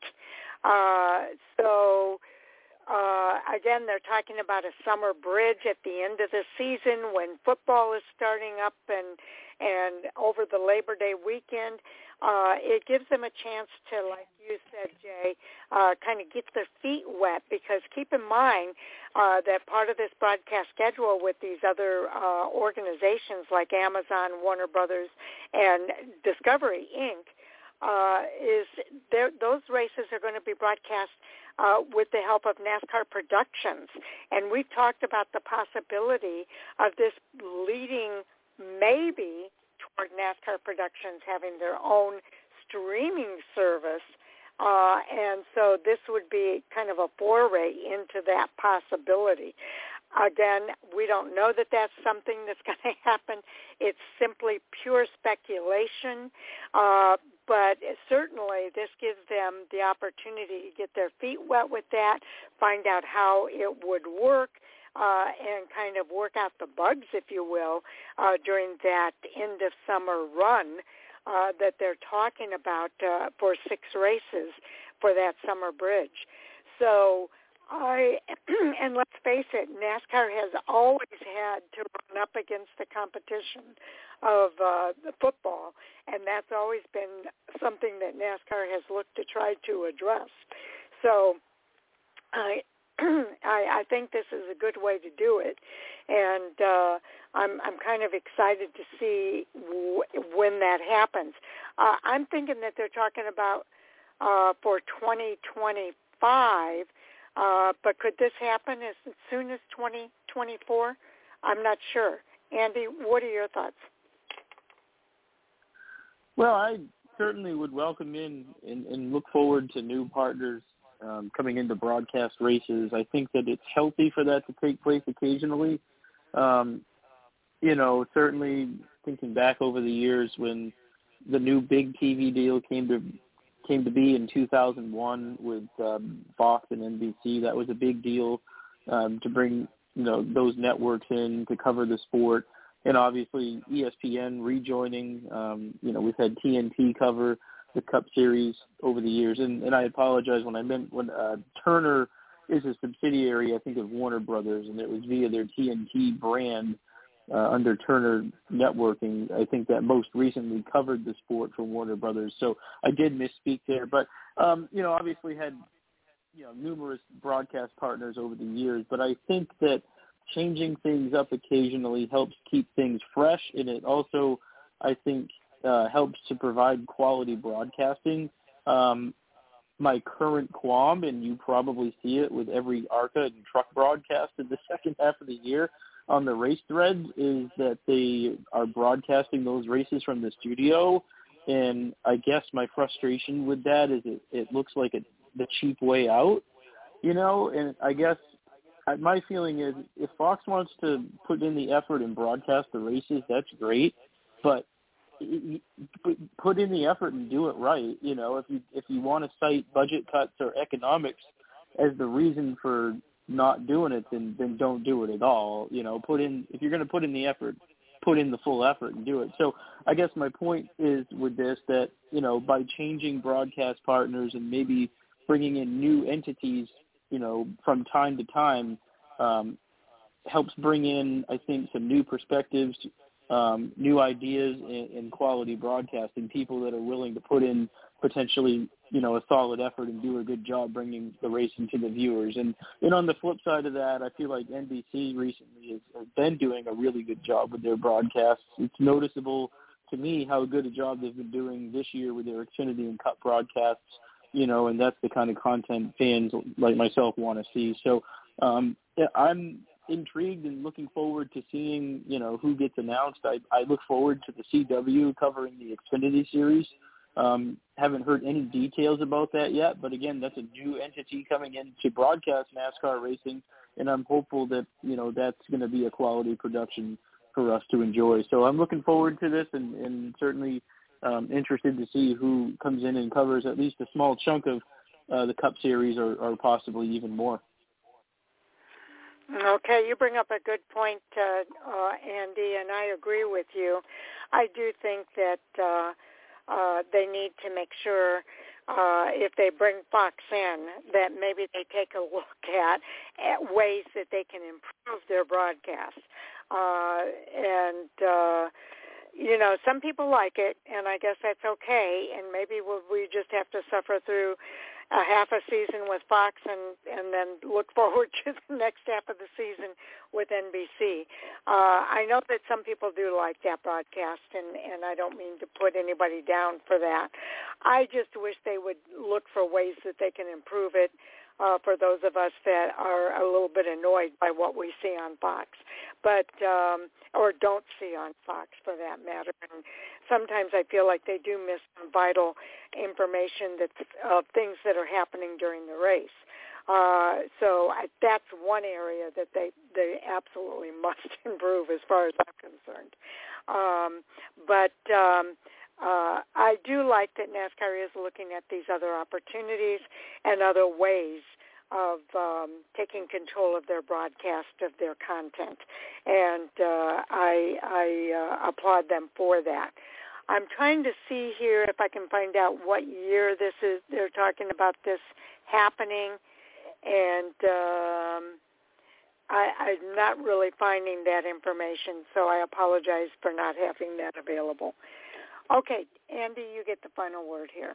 Again, they're talking about a summer bridge at the end of the season when football is starting up and over the Labor Day weekend. It gives them a chance to, like you said, Jay, kind of get their feet wet, because keep in mind that part of this broadcast schedule with these other organizations like Amazon, Warner Brothers, and Discovery Inc. Is those races are going to be broadcast with the help of NASCAR Productions. And we've talked about the possibility of this leading maybe toward NASCAR Productions having their own streaming service. And so this would be kind of a foray into that possibility. Again, we don't know that that's something that's going to happen. It's simply pure speculation. But certainly this gives them the opportunity to get their feet wet with that, find out how it would work, and kind of work out the bugs, if you will, during that end of summer run that they're talking about for 6 races for that summer bridge. So and let's face it, NASCAR has always had to run up against the competition of the football, and that's always been something that NASCAR has looked to try to address. So I think this is a good way to do it, and I'm kind of excited to see when that happens. I'm thinking that they're talking about for 2025, but could this happen as soon as 2024? I'm not sure. Andy, what are your thoughts? Well, I certainly would welcome in and look forward to new partners coming into broadcast races. I think that it's healthy for that to take place occasionally. Certainly thinking back over the years when the new big TV deal came to be in 2001 with Fox and NBC, that was a big deal to bring those networks in to cover the sport. And obviously ESPN rejoining, we've had TNT cover the Cup Series over the years. And I apologize when Turner is a subsidiary, I think, of Warner Brothers, and it was via their TNT brand under Turner Networking, I think, that most recently covered the sport for Warner Brothers. So I did misspeak there. But, obviously had, numerous broadcast partners over the years. But I think that changing things up occasionally helps keep things fresh, and it also, I think, helps to provide quality broadcasting. My current qualm, and you probably see it with every ARCA and truck broadcast in the second half of the year on the race threads, is that they are broadcasting those races from the studio. And I guess my frustration with that is it looks like the cheap way out, and I guess my feeling is if Fox wants to put in the effort and broadcast the races, that's great, but put in the effort and do it right. If you want to cite budget cuts or economics as the reason for not doing it, then don't do it at all. If you're going to put in the effort, put in the full effort and do it. So I guess my point is with this that, by changing broadcast partners and maybe bringing in new entities, from time to time, helps bring in, I think, some new perspectives, new ideas and quality broadcasting, people that are willing to put in potentially, a solid effort and do a good job bringing the racing to the viewers. And on the flip side of that, I feel like NBC recently has been doing a really good job with their broadcasts. It's noticeable to me how good a job they've been doing this year with their Xfinity and Cup broadcasts, and that's the kind of content fans like myself want to see. So I'm intrigued and looking forward to seeing, who gets announced. I look forward to the CW covering the Xfinity Series. Haven't heard any details about that yet, but again, that's a new entity coming in to broadcast NASCAR racing, and I'm hopeful that, that's going to be a quality production for us to enjoy. So I'm looking forward to this and certainly interested to see who comes in and covers at least a small chunk of the Cup Series or possibly even more. Okay, you bring up a good point, Andy, and I agree with you. I do think that they need to make sure if they bring Fox in that maybe they take a look at ways that they can improve their broadcast. Some people like it, and I guess that's okay, and maybe we just have to suffer through a half a season with Fox and then look forward to the next half of the season with NBC. I know that some people do like that broadcast, and I don't mean to put anybody down for that. I just wish they would look for ways that they can improve it for those of us that are a little bit annoyed by what we see on Fox, or don't see on Fox for that matter. And sometimes I feel like they do miss some vital information of things that are happening during the race. So that's one area that they absolutely must improve as far as I'm concerned. I do like that NASCAR is looking at these other opportunities and other ways of taking control of their broadcast of their content, and I applaud them for that. I'm trying to see here if I can find out what year this is. They're talking about this happening, and I'm not really finding that information, so I apologize for not having that available. Okay, Andy, you get the final word here.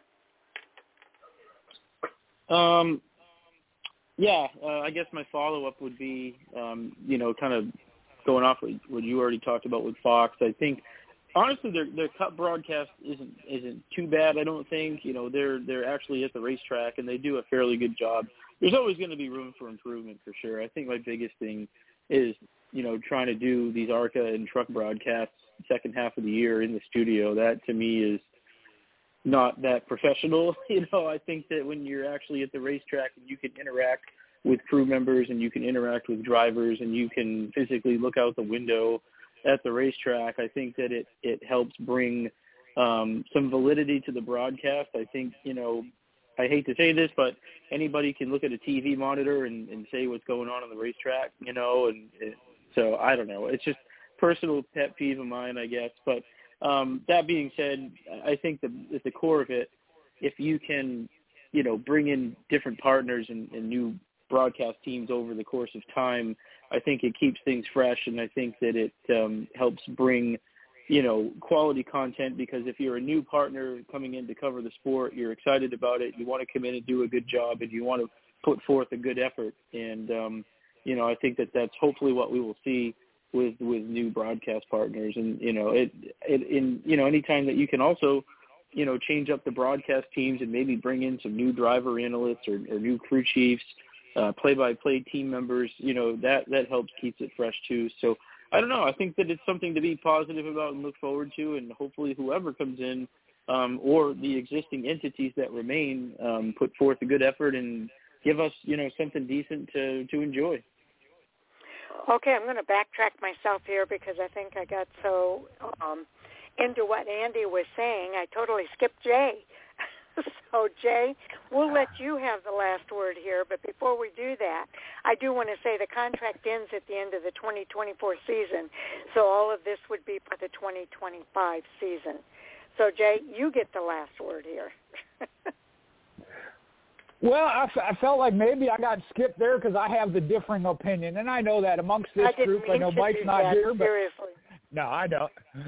I guess my follow-up would be, kind of going off what you already talked about with Fox. I think, honestly, their Cup broadcast isn't too bad, I don't think. They're actually at the racetrack, and they do a fairly good job. There's always going to be room for improvement, for sure. I think my biggest thing is, trying to do these ARCA and truck broadcasts second half of the year in the studio. That, to me, is not that professional. I think that when you're actually at the racetrack and you can interact with crew members and you can interact with drivers and you can physically look out the window at the racetrack, I think that it helps bring some validity to the broadcast. I think, I hate to say this, but anybody can look at a TV monitor and say what's going on the racetrack, so I don't know. It's just personal pet peeve of mine, I guess. But that being said, I think that at the core of it, if you can, bring in different partners and new broadcast teams over the course of time, I think it keeps things fresh, and I think that it helps bring, quality content, because if you're a new partner coming in to cover the sport, you're excited about it, you want to come in and do a good job, and you want to put forth a good effort. And, I think that that's hopefully what we will see with new broadcast partners. And, anytime that you can also, change up the broadcast teams and maybe bring in some new driver analysts or new crew chiefs, play-by-play team members, that helps keeps it fresh too. So I don't know. I think that it's something to be positive about and look forward to, and hopefully whoever comes in or the existing entities that remain put forth a good effort and give us, something decent to enjoy. Okay, I'm going to backtrack myself here because I think I got so into what Andy was saying, I totally skipped Jay. So, Jay, we'll let you have the last word here, but before we do that, I do want to say the contract ends at the end of the 2024 season, so all of this would be for the 2025 season. So, Jay, you get the last word here. Well, I felt like maybe I got skipped there because I have the differing opinion, and I know that amongst this group, I know Mike's not here, but seriously. No, I know.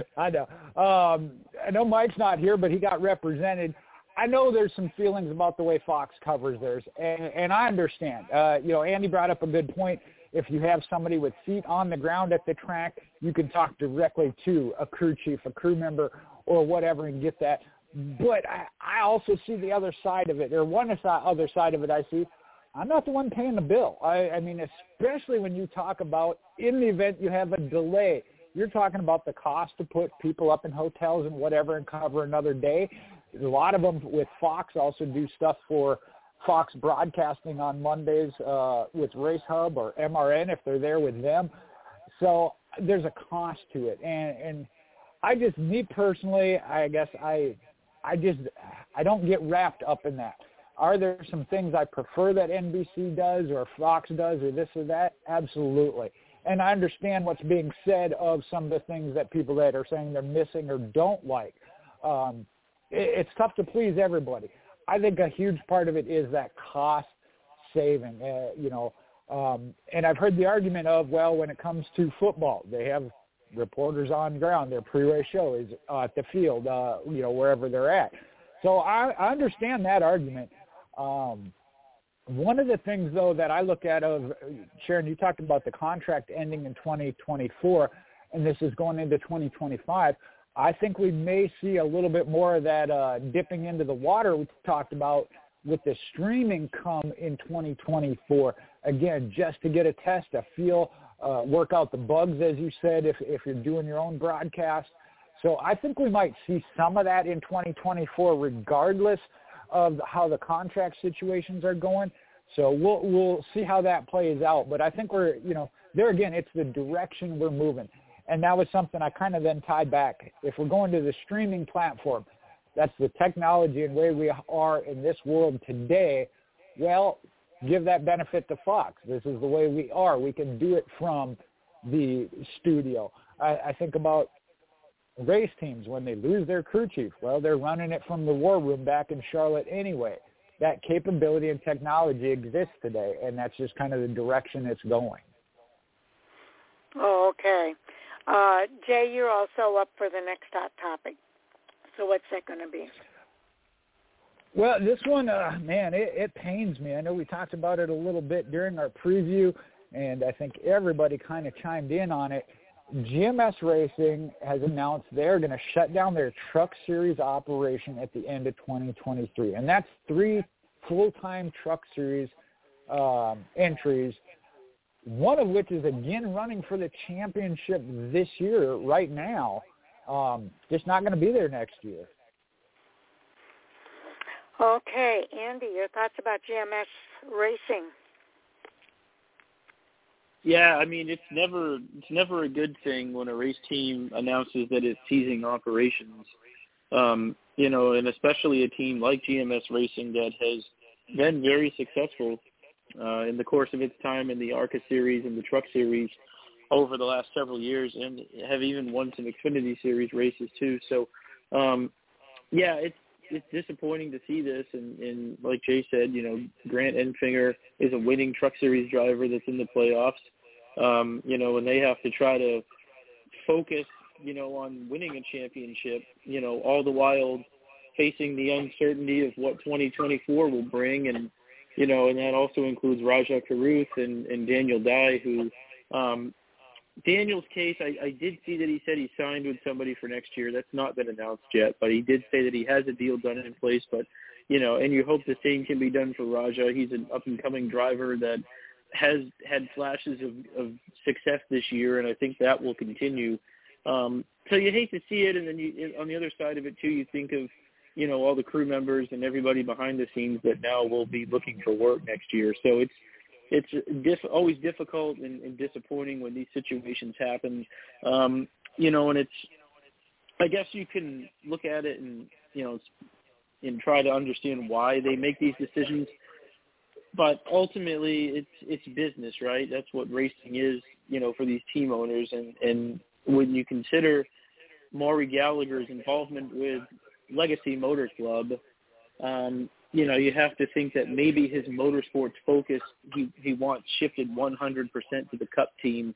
I know Mike's not here, but he got represented. I know there's some feelings about the way Fox covers theirs, and I understand. Andy brought up a good point. If you have somebody with feet on the ground at the track, you can talk directly to a crew chief, a crew member, or whatever, and get that. But I also see the other side of it, or one other side of it I see. I'm not the one paying the bill. I mean, especially when you talk about in the event you have a delay, you're talking about the cost to put people up in hotels and whatever and cover another day. A lot of them with Fox also do stuff for Fox Broadcasting on Mondays with Race Hub or MRN if they're there with them. So there's a cost to it. And me personally, I guess I don't get wrapped up in that. Are there some things I prefer that NBC does or Fox does or this or that? Absolutely. And I understand what's being said of some of the things that people that are saying they're missing or don't like. It's tough to please everybody. I think a huge part of it is that cost saving, and I've heard the argument of, well, when it comes to football, they have reporters on the ground. Their pre-race show is at the field, wherever they're at. So I understand that argument. One of the things, though, that I look at Sharon, you talked about the contract ending in 2024, and this is going into 2025. I think we may see a little bit more of that dipping into the water we talked about with the streaming come in 2024. Again, just to get a test, a feel, work out the bugs, as you said, if you're doing your own broadcast. So I think we might see some of that in 2024 regardless of how the contract situations are going. So we'll see how that plays out. But I think we're, there again, it's the direction we're moving. And that was something I kind of then tied back. If we're going to the streaming platform, that's the technology and way we are in this world today, well, give that benefit to Fox. This is the way we are. We can do it from the studio. I think about race teams when they lose their crew chief. Well, they're running it from the war room back in Charlotte anyway. That capability and technology exists today, and that's just kind of the direction it's going. Oh, okay. Jay, you're also up for the next hot topic. So what's that going to be? Well, this one, man, it pains me. I know we talked about it a little bit during our preview, and I think everybody kind of chimed in on it. GMS Racing has announced they're going to shut down their Truck Series operation at the end of 2023, and that's 3 full-time Truck Series entries, one of which is again running for the championship this year right now, just not going to be there next year. Okay, Andy, your thoughts about GMS Racing? Yeah, I mean, it's never a good thing when a race team announces that it's ceasing operations. You know, and especially a team like GMS Racing that has been very successful in the course of its time in the ARCA Series and the Truck Series over the last several years, and have even won some Xfinity Series races too. So, yeah, it's disappointing to see this. And like Jay said, you know, Grant Enfinger is a winning Truck Series driver that's in the playoffs. You know, and they have to try to focus, you know, on winning a championship, you know, all the while facing the uncertainty of what 2024 will bring. And, you know, and that also includes Rajah Caruth and Daniel Dye, who, Daniel's case, I did see that he said he signed with somebody for next year. That's not been announced yet, but he did say that he has a deal done in place. But, you know, and you hope the same can be done for Rajah. He's an up-and-coming driver that has had flashes of success this year, and I think that will continue. So you hate to see it, and then you, on the other side of it, too, you think of, you know, all the crew members and everybody behind the scenes that now will be looking for work next year. So it's always difficult and disappointing when these situations happen. You know, and I guess you can look at it and, you know, and try to understand why they make these decisions. But ultimately, it's business, right? That's what racing is, you know, for these team owners. And when you consider Maury Gallagher's involvement with Legacy Motor Club, you know, you have to think that maybe his motorsports focus he wants shifted 100% to the Cup team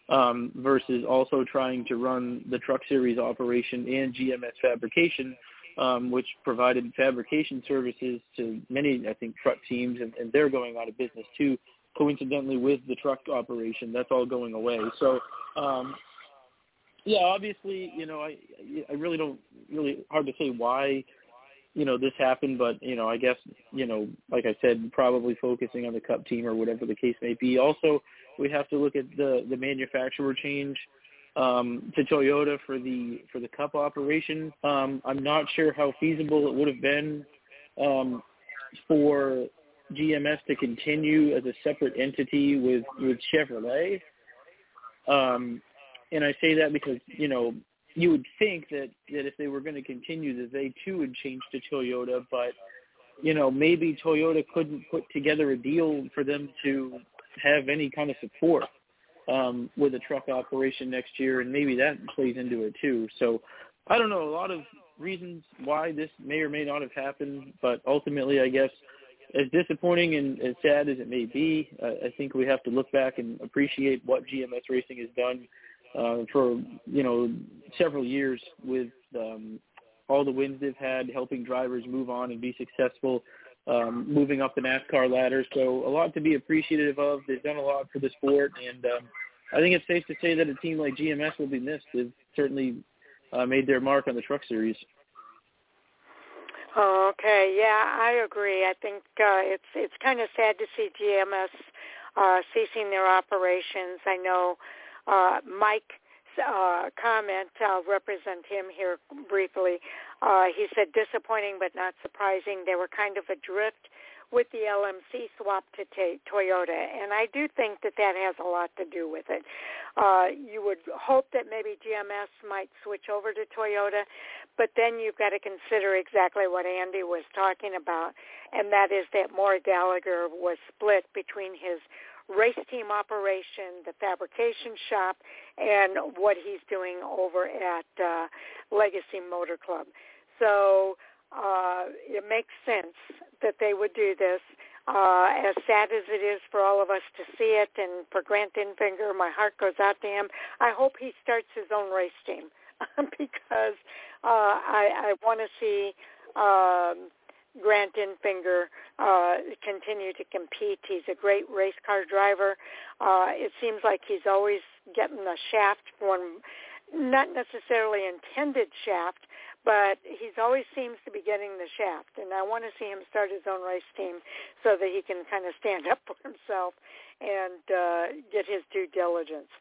versus also trying to run the Truck Series operation and GMS Fabrication, which provided fabrication services to many, I think, truck teams, and they're going out of business too, coincidentally with the truck operation. That's all going away. So, yeah, obviously, you know, I really don't, hard to say why, you know, this happened, but, you know, I guess, you know, like I said, probably focusing on the Cup team or whatever the case may be. Also, we have to look at the manufacturer change to Toyota for the Cup operation. I'm not sure how feasible it would have been for GMS to continue as a separate entity with Chevrolet. And I say that because, you know, you would think that if they were going to continue, that they too would change to Toyota, but, you know, maybe Toyota couldn't put together a deal for them to have any kind of support with a truck operation next year, and maybe that plays into it too. So I don't know, a lot of reasons why this may or may not have happened, but ultimately, I guess, as disappointing and as sad as it may be, I think we have to look back and appreciate what GMS Racing has done for, you know, several years with all the wins they've had, helping drivers move on and be successful, moving up the NASCAR ladder. So a lot to be appreciative of. They've done a lot for the sport, and I think it's safe to say that a team like GMS will be missed. They've certainly made their mark on the Truck Series. Oh, okay, yeah, I agree. I think it's kind of sad to see GMS ceasing their operations. I know Mike's comment, I'll represent him here briefly. He said, disappointing but not surprising. They were kind of adrift with the LMC swap to Toyota, and I do think that has a lot to do with it. You would hope that maybe GMS might switch over to Toyota, but then you've got to consider exactly what Andy was talking about, and that is that Maury Gallagher was split between his race team operation, the fabrication shop, and what he's doing over at Legacy Motor Club. So it makes sense that they would do this. As sad as it is for all of us to see it, and for Grant Enfinger, my heart goes out to him. I hope he starts his own race team because I want to see Grant Enfinger continue to compete. He's a great race car driver. It seems like he's always getting the shaft from, not necessarily intended shaft, but he always seems to be getting the shaft. And I want to see him start his own race team so that he can kind of stand up for himself and get his due diligence.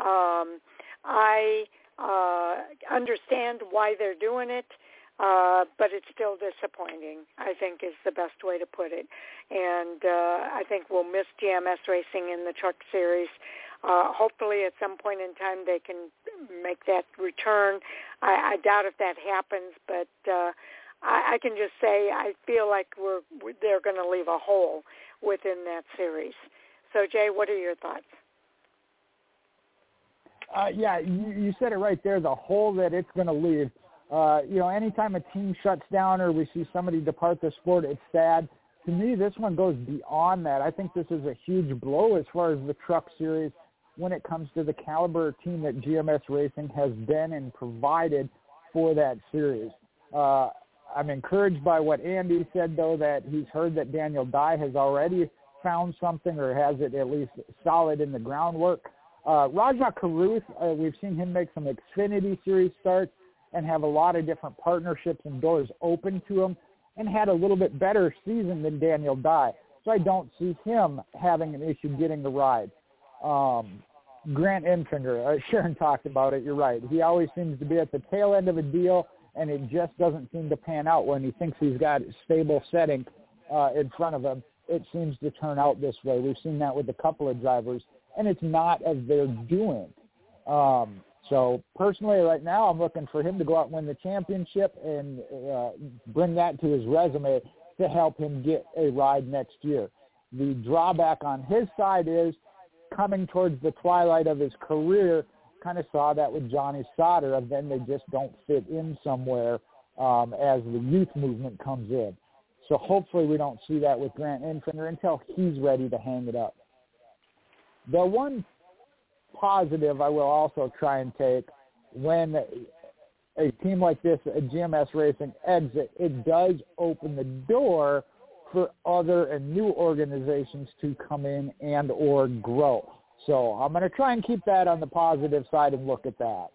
I understand why they're doing it. But it's still disappointing, I think, is the best way to put it. And I think we'll miss GMS Racing in the Truck Series. Hopefully at some point in time they can make that return. I doubt if that happens, but I can just say I feel like they're going to leave a hole within that series. So, Jay, what are your thoughts? Yeah, you said it right there, the hole that it's going to leave. Anytime a team shuts down or we see somebody depart the sport, it's sad. To me, this one goes beyond that. I think this is a huge blow as far as the truck series when it comes to the caliber of team that GMS Racing has been and provided for that series. I'm encouraged by what Andy said, though, that he's heard that Daniel Dye has already found something or has it at least solid in the groundwork. Rajah Caruth, we've seen him make some Xfinity Series starts and have a lot of different partnerships and doors open to him and had a little bit better season than Daniel Dye. So I don't see him having an issue getting the ride. Grant Enfinger, Sharon talked about it, you're right. He always seems to be at the tail end of a deal, and it just doesn't seem to pan out when he thinks he's got a stable setting in front of him. It seems to turn out this way. We've seen that with a couple of drivers, and it's not of their doing. So personally right now I'm looking for him to go out and win the championship and bring that to his resume to help him get a ride next year. The drawback on his side is coming towards the twilight of his career, kind of saw that with Johnny Sauter, and then they just don't fit in somewhere as the youth movement comes in. So hopefully we don't see that with Grant Enfinger until he's ready to hang it up. The one positive I will also try and take when a team like this, a GMS Racing exit, it does open the door for other and new organizations to come in and or grow. So I'm going to try and keep that on the positive side and look at that.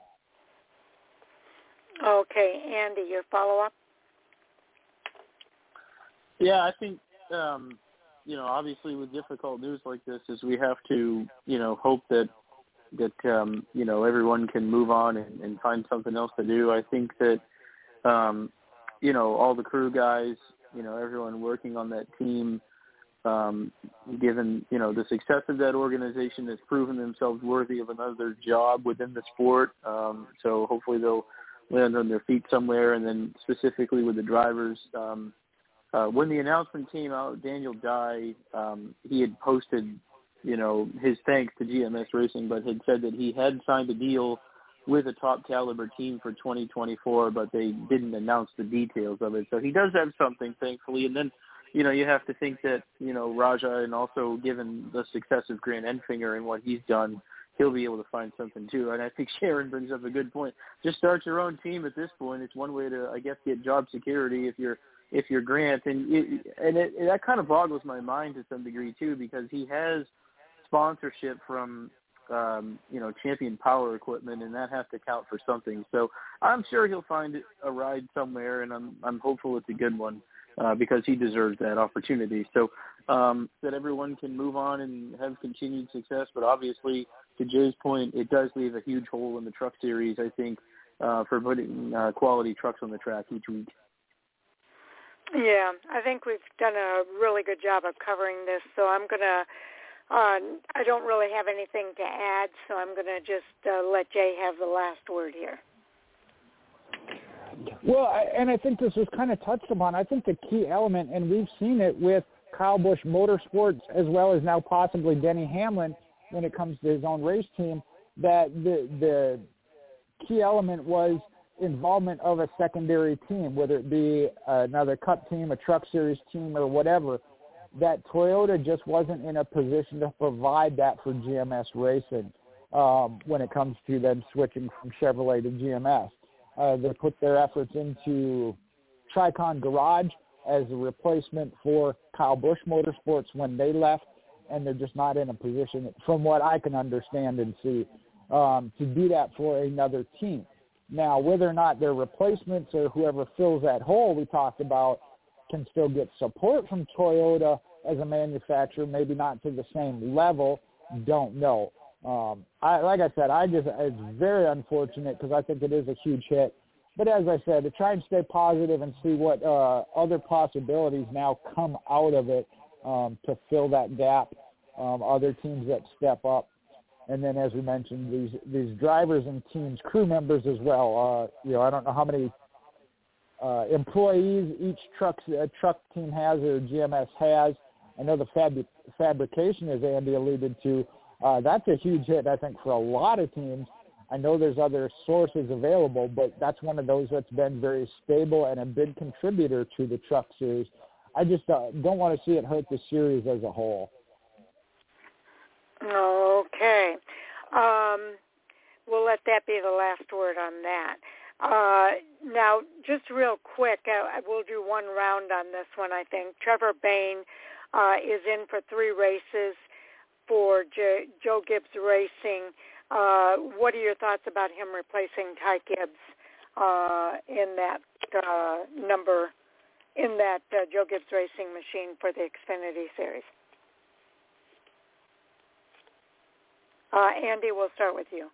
Okay, Andy, your follow-up? Yeah, I think, obviously with difficult news like this is we have to, hope that everyone can move on and find something else to do. I think that, all the crew guys, everyone working on that team, given, the success of that organization has proven themselves worthy of another job within the sport. So hopefully they'll land on their feet somewhere. And then specifically with the drivers, when the announcement came out, Daniel Dye, he had posted, his thanks to GMS Racing, but had said that he had signed a deal with a top caliber team for 2024, but they didn't announce the details of it. So he does have something, thankfully. And then, you have to think that, Rajah, and also given the success of Grant Enfinger and what he's done, he'll be able to find something too. And I think Sharon brings up a good point. Just start your own team at this point. It's one way to, I guess, get job security if you're Grant. And that kind of boggles my mind to some degree too, because he has sponsorship from Champion Power Equipment, and that has to count for something. So I'm sure he'll find a ride somewhere, and I'm hopeful it's a good one because he deserves that opportunity. So that everyone can move on and have continued success. But obviously, to Jay's point, it does leave a huge hole in the truck series, I think, for putting quality trucks on the track each week. Yeah, I think we've done a really good job of covering this, so I'm going to I don't really have anything to add, so I'm going to just let Jay have the last word here. Well, and I think this was kind of touched upon. I think the key element, and we've seen it with Kyle Busch Motorsports as well as now possibly Denny Hamlin when it comes to his own race team, that the key element was involvement of a secondary team, whether it be another Cup team, a Truck Series team, or whatever. That Toyota just wasn't in a position to provide that for GMS Racing when it comes to them switching from Chevrolet to GMS. They put their efforts into Tricon Garage as a replacement for Kyle Busch Motorsports when they left, and they're just not in a position, from what I can understand and see, to do that for another team. Now, whether or not their replacements or whoever fills that hole we talked about can still get support from Toyota as a manufacturer, maybe not to the same level, don't know. Like I said, it's very unfortunate because I think it is a huge hit. But as I said, to try and stay positive and see what other possibilities now come out of it to fill that gap, other teams that step up. And then, as we mentioned, these drivers and teams, crew members as well. I don't know how many employees each truck team has or GMS has. I know the fabrication, as Andy alluded to, that's a huge hit, I think, for a lot of teams. I know there's other sources available, but that's one of those that's been very stable and a big contributor to the truck series. I just don't want to see it hurt the series as a whole. Okay. We'll let that be the last word on that. Now, just real quick, we'll do one round on this one, I think. Trevor Bayne is in for 3 races for Joe Gibbs Racing. What are your thoughts about him replacing Ty Gibbs in that Joe Gibbs Racing machine for the Xfinity Series? Andy, we'll start with you.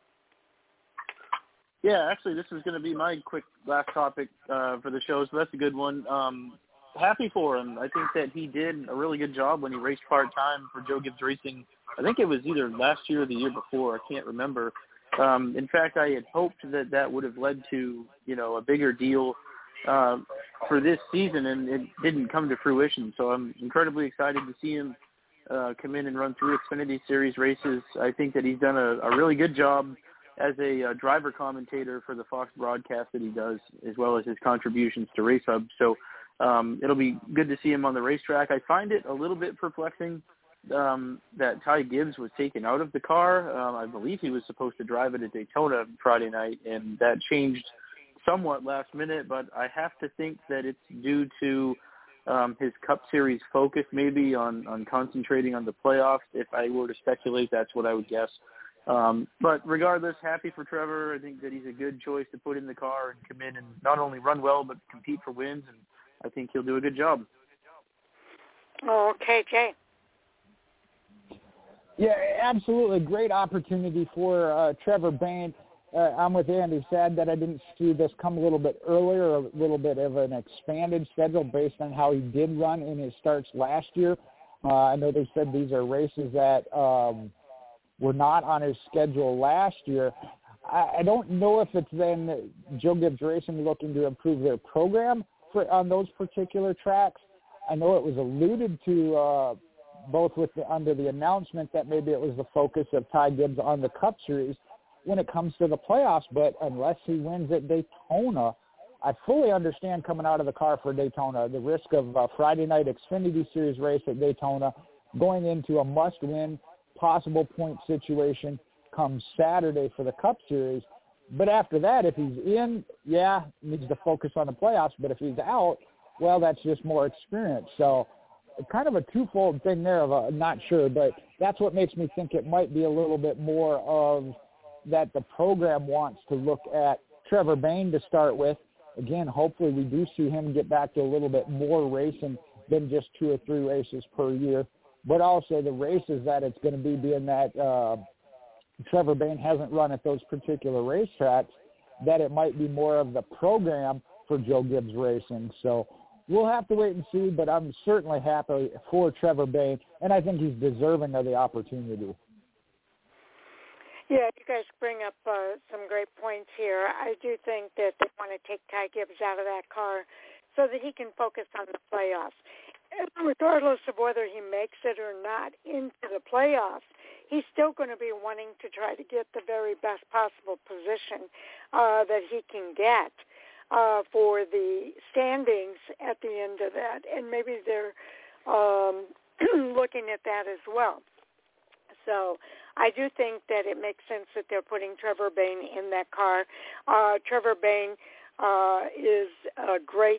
Yeah, actually, this is going to be my quick last topic for the show, so that's a good one. Happy for him. I think that he did a really good job when he raced part-time for Joe Gibbs Racing. I think it was either last year or the year before. I can't remember. In fact, I had hoped that would have led to, a bigger deal for this season, and it didn't come to fruition. So I'm incredibly excited to see him come in and run 3 Xfinity Series races. I think that he's done a really good job as a driver commentator for the Fox broadcast that he does, as well as his contributions to Race Hub. So it'll be good to see him on the racetrack. I find it a little bit perplexing that Ty Gibbs was taken out of the car. I believe he was supposed to drive it at Daytona Friday night, and that changed somewhat last minute, but I have to think that it's due to his Cup Series focus maybe on concentrating on the playoffs. If I were to speculate, that's what I would guess. But regardless, happy for Trevor. I think that he's a good choice to put in the car and come in and not only run well, but compete for wins, and I think he'll do a good job. Okay, Jay. Yeah, absolutely. Great opportunity for Trevor Bayne. I'm with Andy. Sad that I didn't see this come a little bit earlier, a little bit of an expanded schedule based on how he did run in his starts last year. I know they said these are races that were not on his schedule last year. I don't know if it's then Joe Gibbs Racing looking to improve their program on those particular tracks. I know it was alluded to both under the announcement that maybe it was the focus of Ty Gibbs on the Cup Series when it comes to the playoffs, but unless he wins at Daytona, I fully understand coming out of the car for Daytona, the risk of a Friday night Xfinity Series race at Daytona, going into a must-win possible point situation come Saturday for the Cup Series. But after that, if he's in, needs to focus on the playoffs, but if he's out, well, that's just more experience. So kind of a twofold thing there of not sure, but that's what makes me think it might be a little bit more of that the program wants to look at Trevor Bayne to start with. Again, hopefully we do see him get back to a little bit more racing than just 2 or 3 races per year, but also the races that it's going to be being that Trevor Bayne hasn't run at those particular racetracks, that it might be more of the program for Joe Gibbs Racing. So we'll have to wait and see, but I'm certainly happy for Trevor Bayne, and I think he's deserving of the opportunity. Yeah, you guys bring up some great points here. I do think that they want to take Ty Gibbs out of that car so that he can focus on the playoffs. And regardless of whether he makes it or not into the playoffs, he's still going to be wanting to try to get the very best possible position that he can get for the standings at the end of that. And maybe they're looking at that as well. So I do think that it makes sense that they're putting Trevor Bayne in that car. Trevor Bayne is a great,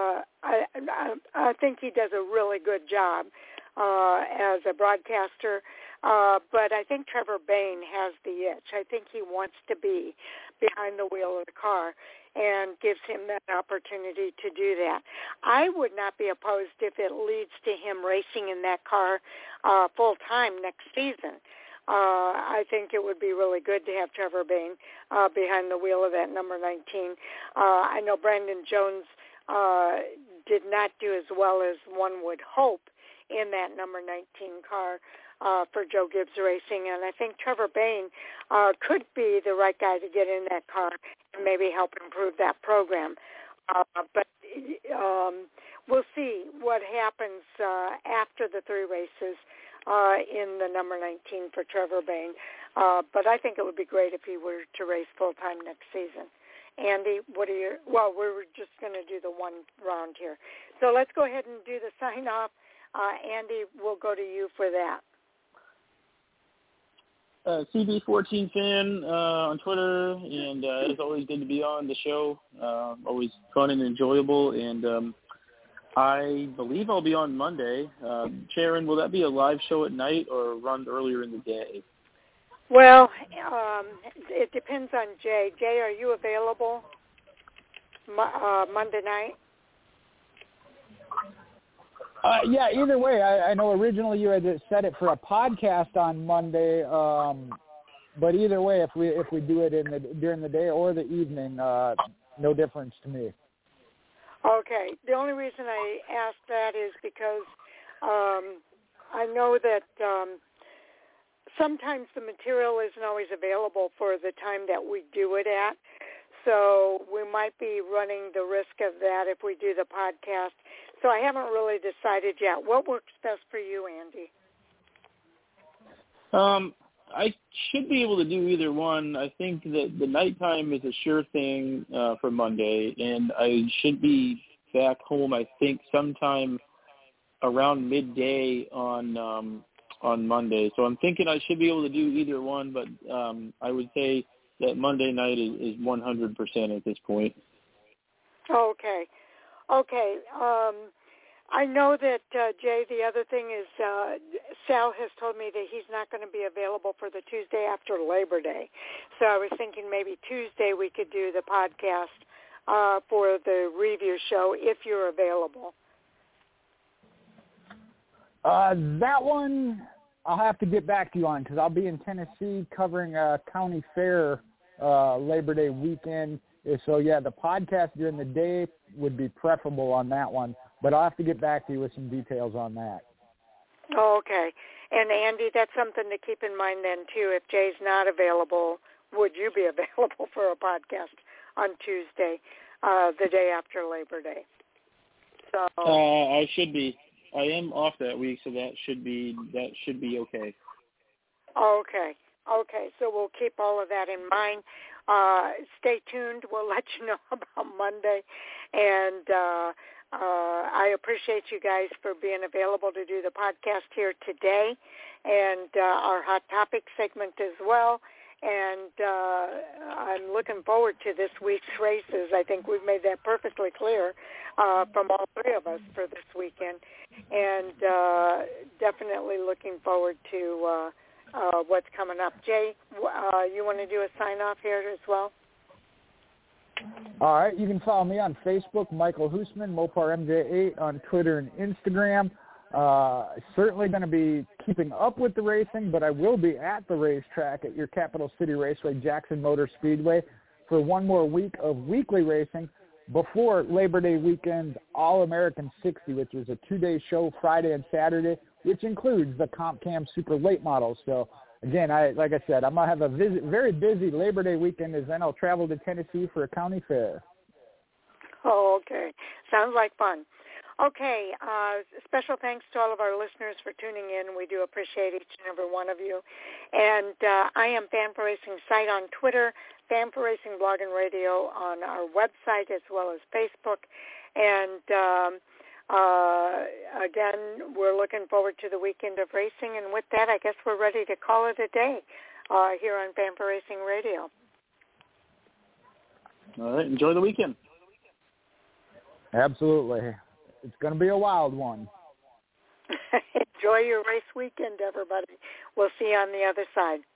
I think he does a really good job as a broadcaster, but I think Trevor Bayne has the itch. I think he wants to be behind the wheel of the car and gives him that opportunity to do that. I would not be opposed if it leads to him racing in that car full-time next season. I think it would be really good to have Trevor Bayne behind the wheel of that number 19. I know Brandon Jones did not do as well as one would hope in that number 19 car for Joe Gibbs Racing. And I think Trevor Bayne could be the right guy to get in that car and maybe help improve that program. But we'll see what happens after the 3 races in the number 19 for Trevor Bayne. But I think it would be great if he were to race full-time next season. Andy, what are your, well, we're just going to do the one round here. So let's go ahead and do the sign-off. Andy, we'll go to you for that. CB14 fan on Twitter, and it's always good to be on the show. Always fun and enjoyable, and I believe I'll be on Monday. Sharon, will that be a live show at night or run earlier in the day? Well, it depends on Jay. Jay, are you available Monday night? Yeah, either way. I know originally you had set it for a podcast on Monday, but either way, if we do it during the day or the evening, no difference to me. Okay. The only reason I asked that is because I know that sometimes the material isn't always available for the time that we do it at. So we might be running the risk of that if we do the podcast. So I haven't really decided yet. What works best for you, Andy? I should be able to do either one. I think that the nighttime is a sure thing for Monday, and I should be back home, I think, sometime around midday on Monday. So I'm thinking I should be able to do either one, but I would say that Monday night is 100% at this point. Okay. I know that, Jay, the other thing is Sal has told me that he's not going to be available for the Tuesday after Labor Day. So I was thinking maybe Tuesday we could do the podcast for the review show if you're available. That one I'll have to get back to you on because I'll be in Tennessee covering a county fair Labor Day weekend. So, yeah, the podcast during the day would be preferable on that one, but I'll have to get back to you with some details on that. Oh, okay. And, Andy, that's something to keep in mind then, too. If Jay's not available, would you be available for a podcast on Tuesday, the day after Labor Day? So I should be. I am off that week, so that should be okay. Okay, so we'll keep all of that in mind. Stay tuned. We'll let you know about Monday. And I appreciate you guys for being available to do the podcast here today and our Hot Topic segment as well. And I'm looking forward to this week's races. I think we've made that perfectly clear from all 3 of us for this weekend. And definitely looking forward to what's coming up. Jay, you want to do a sign-off here as well? All right. You can follow me on Facebook, Michael Hoosman, MoparMJ8 on Twitter and Instagram. Certainly going to be keeping up with the racing, but I will be at the racetrack at your Capital City Raceway, Jackson Motor Speedway, for one more week of weekly racing before Labor Day weekend All-American 60, which is a 2-day show Friday and Saturday, which includes the Comp Cam Super Late Models. So, again, like I said, I'm going to have a very busy Labor Day weekend, as then I'll travel to Tennessee for a county fair. Oh, okay. Sounds like fun. Okay, special thanks to all of our listeners for tuning in. We do appreciate each and every one of you. And I am Fan for Racing site on Twitter, Fan for Racing blog and radio on our website as well as Facebook. And again, we're looking forward to the weekend of racing. And with that, I guess we're ready to call it a day here on Fan for Racing Radio. All right, enjoy the weekend. Absolutely. It's going to be a wild one. Enjoy your race weekend, everybody. We'll see you on the other side.